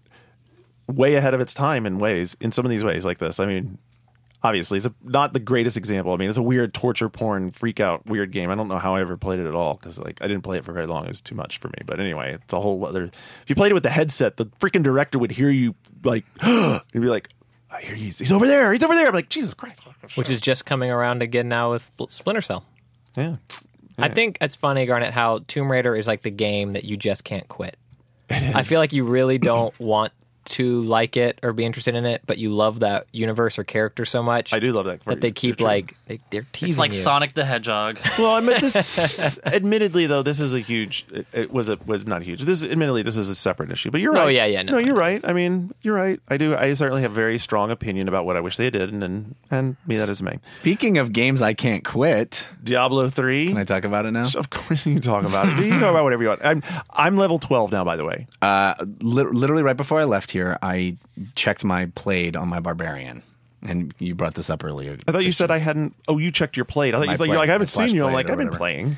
way ahead of its time in ways. In some of these ways, like this. I mean, obviously, it's a, not the greatest example. I mean, it's a weird torture porn, freak out, weird game. I don't know how I ever played it at all because, like, I didn't play it for very long. It was too much for me. But anyway, it's a whole other. If you played it with the headset, the freaking director would hear you like, and be like, "I hear you. He's over there. He's over there." I'm like, Jesus Christ. Which is just coming around again now with Spl- Splinter Cell. yeah. I think it's funny, Garnet, how Tomb Raider is like the game that you just can't quit. I feel like you really don't want to like it or be interested in it, but you love that universe or character so much. I do love that. that they keep True. like they, they're teasing It's like you. Sonic the Hedgehog. Well, I mean, this. Admittedly, though, this is a huge. It, it was a was not huge. This, admittedly, this is a separate issue. But you're right. Oh, yeah, yeah, no, No, you're I right. I mean, you're right. I do. I certainly have a very strong opinion about what I wish they did, and and, and be that as it may. Speaking of games I can't quit, Diablo three. can I talk about it now? Of course, you can talk about it. You can talk about whatever you want. I'm I'm level twelve now, by the way. Uh, li- literally right before I left here, I checked my played on my barbarian, and you brought this up earlier. I thought you said I hadn't. Oh, you checked your plate. I thought My you said plate, you're like I my haven't slash seen you. I'm plate like or I've been whatever. playing.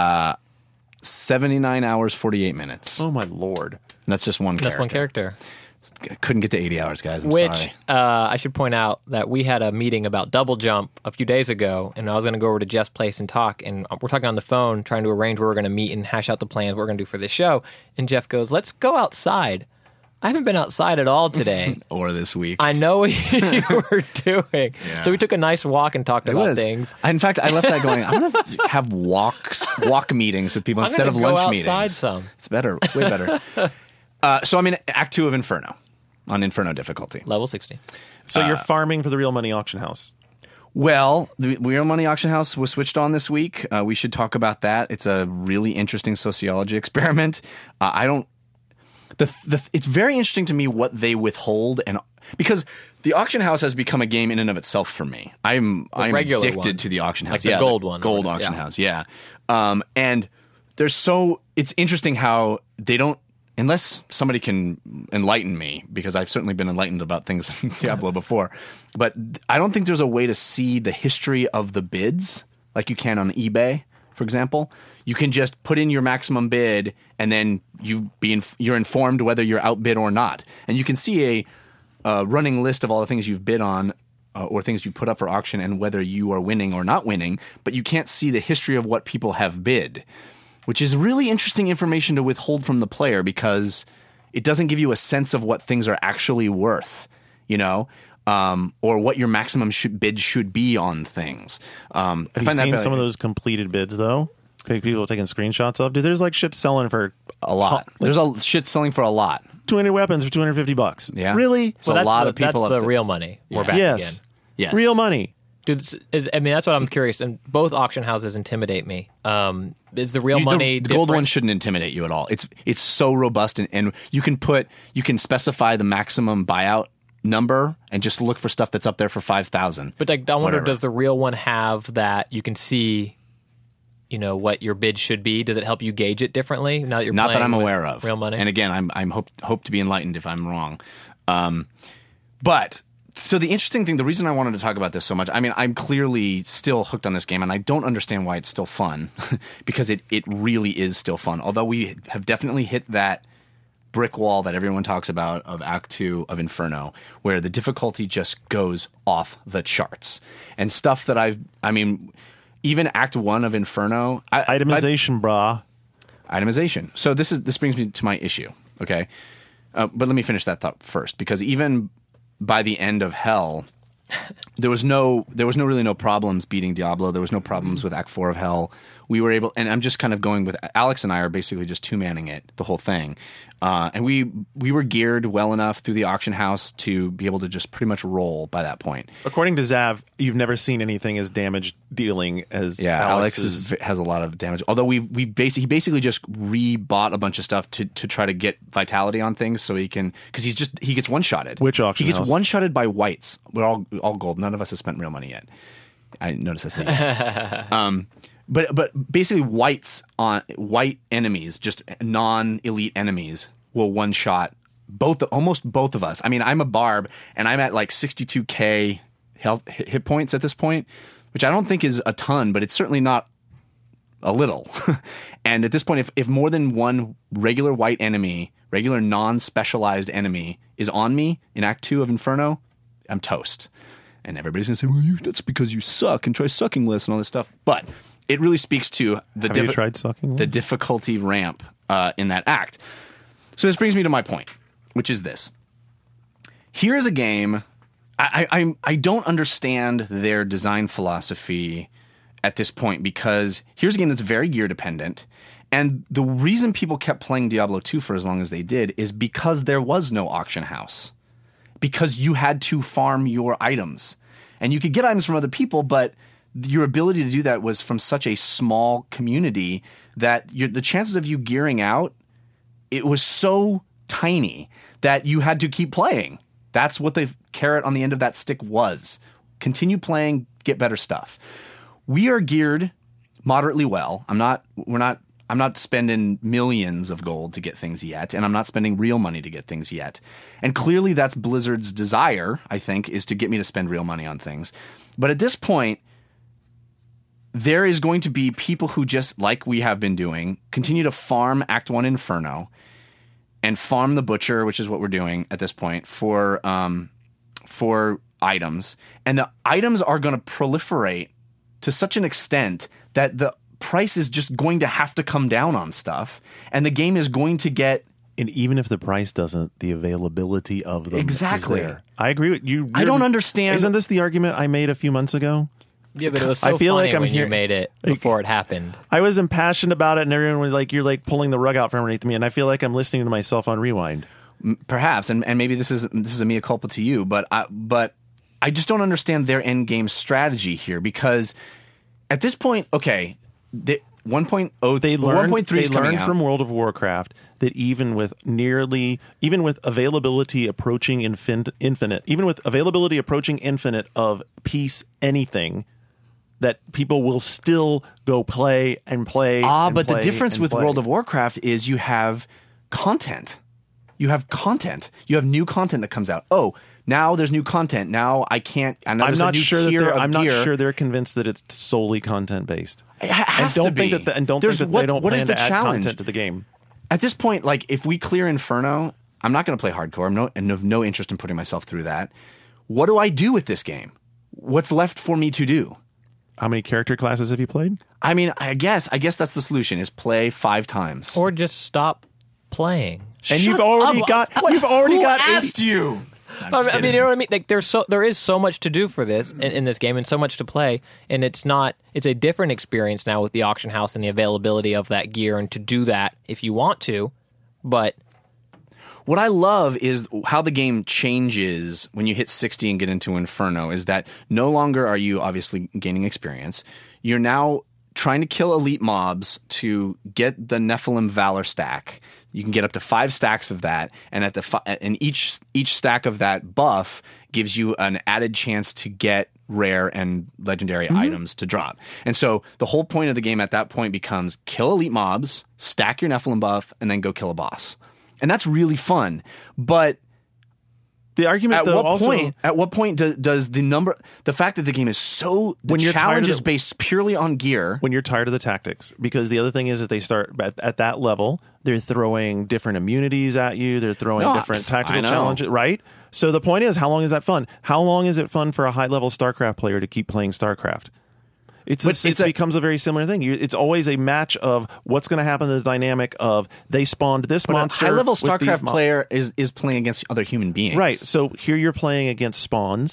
seventy-nine hours, forty-eight minutes. Oh my lord. That's just one. That's character. one character. Couldn't get to eighty hours, guys. I'm Which sorry. uh, I should point out that we had a meeting about Double Jump a few days ago, and I was going to go over to Jeff's place and talk. And we're talking on the phone, trying to arrange where we're going to meet and hash out the plans, what we're going to do for this show. And Jeff goes, "Let's go outside." I haven't been outside at all today. Or this week. I know what you were doing. Yeah. So we took a nice walk and talked It about was. things. In fact, I left that going. I'm going to have walks, walk meetings with people I'm instead gonna of go lunch outside meetings. some. It's better. It's way better. uh, so I'm in Act Two of Inferno on Inferno difficulty. Level sixty. So you're farming for the Real Money Auction House. Well, the Real Money Auction House was switched on this week. Uh, we should talk about that. It's a really interesting sociology experiment. Uh, I don't. The, the it's very interesting to me what they withhold, and because the auction house has become a game in and of itself for me. I'm I'm regular addicted one. to the auction house. Like the yeah, gold one or gold whatever, auction yeah. house. Yeah, um, and there's so it's interesting how they don't. Unless somebody can enlighten me, because I've certainly been enlightened about things in Diablo before, but I don't think there's a way to see the history of the bids like you can on eBay, for example. You can just put in your maximum bid, and then you be inf- you're informed whether you're outbid or not, and you can see a, a running list of all the things you've bid on uh, or things you put up for auction, and whether you are winning or not winning. But you can't see the history of what people have bid, which is really interesting information to withhold from the player because it doesn't give you a sense of what things are actually worth, you know, um, or what your maximum should, bid should be on things. Um, I Have you find that seen very- some of those completed bids though? People taking screenshots of. Dude, there's like shit selling for a lot. There's a shit selling for a lot. two hundred weapons for two hundred fifty bucks. Yeah. Really? So Well, a lot the, of people That's up the there. real money. We're Yeah. back Yes. again. Yes. Real money. Dude, this is, I mean, that's what I'm curious. And both auction houses intimidate me. Um, is the real You- the- money the, gold different? one shouldn't intimidate you at all. It's it's so robust, and, and you can put you can specify the maximum buyout number and just look for stuff that's up there for five thousand. But like, I wonder, Whatever. does the real one have that you can see, you know, what your bid should be? Does it help you gauge it differently? Now that you're Not that playing I'm with aware of. real money. And again, I'm I'm hope hope to be enlightened if I'm wrong. Um, but so the interesting thing, the reason I wanted to talk about this so much, I mean, I'm clearly still hooked on this game, and I don't understand why it's still fun because it it really is still fun. Although we have definitely hit that brick wall that everyone talks about of Act Two of Inferno, where the difficulty just goes off the charts, and stuff that I've, I mean, even Act One of Inferno, I, I- Itemization, brah. itemization. So this is this brings me to my issue. Okay, uh, but let me finish that thought first, because even by the end of Hell, there was no there was no really no problems beating Diablo. There was no problems with Act Four of Hell we were able, and I'm just kind of going with Alex and I are basically just two manning it, the whole thing. Uh, and we we were geared well enough through the auction house to be able to just pretty much roll by that point. According to Zav, you've never seen anything as damage dealing as yeah. Alex Alex's. is, has a lot of damage. Although we we basically he basically just re-bought a bunch of stuff to to try to get vitality on things so he can because he's just he gets one shotted. Which auction He gets house? one shotted by whites. We're all all gold. None of us have spent real money yet. I noticed I said that. um, but but basically whites on white enemies, just non-elite enemies, will one shot both almost both of us. I mean, I'm a barb and I'm at like sixty-two K health hit points at this point, which I don't think is a ton, but it's certainly not a little. And at this point, if if more than one regular white enemy, regular non-specialized enemy is on me in Act Two of Inferno, I'm toast. And everybody's going to say, well, you, that's because you suck and try sucking less and all this stuff. But it really speaks to the, Have you tried sucking the less? difficulty ramp uh, in that act. So this brings me to my point, which is this. Here is a game. I, I, I I don't understand their design philosophy at this point because here's a game that's very gear dependent. And the reason people kept playing Diablo two for as long as they did is because there was no auction house. Because you had to farm your items. And you could get items from other people, but your ability to do that was from such a small community that you're, the chances of you gearing out, it was so tiny that you had to keep playing. That's what the carrot on the end of that stick was. Continue playing, get better stuff. We are geared moderately well. I'm not, we're not, I'm not spending millions of gold to get things yet, and I'm not spending real money to get things yet. And clearly that's Blizzard's desire, I think, is to get me to spend real money on things. But at this point, there is going to be people who just, like we have been doing, continue to farm Act one Inferno and farm the Butcher, which is what we're doing at this point, for um, for items. And the items are going to proliferate to such an extent that the price is just going to have to come down on stuff, and the game is going to get. And even if the price doesn't, the availability of them Exactly. is there. I agree with you. I don't understand. Isn't this the argument I made a few months ago? Yeah, but it was so I feel funny like I'm when here- you made it before it happened. I was impassioned about it, and everyone was like, "You're like pulling the rug out from underneath me," and I feel like I'm listening to myself on rewind. Perhaps, and, and maybe this is this is a mea culpa to you, but I, but I just don't understand their end game strategy here because at this point, okay, the one point oh They well, learned, one point three they is coming learned out. from World of Warcraft that even with nearly, even with availability approaching infin- infinite, even with availability approaching infinite of piece anything, that people will still go play and play. Ah, and but the play difference and with play. World of Warcraft is you have content. You have content. You have new content that comes out. Oh, now there's new content. Now I can't. I know I'm there's not a new sure that tier they're. of I'm not gear. sure they're convinced that it's solely content based. It ha- has and to don't think be. that. The, and don't There's think that what, they don't what plan is the to add challenge content to the game. at this point? Like, if we clear Inferno, I'm not going to play hardcore. I'm no, and have no interest in putting myself through that. What do I do with this game? What's left for me to do? How many character classes have you played? I mean, I guess I guess that's the solution: is play five times. Or just stop playing. And Shut you've already up. got. What? You've already Who got. asked eighty you? I'm I just mean, kidding. you know what I mean? Like, there's so there is so much to do for this in, in this game, and so much to play, and it's not. It's a different experience now with the auction house and the availability of that gear, and to do that if you want to. But What I love is how the game changes when you hit sixty and get into Inferno, is that no longer are you obviously gaining experience. You're now trying to kill elite mobs to get the Nephilim Valor stack. You can get up to five stacks of that, and at the fi- and each each stack of that buff gives you an added chance to get rare and legendary items to drop. And so the whole point of the game at that point becomes kill elite mobs, stack your Nephilim buff, and then go kill a boss. And that's really fun. But The argument, at though, what also, point? At what point do, does the number, the fact that the game is so, the When you're tired challenge of is the- based purely on gear. when you're tired of the tactics, because the other thing is that they start at, at that level, they're throwing different immunities at you, they're throwing No, different I tactical know. challenges, right? So the point is, how long is that fun? How long is it fun for a high level StarCraft player to keep playing StarCraft? It's, But it's, it's it a- becomes a very similar thing. You, it's always a match of what's going to happen to the dynamic of they spawned this But monster. a high level with these StarCraft mon- player is, is playing against other human beings. Right. So here you're playing against spawns,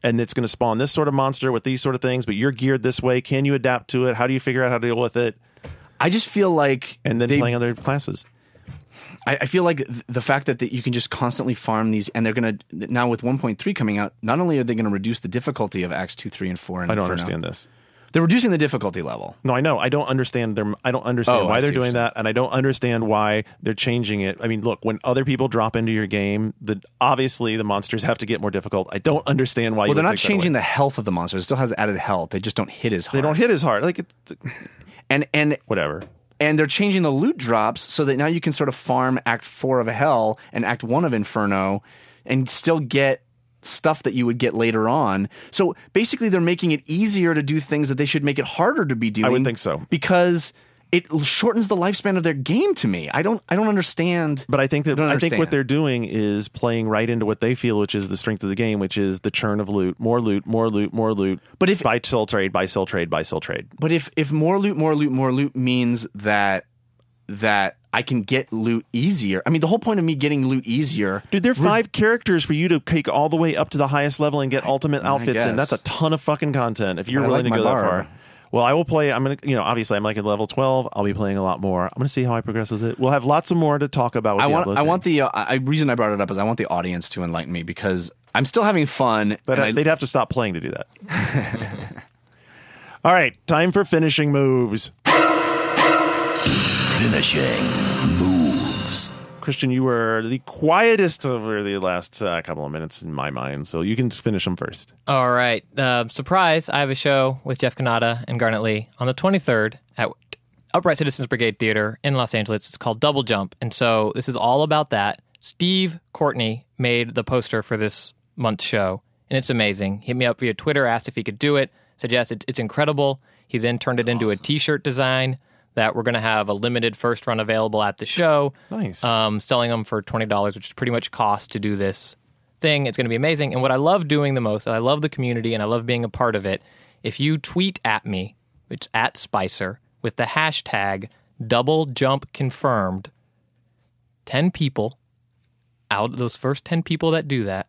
and it's going to spawn this sort of monster with these sort of things, but you're geared this way. Can you adapt to it? How do you figure out how to deal with it? I just feel like And then they, playing other classes. I, I feel like th- the fact that the, you can just constantly farm these, and they're going to now with one point three coming out. Not only are they going to reduce the difficulty of Acts two, three, and four, and I don't Inferno, understand this. They're reducing the difficulty level. No, I know. I don't understand them. I don't understand Oh, why I they're see what doing you're that, and I don't understand why they're changing it. I mean, look, when other people drop into your game, the obviously the monsters have to get more difficult. I don't understand why. Well, you they're would not take that changing away. the health of the monster. It still has added health. They just don't hit as hard. They don't hit as hard. Like it, And and whatever. and they're changing the loot drops so that now you can sort of farm Act four of Hell and Act one of Inferno, and still get stuff that you would get later on. So basically, they're making it easier to do things that they should make it harder to be doing. I would think so. Because it shortens the lifespan of their game to me. I don't I don't understand. But I think that don't I think what understand. they're doing is playing right into what they feel, which is the strength of the game, which is the churn of loot, more loot, more loot, more loot. But if- buy sell trade, buy sell trade, buy sell trade. But if if more loot, more loot, more loot means that that I can get loot easier. I mean, the whole point of me getting loot easier, Dude, there are five characters for you to take all the way up to the highest level and get ultimate outfits in. guess. That's a ton of fucking content if you're But I willing like to go my that barb. far. Well, I will play. I'm gonna, you know, obviously I'm like at level twelve. I'll be playing a lot more. I'm gonna see how I progress with it. We'll have lots of more to talk about. With I want Diablo I three. want the uh, I, reason I brought it up is I want the audience to enlighten me because I'm still having fun. But and uh, I- they'd have to stop playing to do that. All right, time for finishing moves. Finishing moves. Christian, you were the quietest over the last uh, couple of minutes in my mind, so you can finish them first. All right. Uh, surprise, I have a show with Jeff Kanata and Garnet Lee on the twenty-third at Upright Citizens Brigade Theater in Los Angeles. It's called Double Jump, and so this is all about that. Steve Courtney made the poster for this month's show, and it's amazing. Hit me up via Twitter, asked if he could do it, said yes, it's, it's incredible. He then turned it into a T-shirt design that we're going to have a limited first run available at the show. Nice. Um, selling them for twenty dollars, which is pretty much cost to do this thing. It's going to be amazing. And what I love doing the most, I love the community and I love being a part of it. If you tweet at me, it's at Spicer, with the hashtag double jump confirmed, ten people, out of those first ten people that do that,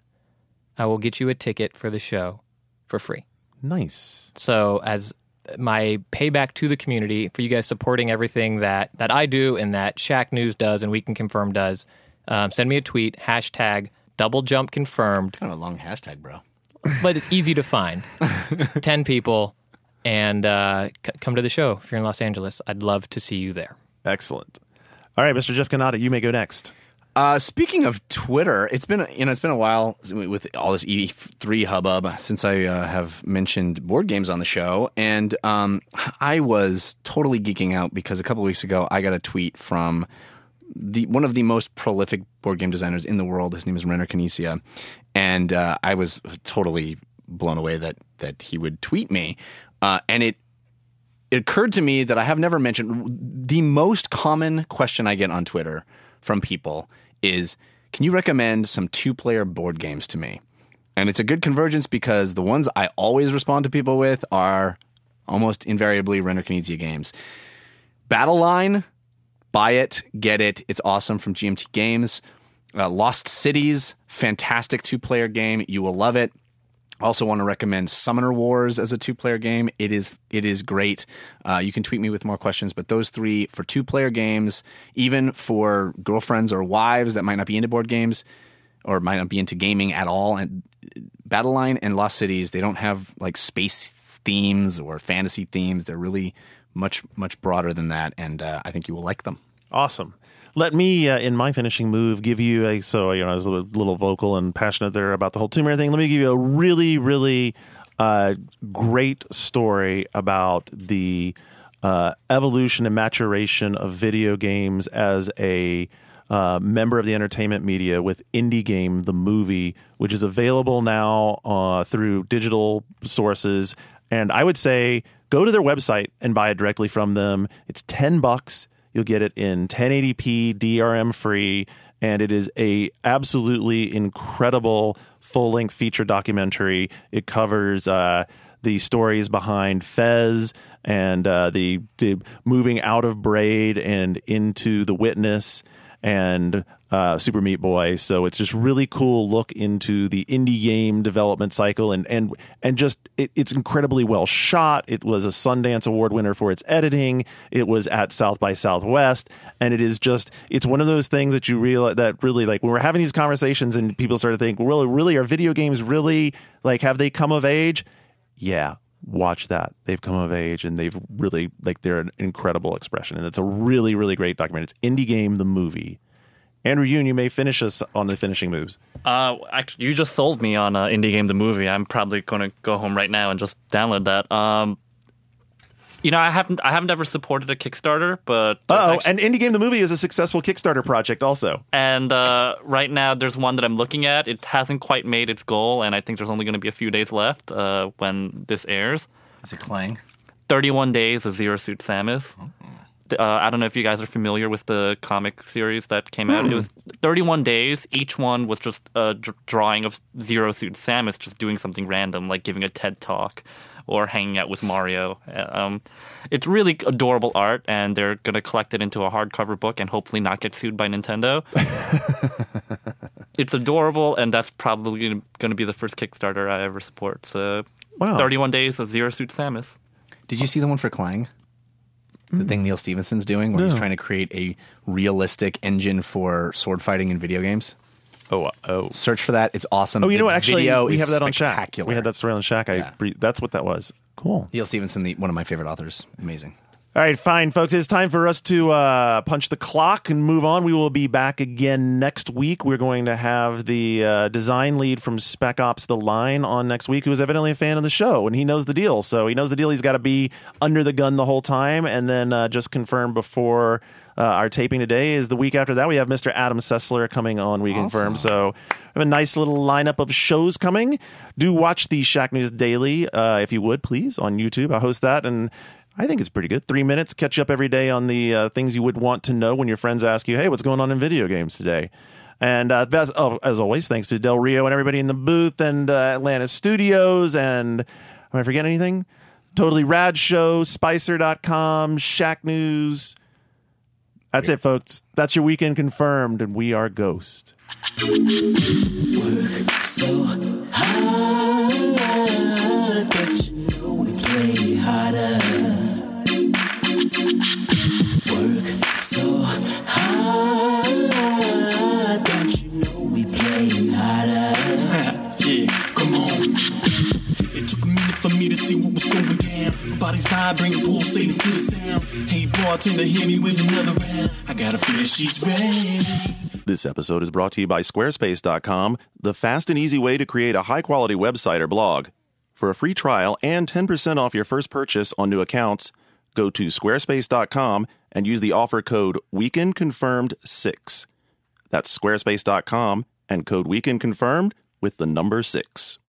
I will get you a ticket for the show for free. Nice. So as my payback to the community for you guys supporting everything that, that I do and that Shaq News does and We Can Confirm does, um, send me a tweet, hashtag double jump confirmed. kind of a long hashtag, bro. But it's easy to find. ten people, and uh, c- come to the show if you're in Los Angeles. I'd love to see you there. Excellent. All right, Mister Jeff Kanata, you may go next. Uh, speaking of Twitter, it's been you know it's been a while with all this E three hubbub since I uh, have mentioned board games on the show, and um, I was totally geeking out because a couple of weeks ago I got a tweet from the one of the most prolific board game designers in the world. His name is Renner Kinesia, and uh, I was totally blown away that that he would tweet me, uh, and it. It occurred to me that I have never mentioned the most common question I get on Twitter from people is, can you recommend some two-player board games to me? And it's a good convergence because the ones I always respond to people with are almost invariably Renner Knizia games. Battle Line, buy it, get it. It's awesome from G M T Games. Uh, Lost Cities, fantastic two-player game. You will love it. Also want to recommend Summoner Wars as a two-player game. It is it is great. Uh, you can tweet me with more questions, but those three for two-player games, even for girlfriends or wives that might not be into board games or might not be into gaming at all. And Battle Line and Lost Cities, they don't have like space themes or fantasy themes. They're really much much broader than that, and uh, I think you will like them. Awesome. Let me, uh, in my finishing move, give you a, so, you know, I was a little vocal and passionate there about the whole Tomb Raider thing. Let me give you a really, really uh, great story about the uh, evolution and maturation of video games as a uh, member of the entertainment media with Indie Game, the movie, which is available now uh, through digital sources. And I would say go to their website and buy it directly from them. It's ten bucks. You'll get it in ten eighty p, D R M free, and it is a absolutely incredible full-length feature documentary. It covers uh, the stories behind Fez and uh, the, the moving out of Braid and into The Witness, and uh, Super Meat Boy. So it's just really cool look into the indie game development cycle, and and and just it, it's incredibly well shot. It was a Sundance Award winner for its editing. It was at South by Southwest, and it is just it's one of those things that you realize that really like when we're having these conversations and people start to think, really, really, are video games really like have they come of age? Yeah. Watch that. They've come of age and they've really like they're an incredible expression, and it's a really, really great documentary. It's Indie Game the Movie. Andrew Yoon, you may finish us on the finishing moves. Uh, actually, you just sold me on uh, Indie Game the Movie. I'm probably going to go home right now and just download that. Um, you know, I haven't I haven't ever supported a Kickstarter, but oh, actually, and Indie Game the Movie is a successful Kickstarter project also. And uh, right now, there's one that I'm looking at. It hasn't quite made its goal, and I think there's only going to be a few days left uh, when this airs. Is it Clang? thirty-one Days of Zero Suit Samus. Uh, I don't know if you guys are familiar with the comic series that came out. It was thirty-one days. Each one was just a d- drawing of Zero Suit Samus just doing something random, like giving a TED Talk or hanging out with Mario. Um, it's really adorable art, and they're going to collect it into a hardcover book and hopefully not get sued by Nintendo. It's adorable, and that's probably going to be the first Kickstarter I ever support. So, Wow. thirty-one Days of Zero Suit Samus. Did you see the one for Clang? The thing Neil Stephenson's doing where No. he's trying to create a realistic engine for sword fighting in video games? Oh, oh. Search for that. It's awesome. Oh, you The know what? Actually, video we is have that on Shack. spectacular. We had that story on Shack. I Yeah. bre- that's what that was. Cool. Neil Stephenson, the, one of my favorite authors. Amazing. All right, fine, folks. It's time for us to uh, punch the clock and move on. We will be back again next week. We're going to have the uh, design lead from Spec Ops The Line on next week, who is evidently a fan of the show, and he knows the deal. So he knows the deal. He's got to be under the gun the whole time, and then uh, just confirm before uh, our taping today is the week after that. We have Mister Adam Sessler coming on We Confirm. So we have a nice little lineup of shows coming. Do watch the Shack News Daily, uh, if you would, please, on YouTube. I host that, and I think it's pretty good. Three minutes, catch you up every day on the uh, things you would want to know when your friends ask you, hey, what's going on in video games today? And uh, as, oh, as always, thanks to Del Rio and everybody in the booth and uh, Atlanta Studios. And am I forgetting anything? Totally Rad Show, Spicer dot com, Shack News. That's it, folks. That's your weekend confirmed, and we are Ghost. Work so hard that you know we play harder. Work so hard that you know we play harder. Yeah, come on. It took a minute for me to see what was going down. My body's vibrating, pulsating to the sound. Hey, bartender, hit me with another round. I got a feeling she's ready. This episode is brought to you by Squarespace dot com, the fast and easy way to create a high-quality website or blog. For a free trial and ten percent off your first purchase on new accounts, go to Squarespace dot com and use the offer code weekend confirmed six. That's Squarespace dot com and code weekend confirmed with the number six.